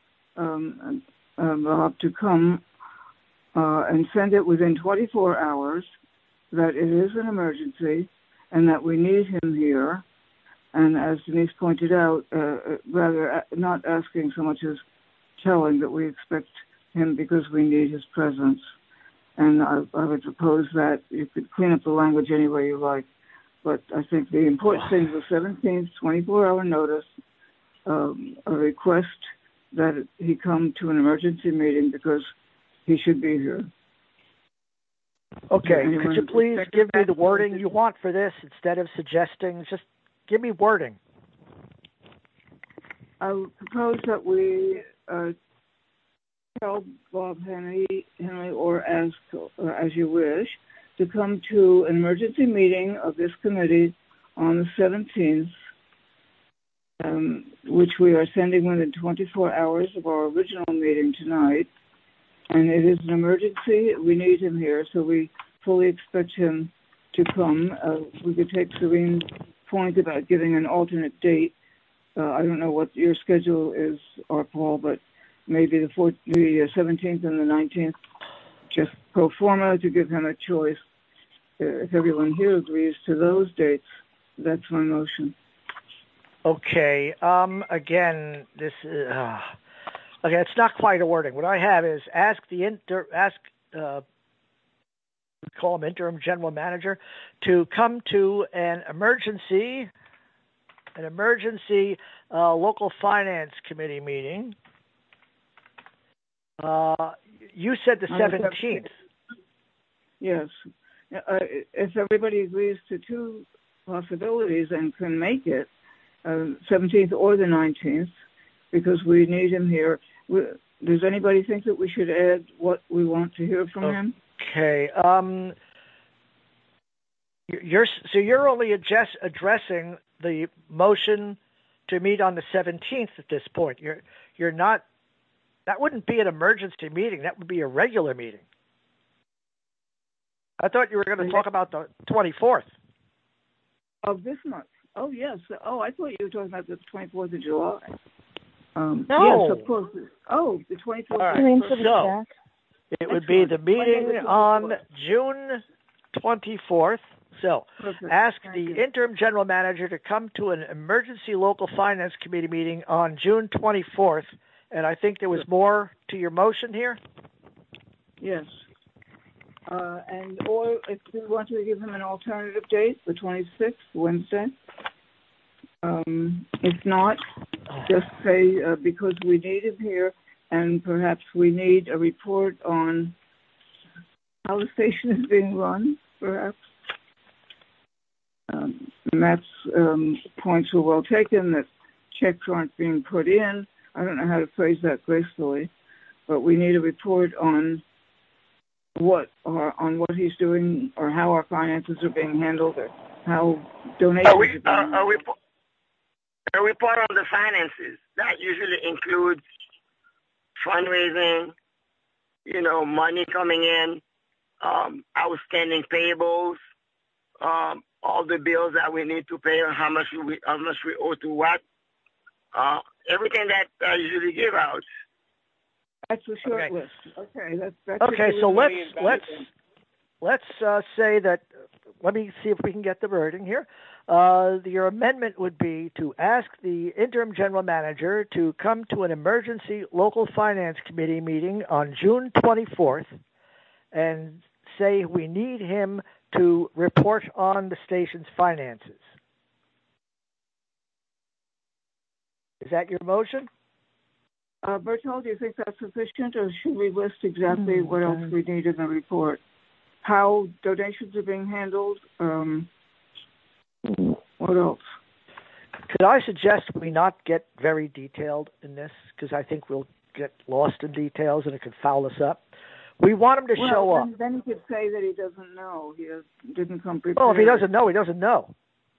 Bob to come and send it within 24 hours, that it is an emergency and that we need him here. And as Denise pointed out, rather not asking so much as telling that we expect him because we need his presence. And I would propose that you could clean up the language any way you like. But I think the important thing is the 17th, 24-hour notice, a request that he come to an emergency meeting because he should be here. Okay, could you please give me the wording you want for this instead of suggesting? Just give me wording. I would propose that we tell Bob Henley, or ask, as you wish, to come to an emergency meeting of this committee on the 17th, which we are sending within 24 hours of our original meeting tonight. And it is an emergency. We need him here, so we fully expect him to come. We could take Serene's point about giving an alternate date. I don't know what your schedule is, Paul, but maybe the 17th and the 19th, just pro forma to give him a choice. If everyone here agrees to those dates, that's my motion. Okay. Again, this is... Okay, it's not quite a wording. What I have is we call him interim general manager, to come to an emergency local finance committee meeting. You said the 17th. Yes. If everybody agrees to two possibilities and can make it, 17th or the 19th, because we need him here. Does anybody think that we should add what we want to hear from him? Okay. You're only addressing the motion to meet on the 17th at this point. You're not. That wouldn't be an emergency meeting. That would be a regular meeting. I thought you were going to talk about the 24th of this month. Oh yes. Oh, I thought you were talking about the 24th of July. No. Yes, of course. Oh, the 24th. All right. So it would be the meeting on June 24th. So ask the interim general manager to come to an emergency local finance committee meeting on June 24th. And I think there was more to your motion here. Yes. Or if we want to give him an alternative date, the 26th, Wednesday. If not, just say because we need him here, and perhaps we need a report on how the station is being run, perhaps. Matt's points were well taken, that checks aren't being put in. I don't know how to phrase that gracefully, but we need a report on what he's doing, or how our finances are being handled, or how donations are being handled. A report on the finances that usually includes fundraising, money coming in, outstanding payables, all the bills that we need to pay, and how much we owe to what, everything that I usually give out. That's a short list. Okay, that's okay. So let's say that. Let me see if we can get the wording here. your amendment would be to ask the interim general manager to come to an emergency local finance committee meeting on June 24th and say we need him to report on the station's finances. Is that your motion? Berthold, do you think that's sufficient, or should we list exactly what else we need in the report? How donations are being handled? What else? Could I suggest we not get very detailed in this, because I think we'll get lost in details and it could foul us up. We want him to show up. Then he could say that he doesn't know. He didn't come prepared. Well, if he doesn't know, he doesn't know.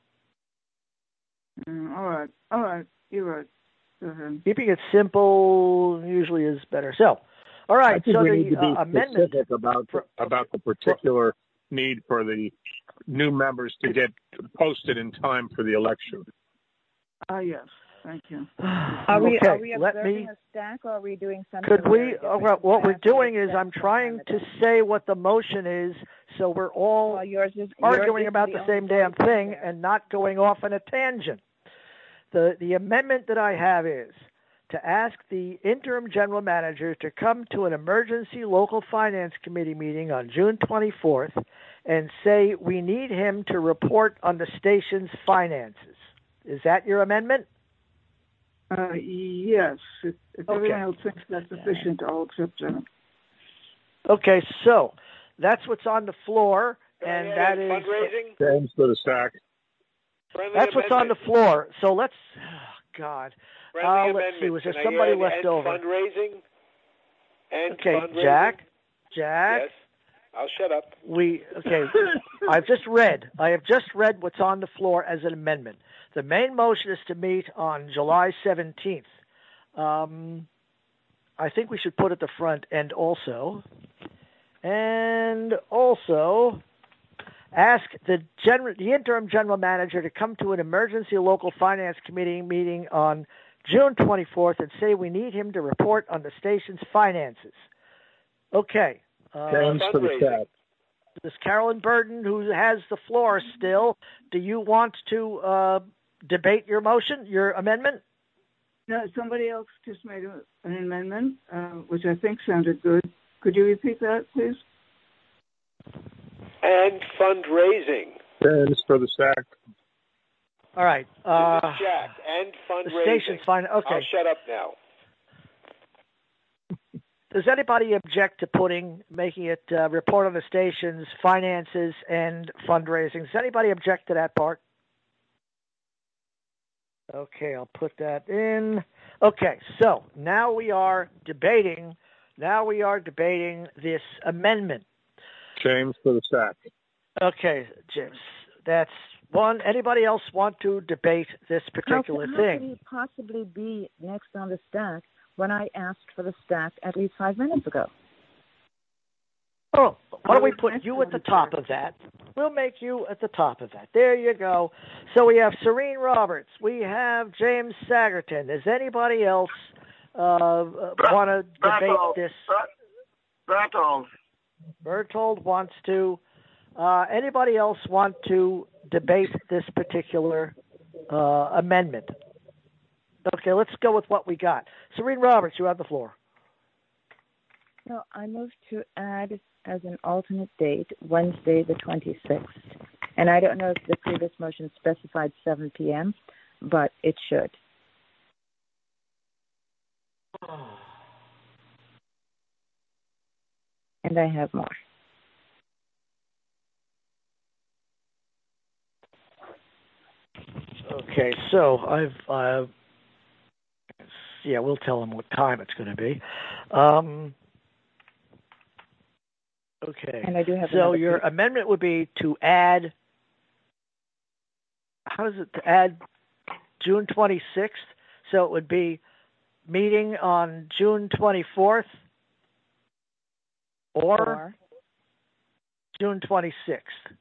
All right. You're right. Go ahead. Keeping it simple usually is better. So, all right. So the amendment about the particular need for the new members to get posted in time for the election. Yes. Thank you. Are we observing a stack, or are we doing something? Could we? What we're doing is I'm trying to say what the motion is, so we're all arguing about the same damn thing and not going off on a tangent. The amendment that I have is to ask the interim general manager to come to an emergency local finance committee meeting on June 24th and say we need him to report on the station's finances. Is that your amendment? Yes. If everyone else thinks that's sufficient, I'll accept that. Okay, so that's what's on the floor, and that is fundraising. James for the stack. That's what's on the floor. So let's. Oh God. Let's see. Was there somebody left over? Fundraising. Okay, fundraising. Jack. Yes. I'll shut up. I have just read what's on the floor as an amendment. The main motion is to meet on July 17th. I think we should put at the front and also ask the interim general manager to come to an emergency local finance committee meeting on June 24th and say we need him to report on the station's finances. Okay. James for the stack. This Carolyn Burden, who has the floor still, do you want to debate your motion, your amendment? No, somebody else just made an amendment, which I think sounded good. Could you repeat that, please? And fundraising. James for the stack. All right. This is Jack. And fundraising. The station's fine. Okay. I'll shut up now. Does anybody object to making it report on the station's finances and fundraising? Does anybody object to that part? Okay, I'll put that in. Okay, so now we are debating this amendment. James for the stack. Okay, James. That's one. Anybody else want to debate this particular thing? How could he possibly be next on the stack when I asked for the stack at least 5 minutes ago? Oh, why don't we put you at the top of that? We'll make you at the top of that. There you go. So we have Serene Roberts. We have James Sagerton. Does anybody else want to debate this? Berthold wants to. Anybody else want to debate this particular amendment? Okay, let's go with what we got. Serene Roberts, you have the floor. So I move to add as an alternate date Wednesday the 26th. And I don't know if the previous motion specified 7 p.m., but it should. And I have more. Okay, so we'll tell them what time it's going to be. Okay. And I do have. So your amendment would be to add. How is it to add June 26th? So it would be meeting on June 24th or June 26th.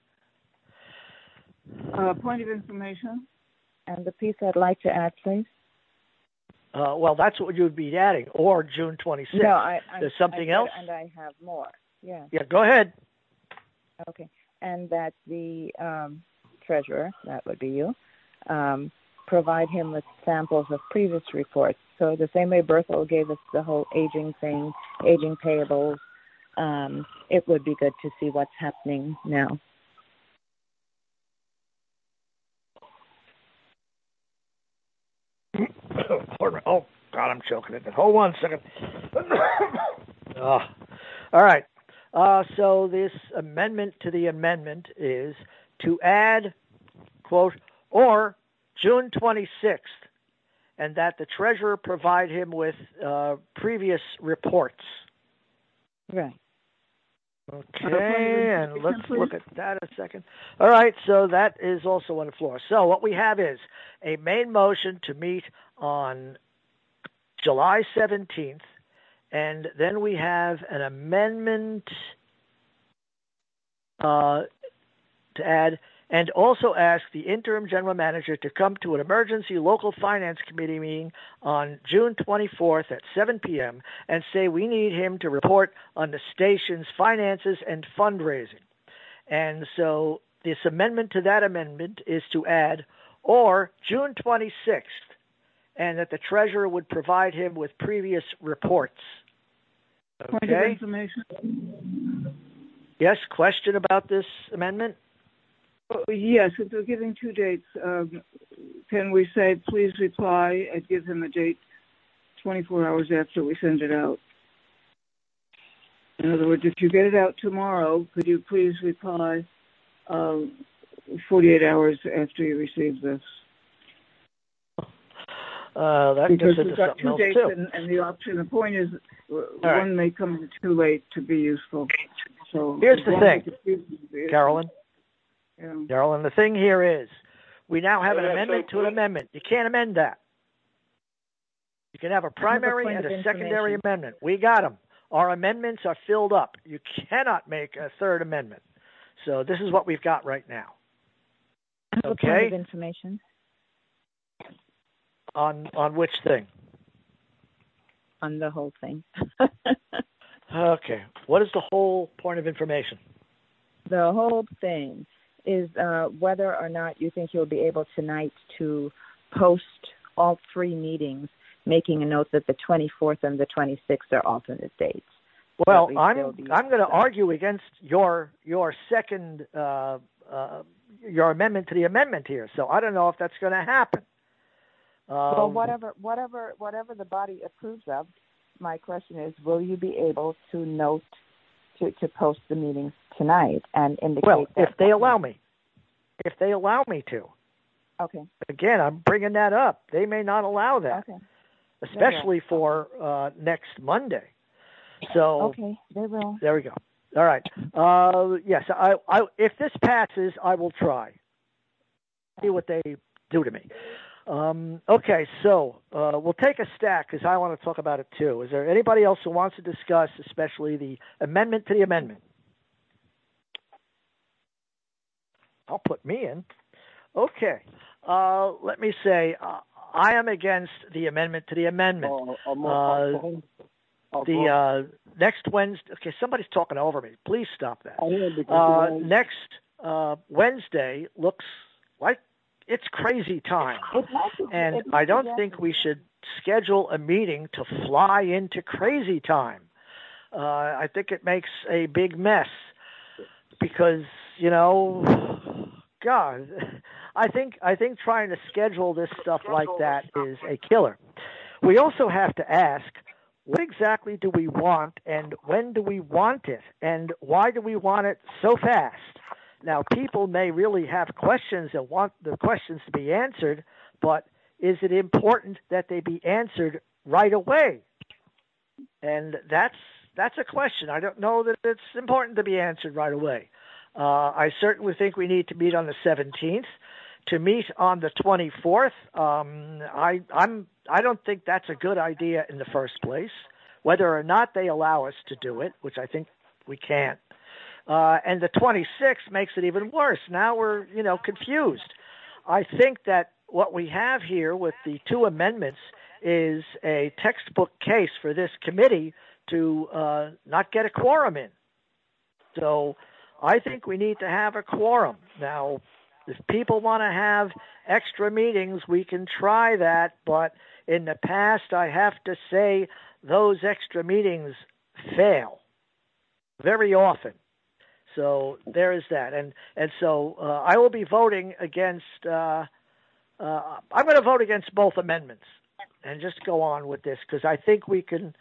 Point of information. And the piece I'd like to add, please. Well, that's what you would be adding, or June 26th. No, There's something else? And I have more. Yeah. Yeah, go ahead. Okay. And that the treasurer, that would be you, provide him with samples of previous reports. So the same way Berthel gave us the whole aging thing, aging payables, it would be good to see what's happening now. Oh, God, I'm choking it. Hold on a second. All right. So this amendment to the amendment is to add, quote, or June 26th, and that the treasurer provide him with previous reports. Right. Okay, and let's look at that a second. All right, so that is also on the floor. So what we have is a main motion to meet on July 17th, and then we have an amendment to add, and also ask the interim general manager to come to an emergency local finance committee meeting on June 24th at 7 p.m. and say we need him to report on the station's finances and fundraising. And so this amendment to that amendment is to add, or June 26th, and that the treasurer would provide him with previous reports. Okay. Point of information. Yes, question about this amendment? Yes, if we're giving two dates, can we say please reply and give him a date 24 hours after we send it out? In other words, if you get it out tomorrow, could you please reply 48 hours after you receive this? That because gets we've got two dates and the option. The point is, one may come too late to be useful. So here's the thing, Carolyn. Yeah. Carolyn, the thing here is, we now have an amendment to an amendment. You can't amend that. You can have a primary and a secondary amendment. We got them. Our amendments are filled up. You cannot make a third amendment. So this is what we've got right now. Okay. Point of information. On which thing? On the whole thing. Okay. What is the whole point of information? The whole thing is whether or not you think you'll be able tonight to post all three meetings, making a note that the 24th and the 26th are alternate dates. Well, I'm going to argue against your second your amendment to the amendment here. So I don't know if that's going to happen. Well, whatever the body approves of, my question is, will you be able to note to post the meetings tonight and indicate? Well, if they allow me. If they allow me to. Okay. Again, I'm bringing that up. They may not allow that. Okay. Especially for next Monday. So okay, they will. There we go. All right. Yes, I if this passes, I will try. See what they do to me. Okay, so we'll take a stack because I want to talk about it too. Is there anybody else who wants to discuss, especially the amendment to the amendment? I'll put me in. Okay. Let me say I am against the amendment to the amendment. Next Wednesday. Okay, somebody's talking over me. Please stop that. Next Wednesday looks like it's crazy time, and I don't think we should schedule a meeting to fly into crazy time. I think it makes a big mess because, God, I think trying to schedule this stuff like that is a killer. We also have to ask, what exactly do we want, and when do we want it, and why do we want it so fast? Now, people may really have questions and want the questions to be answered, but is it important that they be answered right away? And that's a question. I don't know that it's important to be answered right away. I certainly think we need to meet on the 17th. To meet on the 24th, I don't think that's a good idea in the first place. Whether or not they allow us to do it, which I think we can't. And the 26th makes it even worse. Now we're, confused. I think that what we have here with the two amendments is a textbook case for this committee to not get a quorum in. So I think we need to have a quorum. Now, If people want to have extra meetings, we can try that, but in the past, I have to say, those extra meetings fail very often. So there is that. And so I will be voting against, I'm going to vote against both amendments and just go on with this, because I think we can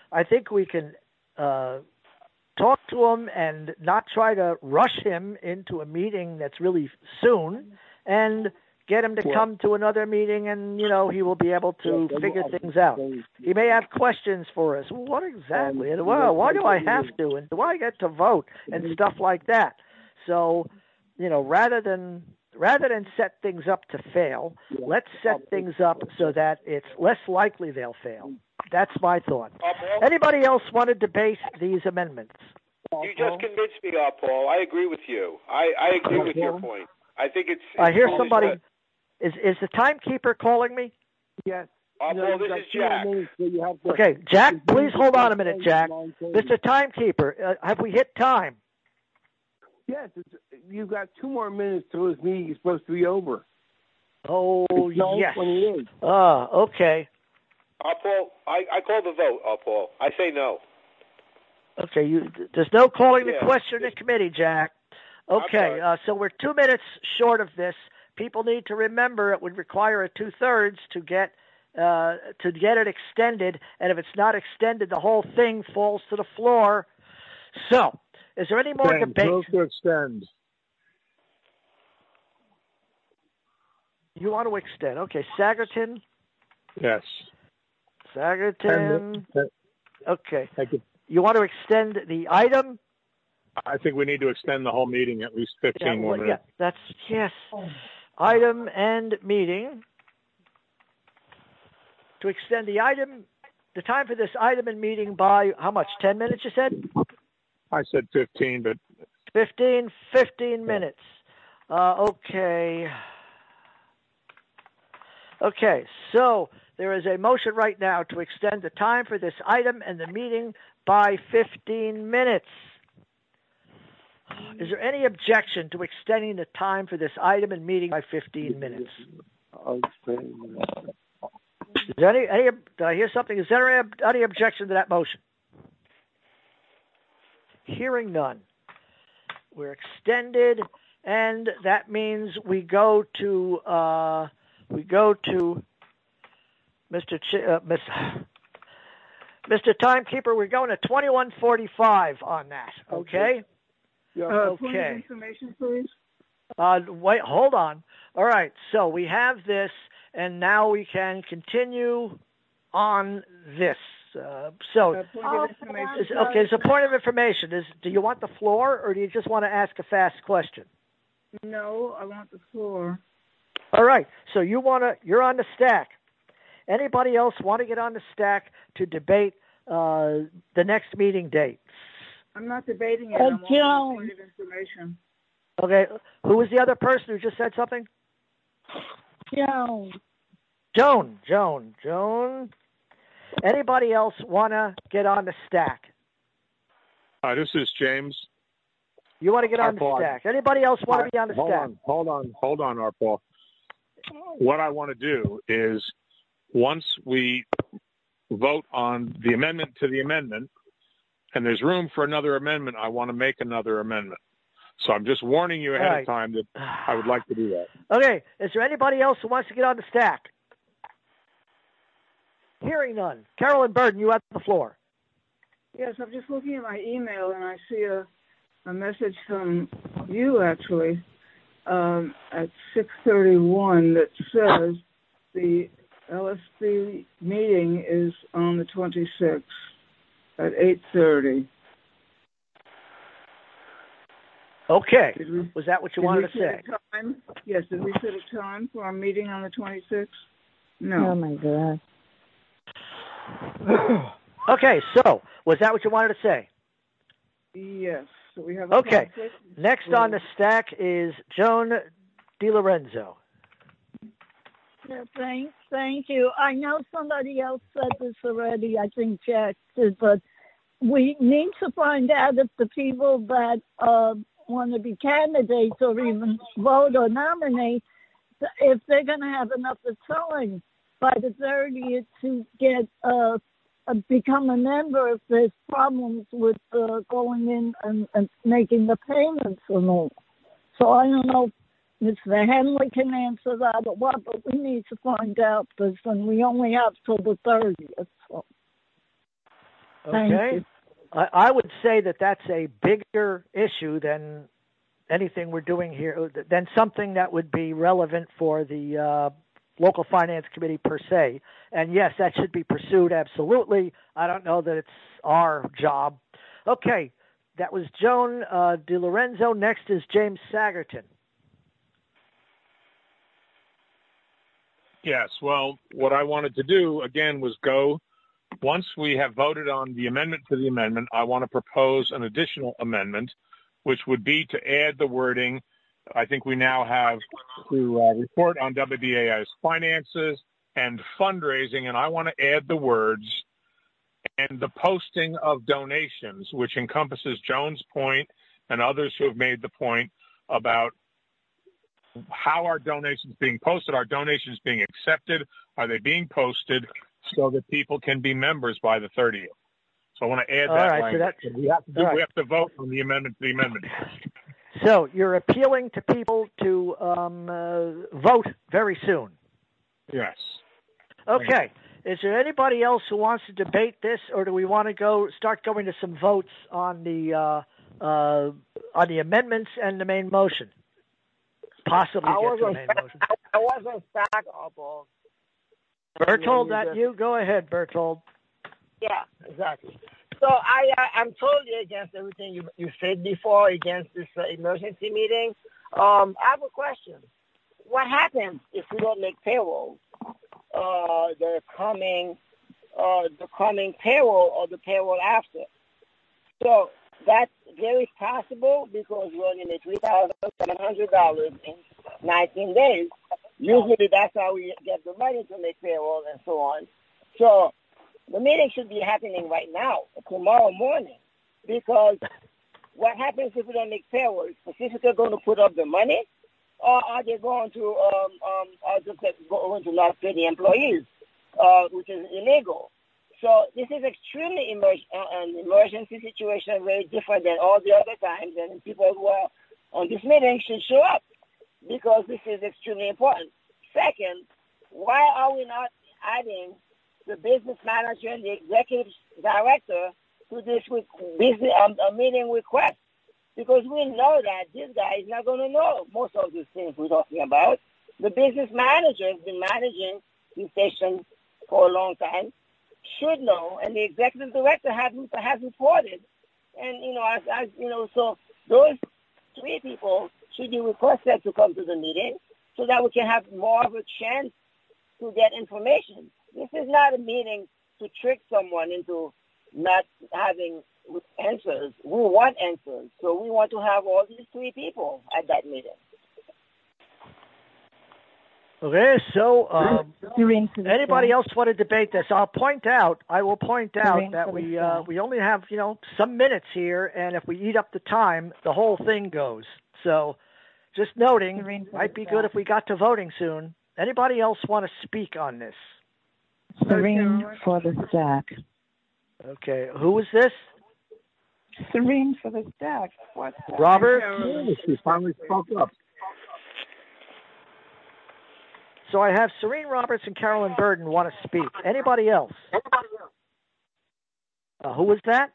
talk to him and not try to rush him into a meeting that's really soon, and get him to come to another meeting, and, he will be able to figure things out. He may have questions for us. What exactly? And, why do I have to? And do I get to vote? And stuff like that. So, rather than set things up to fail, let's set things up so that it's less likely they'll fail. That's my thought. Anybody else want to debate these amendments? You just convinced me, Paul. I agree with you. I agree with your point. I think it's I hear somebody. Is the timekeeper calling me? Yes. Paul, this is Jack. Okay, Jack, please hold on a minute, Jack. Mr. Timekeeper, have we hit time? Yes, you've got 2 more minutes till this meeting is supposed to be over. Oh, yes. Okay. Paul, I call the vote, Paul. I say no. Okay, there's no calling the question in committee, Jack. Okay, so we're 2 minutes short of this. People need to remember it would require a 2/3 to get it extended, and if it's not extended, the whole thing falls to the floor. So, is there any more debate? Move to extend. You want to extend? Okay, Sagerton. Yes. Sagerton. Okay. Thank you. You want to extend the item? I think we need to extend the whole meeting at least 15 more minutes. Yeah, yes. Item and meeting. To extend the time for this item and meeting by how much? 10 minutes, you said? I said 15, but... 15 minutes. Okay. Okay, so there is a motion right now to extend the time for this item and the meeting by 15 minutes. Is there any objection to extending the time for this item and meeting by 15 minutes? Is there any did I hear something? Is there any objection to that motion? Hearing none. We're extended, and that means we go to Mr. Timekeeper. We're going to 21:45 on that. Okay. Point of information, please. Wait, hold on. All right, so we have this, and now we can continue on this. So a point of information is: do you want the floor, or do you just want to ask a fast question? No, I want the floor. All right, so you're on the stack. Anybody else want to get on the stack to debate the next meeting date? I'm not debating it. I'm on point of information. Okay. Who was the other person who just said something? Joan. Anybody else want to get on the stack? This is James. You want to get on the stack. Anybody else want to be on the stack? Hold on, Arpaul. What I want to do is, once we vote on the amendment to the amendment, and there's room for another amendment, I want to make another amendment. So I'm just warning you ahead of time that I would like to do that. Okay. Is there anybody else who wants to get on the stack? Hearing none. Carolyn Burden, you have the floor. Yes, I'm just looking at my email, and I see a message from you, actually, at 6:31 that says the LSB meeting is on the 26th at 8:30. Okay. Was that what you wanted to say? Yes. Did we set a time for our meeting on the 26th? No. Oh, my God. Okay, so was that what you wanted to say? Yes. So we have okay. Next on the stack is Joan DiLorenzo. Yeah, thank you. I know somebody else said this already. I think Jack did, but we need to find out if the people that want to be candidates or even vote or nominate, if they're going to have enough of time by the 30th to get become a member if there's problems with going in and making the payments and all. So I don't know if Mr. Henley can answer that or what, but we need to find out this, and we only have till the 30th. So. Okay. I would say that that's a bigger issue than anything we're doing here, than something that would be relevant for the local finance committee per se. And yes, that should be pursued, absolutely. I don't know that it's our job. Okay, that was Joan DiLorenzo. Next is James Sagerton. Yes, well, what I wanted to do, again, was go, once we have voted on the amendment to the amendment, I want to propose an additional amendment, which would be to add the wording. I think we now have to report on WBAI's finances and fundraising, and I want to add the words and the posting of donations, which encompasses Joan's point and others who have made the point about how are donations being posted? Are donations being accepted? Are they being posted so that people can be members by the 30th? So I want to add that language. So we have to vote on the amendment to the amendment. So you're appealing to people to vote very soon. Yes. Okay. Is there anybody else who wants to debate this, or do we want to start going to some votes on the amendments and the main motion? Possibly get to the main motion. I wasn't stuck up. Berthold, that you? Go ahead, Berthold. Yeah, exactly. So I'm totally against everything you said before, against this emergency meeting. I have a question. What happens if we don't make payroll? The coming payroll or the payroll after? So that's very possible because we only made $3,700 in 19 days. Usually that's how we get the money to make payroll and so on. So the meeting should be happening right now, tomorrow morning, because what happens if we don't make payroll? Is Pacifica going to put up the money, or are they going to not pay the employees, which is illegal? So this is extremely an emergency situation, very different than all the other times, and people who are on this meeting should show up because this is extremely important. Second, why are we not adding the business manager and the executive director to this meeting request? Because we know that this guy is not going to know most of these things we're talking about. The business manager has been managing the station for a long time, should know, and the executive director has reported. And, so those three people should be requested to come to the meeting so that we can have more of a chance to get information. This is not a meeting to trick someone into not having answers. We want answers. So we want to have all these three people at that meeting. Okay, so anybody else want to debate this? I will point out that we only have, some minutes here, and if we eat up the time, the whole thing goes. So just noting, might be good if we got to voting soon. Anybody else want to speak on this? Serene for the stack. Okay, who is this? Serene for the stack. What's that? Robert? She finally spoke up. So I have Serene Roberts and Carolyn Burden want to speak. Anybody else? Who was that?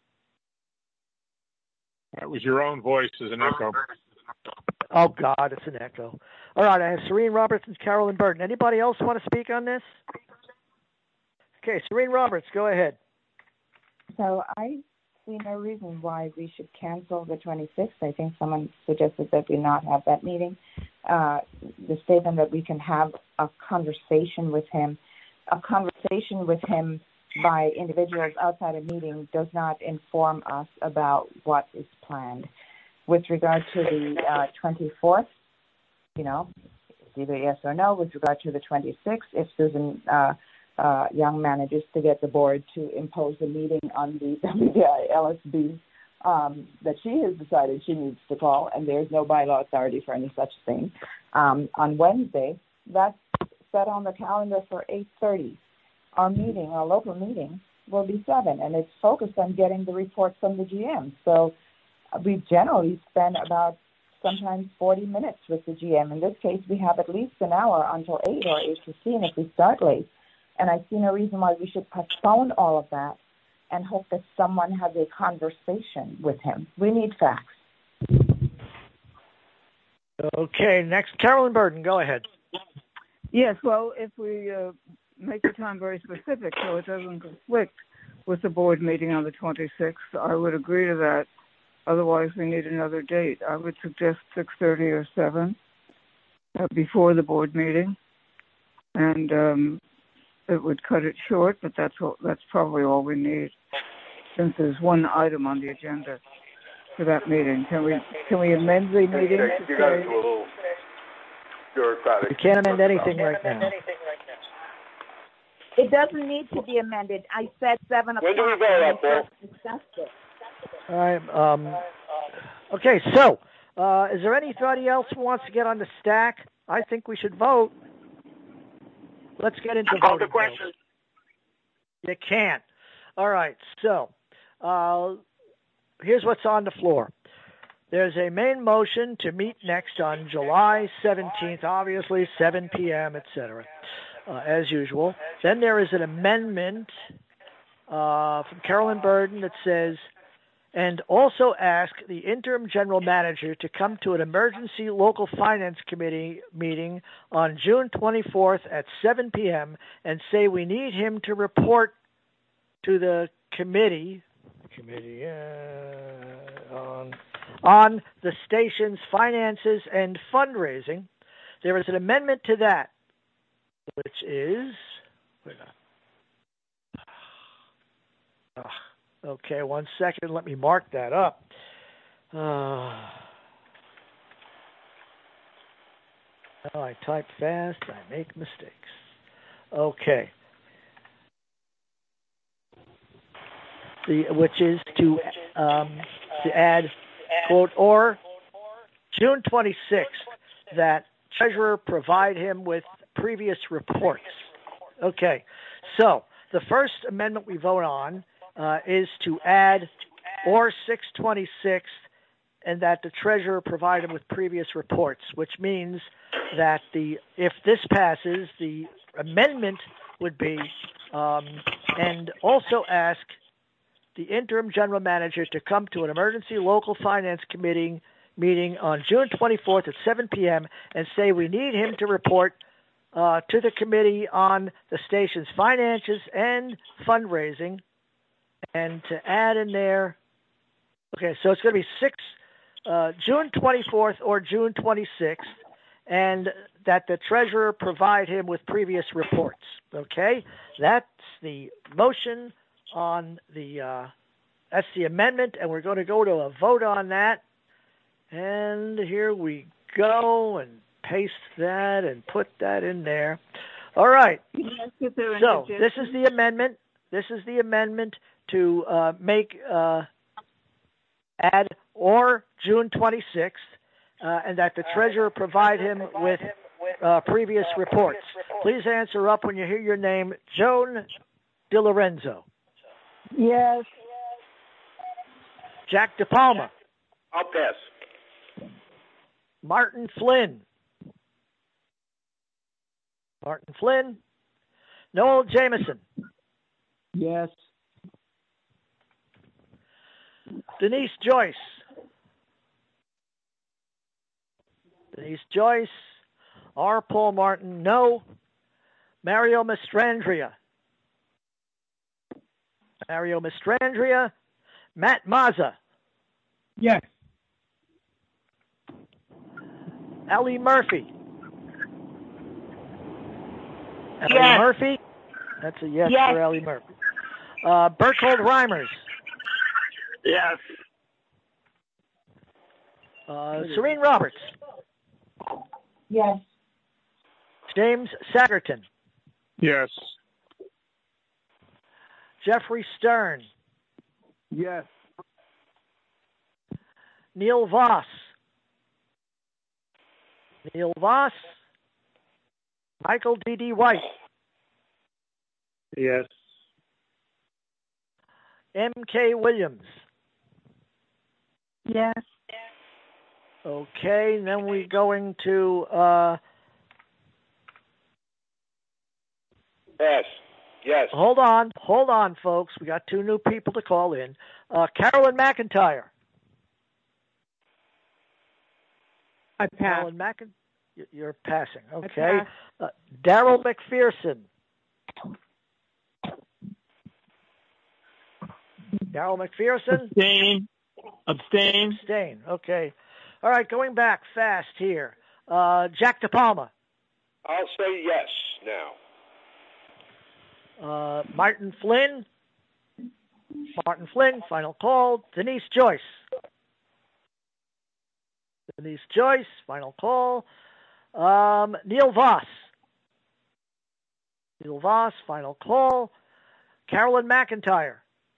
That was your own voice as an echo. Oh, God, it's an echo. All right, I have Serene Roberts and Carolyn Burden. Anybody else want to speak on this? Okay, Serene Roberts, go ahead. So I see no reason why we should cancel the 26th. I think someone suggested that we not have that meeting. The statement that we can have a conversation with him by individuals outside a meeting does not inform us about what is planned. With regard to the 24th, it's either yes or no. With regard to the 26th, if Susan Young manages to get the board to impose a meeting on the WBI LSB that she has decided she needs to call, and there's no bylaw authority for any such thing, on Wednesday, that's set on the calendar for 8:30. Our local meeting, will be 7, and it's focused on getting the reports from the GM. So we generally spend about sometimes 40 minutes with the GM. In this case, we have at least an hour until 8 or 8:15 if we start late. And I see no reason why we should postpone all of that and hope that someone has a conversation with him. We need facts. Okay, next, Carolyn Burden, go ahead. Yes, well, if we make the time very specific so it doesn't conflict with the board meeting on the 26th, I would agree to that. Otherwise, we need another date. I would suggest 6:30 or 7 before the board meeting, and it would cut it short. But that's probably all we need, since there's one item on the agenda for that meeting. Can we amend the meeting? You got into a little bureaucratic. You can't amend anything right now. It doesn't need to be amended. I said 7 o'clock. When do we vote up, Paul? All right. Okay, so is there anybody else who wants to get on the stack? I think we should vote. Let's get into voting. Call the question. You can't. All right, so here's what's on the floor. There's a main motion to meet next on July 17th, obviously 7 p.m., etc., as usual. Then there is an amendment from Carolyn Burden that says, and also ask the interim general manager to come to an emergency local finance committee meeting on June 24th at 7 p.m. and say we need him to report to the committee on the station's finances and fundraising. There is an amendment to that, which is... Okay, 1 second. Let me mark that up. I type fast. I make mistakes. Okay. Which is to add, quote, or June 26th, that treasurer provide him with previous reports. Okay, so the first amendment we vote on is to add or 626, and that the treasurer provide him with previous reports, which means that if this passes, the amendment would be and also ask the interim general manager to come to an emergency local finance committee meeting on June 24th at 7 p.m. and say we need him to report to the committee on the station's finances and fundraising. And to add in there, okay, so it's going to be June 24th or June 26th, and that the treasurer provide him with previous reports. Okay, that's the motion on that's the amendment, and we're going to go to a vote on that. And here we go, and paste that and put that in there. All right. So this is the amendment. This is the amendment to add or June 26th, and that the treasurer provide him with previous reports. Please answer up when you hear your name. Joan DiLorenzo. Yes. Jack DePalma. I'll pass. Martin Flynn. Martin Flynn. Noel Jameson. Yes. Denise Joyce. Denise Joyce. R. Paul Martin. No. Mario Mastrandria. Mario Mastrandria. Matt Mazza. Yes. Ellie Murphy. Yes. Ellie Murphy. That's a yes, for Ellie Murphy. Berthold Reimers. Yes. Serene Roberts. Yes. James Sagerton. Yes. Jeffrey Stern. Yes. Neil Voss. Neil Voss. Michael D.D. White. Yes. M.K. Williams. Yes. Okay, then we're going to Pass. Yes. Hold on, folks. We got 2 new people to call in. Carolyn McIntyre. I pass. Carolyn you're passing. Okay. Daryl McPherson. Daryl McPherson. Abstain. Okay. All right, going back fast here. Jack DePalma. I'll say yes now. Martin Flynn. Final call. Denise Joyce. Final call. Neil Voss. Final call. Carolyn McIntyre.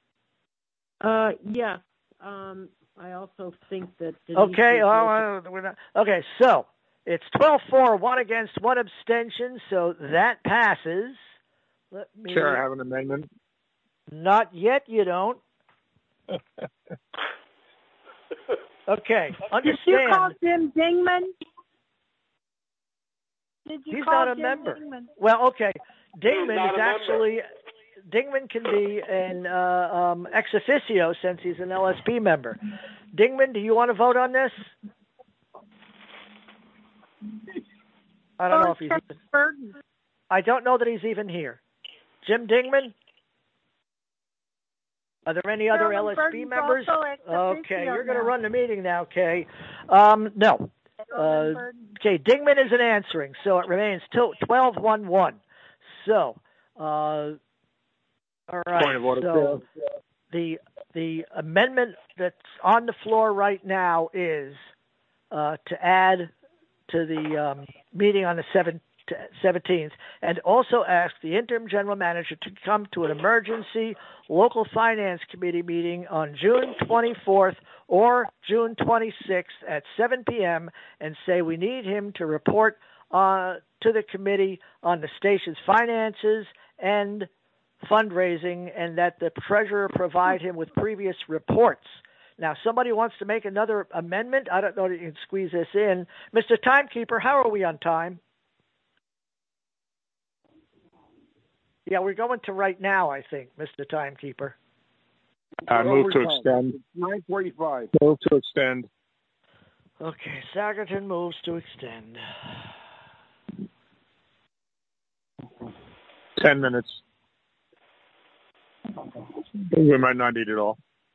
Yes. I also think that. Okay. Okay. So it's 12-4, 1 against, 1 abstention. So that passes. Chair, I have an amendment. Not yet. You don't. Okay. Understand. Did you call Jim Dingman? He's not a member. Dingman? Well, okay. Dingman is actually. Dingman can be an ex officio since he's an LSP member. Dingman, do you want to vote on this? I don't know if he's even. I don't know that he's even here. Jim Dingman? Are there any other LSP members? Okay, you're going to run the meeting now, Kay. No. Okay, Dingman isn't answering, so it remains 12-1-1. So, all right. Point of order. So the amendment that's on the floor right now is to add to the meeting on the 17th, and also ask the interim general manager to come to an emergency local finance committee meeting on June 24th or June 26th at 7 p.m. and say we need him to report to the committee on the station's finances and fundraising, and that the treasurer provide him with previous reports. Now, somebody wants to make another amendment. I don't know that you can squeeze this in. Mr. Timekeeper, how are we on time? Yeah, we're going to right now, I think, Mr. Timekeeper. Move to extend. 9:45. Move to extend. Okay, Sagerton moves to extend. 10 minutes. We might not need it all.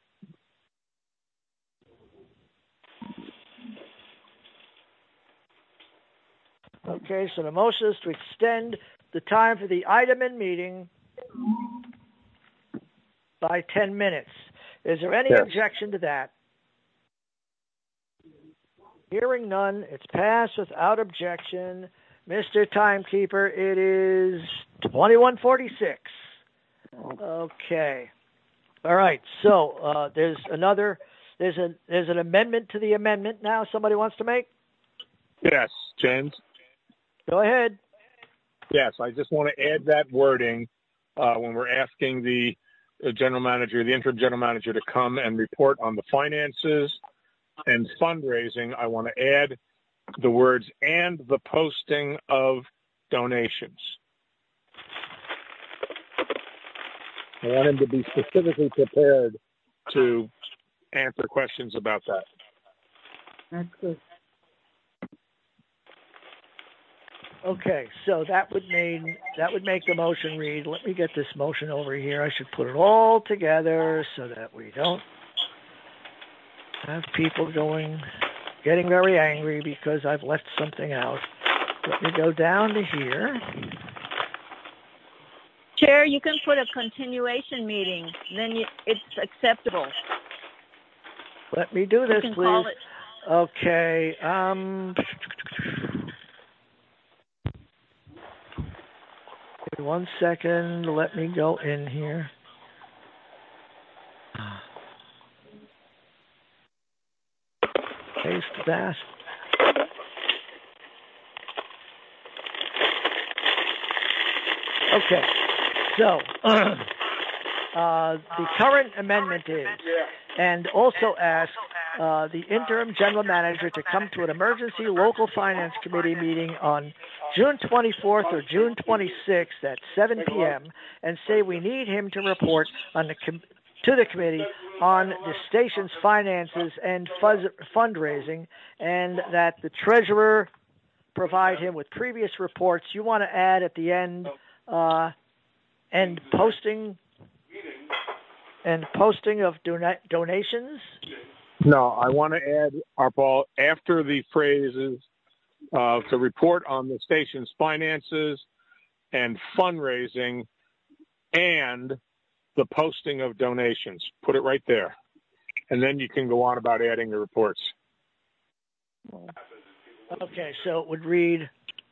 Okay, so the motion is to extend the time for the item in meeting by 10 minutes. Is there any objection to that? Hearing none, it's passed without objection. Mr. Timekeeper, it is 21:46. Okay. All right. So there's an amendment to the amendment now somebody wants to make? Yes, James. Go ahead. Yes, I just want to add that wording when we're asking the general manager, the interim general manager, to come and report on the finances and fundraising. I want to add the words "and the posting of donations." I want him to be specifically prepared to answer questions about that. That's good. Okay, so that would make the motion read. Let me get this motion over here. I should put it all together so that we don't have people getting very angry because I've left something out. Let me go down to here. Chair, you can put a continuation meeting. Then it's acceptable. Let me do this, you can please. Call it. Okay. Wait 1 second. Let me go in here. Paste that. Okay. So, the current amendment is, and also ask the interim general manager to come to an emergency local finance committee meeting on June 24th or June 26th at 7 p.m. and say we need him to report on to the committee on the station's finances and fundraising, and that the treasurer provide him with previous reports. You want to add at the end and posting of donations? No, I want to add, Paul, after the phrases to report on the station's finances and fundraising and the posting of donations. Put it right there. And then you can go on about adding the reports. Okay, so it would read,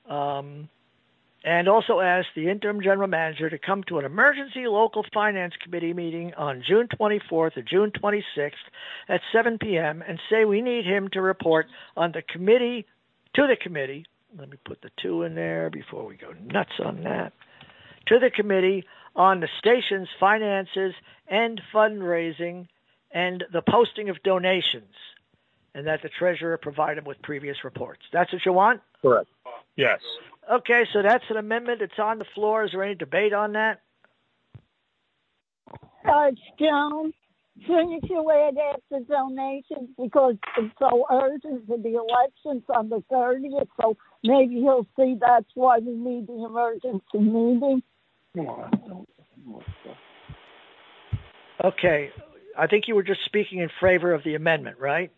and also ask the interim general manager to come to an emergency local finance committee meeting on June 24th or June 26th at 7 p.m. and say we need him to report on the committee, to the committee. Let me put the 2 in there before we go nuts on that. To the committee on the station's finances and fundraising and the posting of donations, and that the treasurer provide him with previous reports. That's what you want? Correct. Yes. Okay, so that's an amendment. It's on the floor. Is there any debate on that? Joan, shouldn't you add after donations because it's so urgent for the elections on the 30th, so maybe he'll see that's why we need the emergency meeting? Okay, I think you were just speaking in favor of the amendment, right?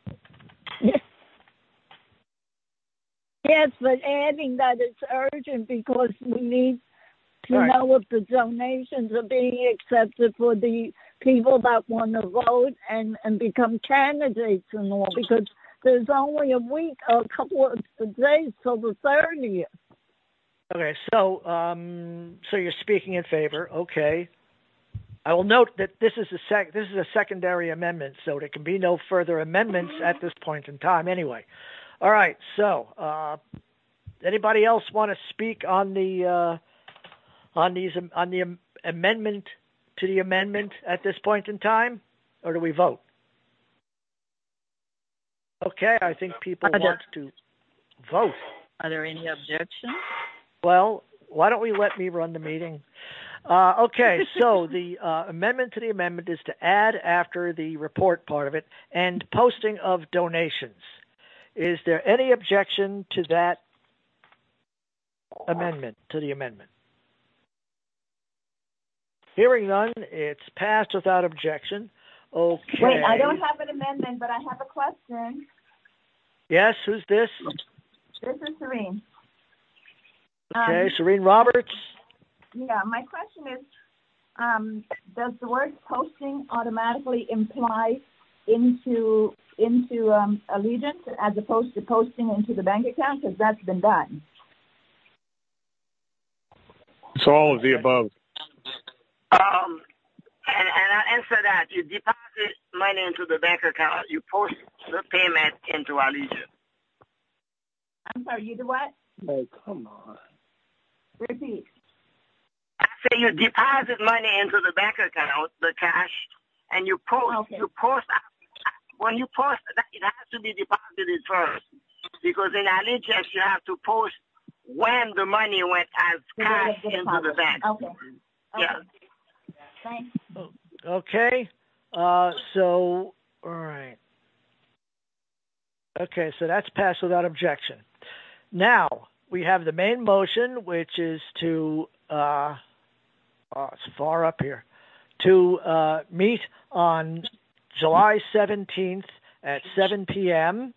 Yes, but adding that it's urgent because we need to know if the donations are being accepted for the people that want to vote and become candidates and all, because there's only a couple of days till the 30th. Okay, so you're speaking in favor. Okay. I will note that this is a secondary amendment, so there can be no further amendments at this point in time anyway. All right, so anybody else want to speak on the amendment to the amendment at this point in time, or do we vote? Okay, I think people want to vote. Are there any objections? Well, why don't we let me run the meeting? Okay, so the amendment to the amendment is to add after the report part of it and posting of donations. Is there any objection to that amendment, to the amendment? Hearing none, it's passed without objection. Okay. Wait, I don't have an amendment, but I have a question. Yes, who's this? This is Serene. Okay, Serene Roberts. Yeah, my question is, does the word posting automatically imply into Allegiance as opposed to posting into the bank account? Because that's been done. It's all of the above. And I'll answer that. You deposit money into the bank account. You post the payment into Allegiance. I'm sorry, you do what? Oh, come on. Repeat. I say you deposit money into the bank account, the cash, and you post. Okay. You post. When you post, it has to be deposited first, because in Allegiance you have to post when the money went as cash into the bank. Okay. Yeah. Thanks. Okay. So, all right. Okay, so that's passed without objection. Now, we have the main motion, which is to, it's far up here, to meet on July 17th at 7 p.m.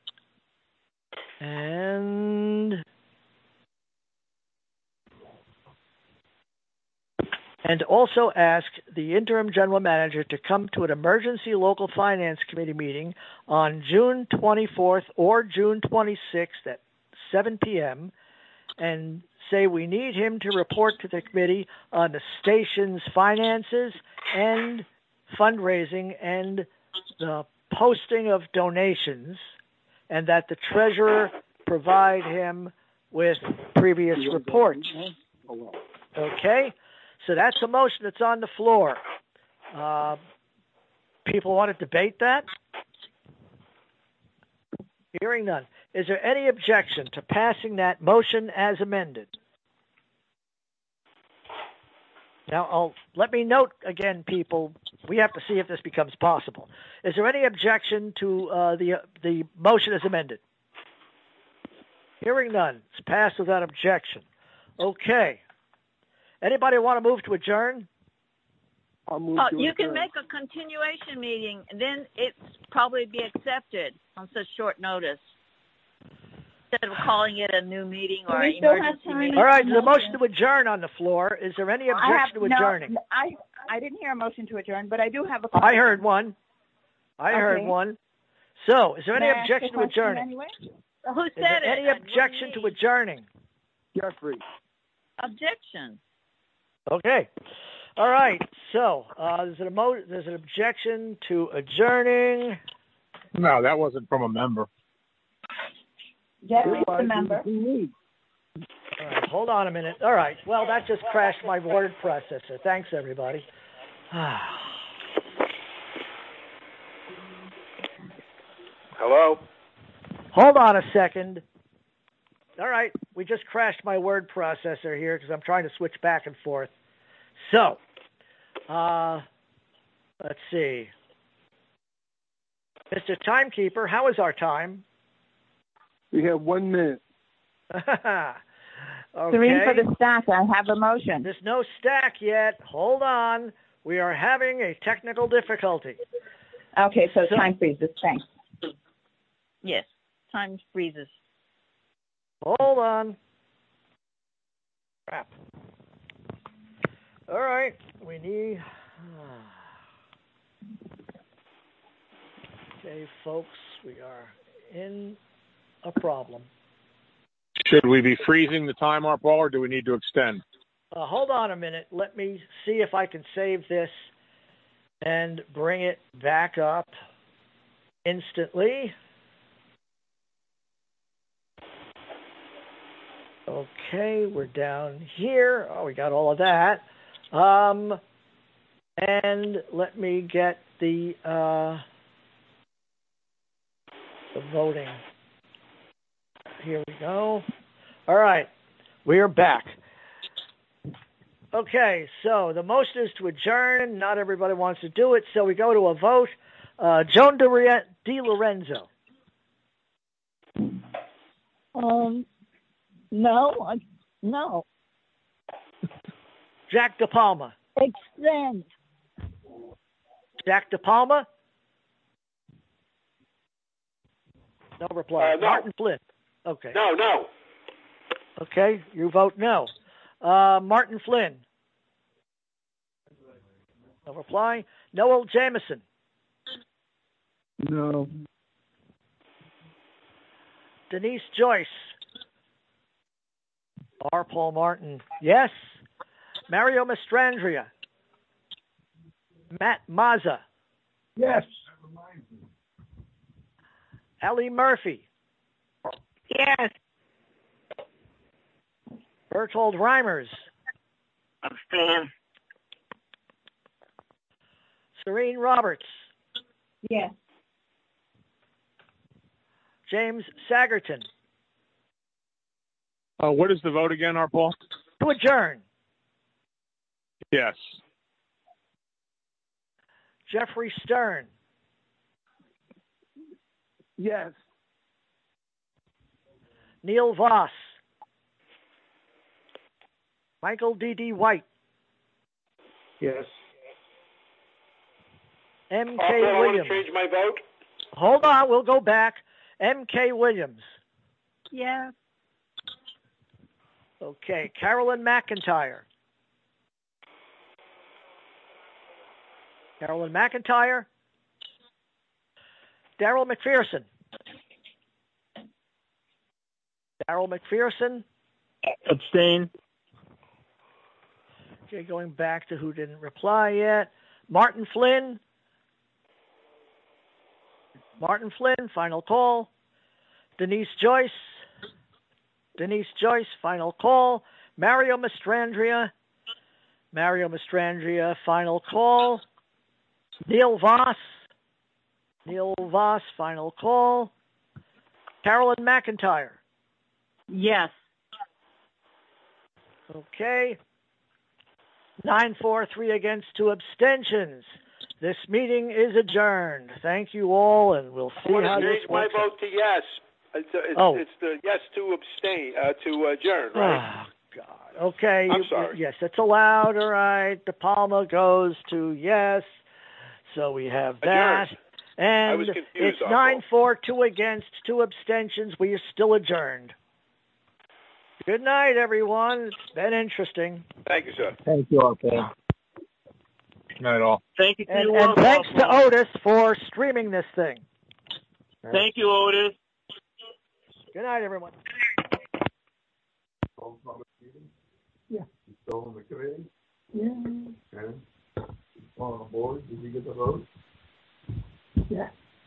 And also ask the interim general manager to come to an emergency local finance committee meeting on June 24th or June 26th at 7 p.m. and say we need him to report to the committee on the station's finances and fundraising and the posting of donations and that the treasurer provide him with previous reports. Okay? So that's a motion that's on the floor. People want to debate that? Hearing none. Is there any objection to passing that motion as amended? Now, let me note again, people, we have to see if this becomes possible. Is there any objection to the motion as amended? Hearing none. It's passed without objection. Okay. Anybody want to move to adjourn? I'll move to you adjourn. can make a continuation meeting, and then it's probably be accepted on such short notice. Instead of calling it a new meeting or an emergency meeting. All right, there's a motion to adjourn on the floor. Is there any objection to adjourning? I didn't hear a motion to adjourn, but I do have a question. I heard one. Heard one. So, is there any objection to adjourning? Anyway? Who said it? Any objection to adjourning? Jeffrey. Objection. Okay. All right. So, there's an objection to adjourning. No, that wasn't from a member. Jeffrey's the member. All right, hold on a minute. All right. Well, that just crashed my word processor. Thanks, everybody. Hello? Hold on a second. All right. We just crashed my word processor here because I'm trying to switch back and forth. So, let's see. Mr. Timekeeper, how is our time? We have 1 minute. Okay. 3 for the stack. I have a motion. There's no stack yet. Hold on. We are having a technical difficulty. Okay, so time freezes. Thanks. Yes, time freezes. Hold on. Crap. All right. We need... Okay, folks, we are in a problem. Should we be freezing the time, Paul, or do we need to extend? Hold on a minute. Let me see if I can save this and bring it back up instantly. Okay, we're down here. Oh, we got all of that. And let me get the voting. Here we go. All right, we are back. Okay, so the motion is to adjourn. Not everybody wants to do it, so we go to a vote. Joan DiLorenzo. No. Jack DePalma. Extend. Jack DePalma. No reply. No. Martin Flynn. Okay. No. Okay, you vote no. Martin Flynn. No reply. Noel Jameson. No. Denise Joyce. R. Paul Martin. Yes. Mario Mastrandria. Matt Mazza. Yes. Ellie Murphy. Yes. Bertold Reimers. Abstain. Serene Roberts. Yes. James Sagerton. What is the vote again, Paul? To adjourn. Yes. Jeffrey Stern. Yes. Neil Voss. Michael D.D. White. Yes. M.K. I want Williams. to change my vote. Hold on, we'll go back. M.K. Williams. Yes. Okay, Carolyn McIntyre. Carolyn McIntyre. Darrell McPherson. Darrell McPherson. Abstain. Okay, going back to who didn't reply yet. Martin Flynn. Martin Flynn, final call. Denise Joyce, final call. Mario Mastrandria, final call. Neil Voss, final call. Carolyn McIntyre. Yes. Okay. 9-4, 3 against, 2 abstentions. This meeting is adjourned. Thank you all, and we'll see how this works. I want to change my vote to yes. It's the yes to abstain, to adjourn, right? Oh, God. Okay. I'm sorry. Yes, it's allowed. All right. De Palma goes to yes. So we have that. Adjourned. And I was confused, it's 9-4, 2 against, 2 abstentions. We are still adjourned. Good night, everyone. It's been interesting. Thank you, sir. Thank you all, Paul. Good night, all. Thank you to you And all. thanks to Otis for streaming this thing. Thank you, Otis. Good night, everyone. Yeah. Still on the committee? Yeah. And on the board, did you get the vote? Yeah.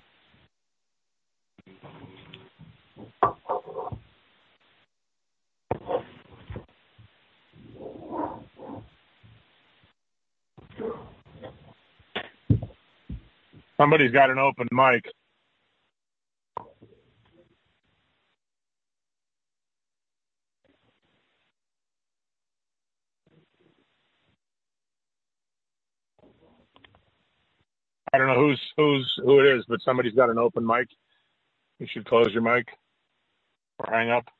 Somebody's got an open mic. I don't know who it is, but somebody's got an open mic. You should close your mic or hang up.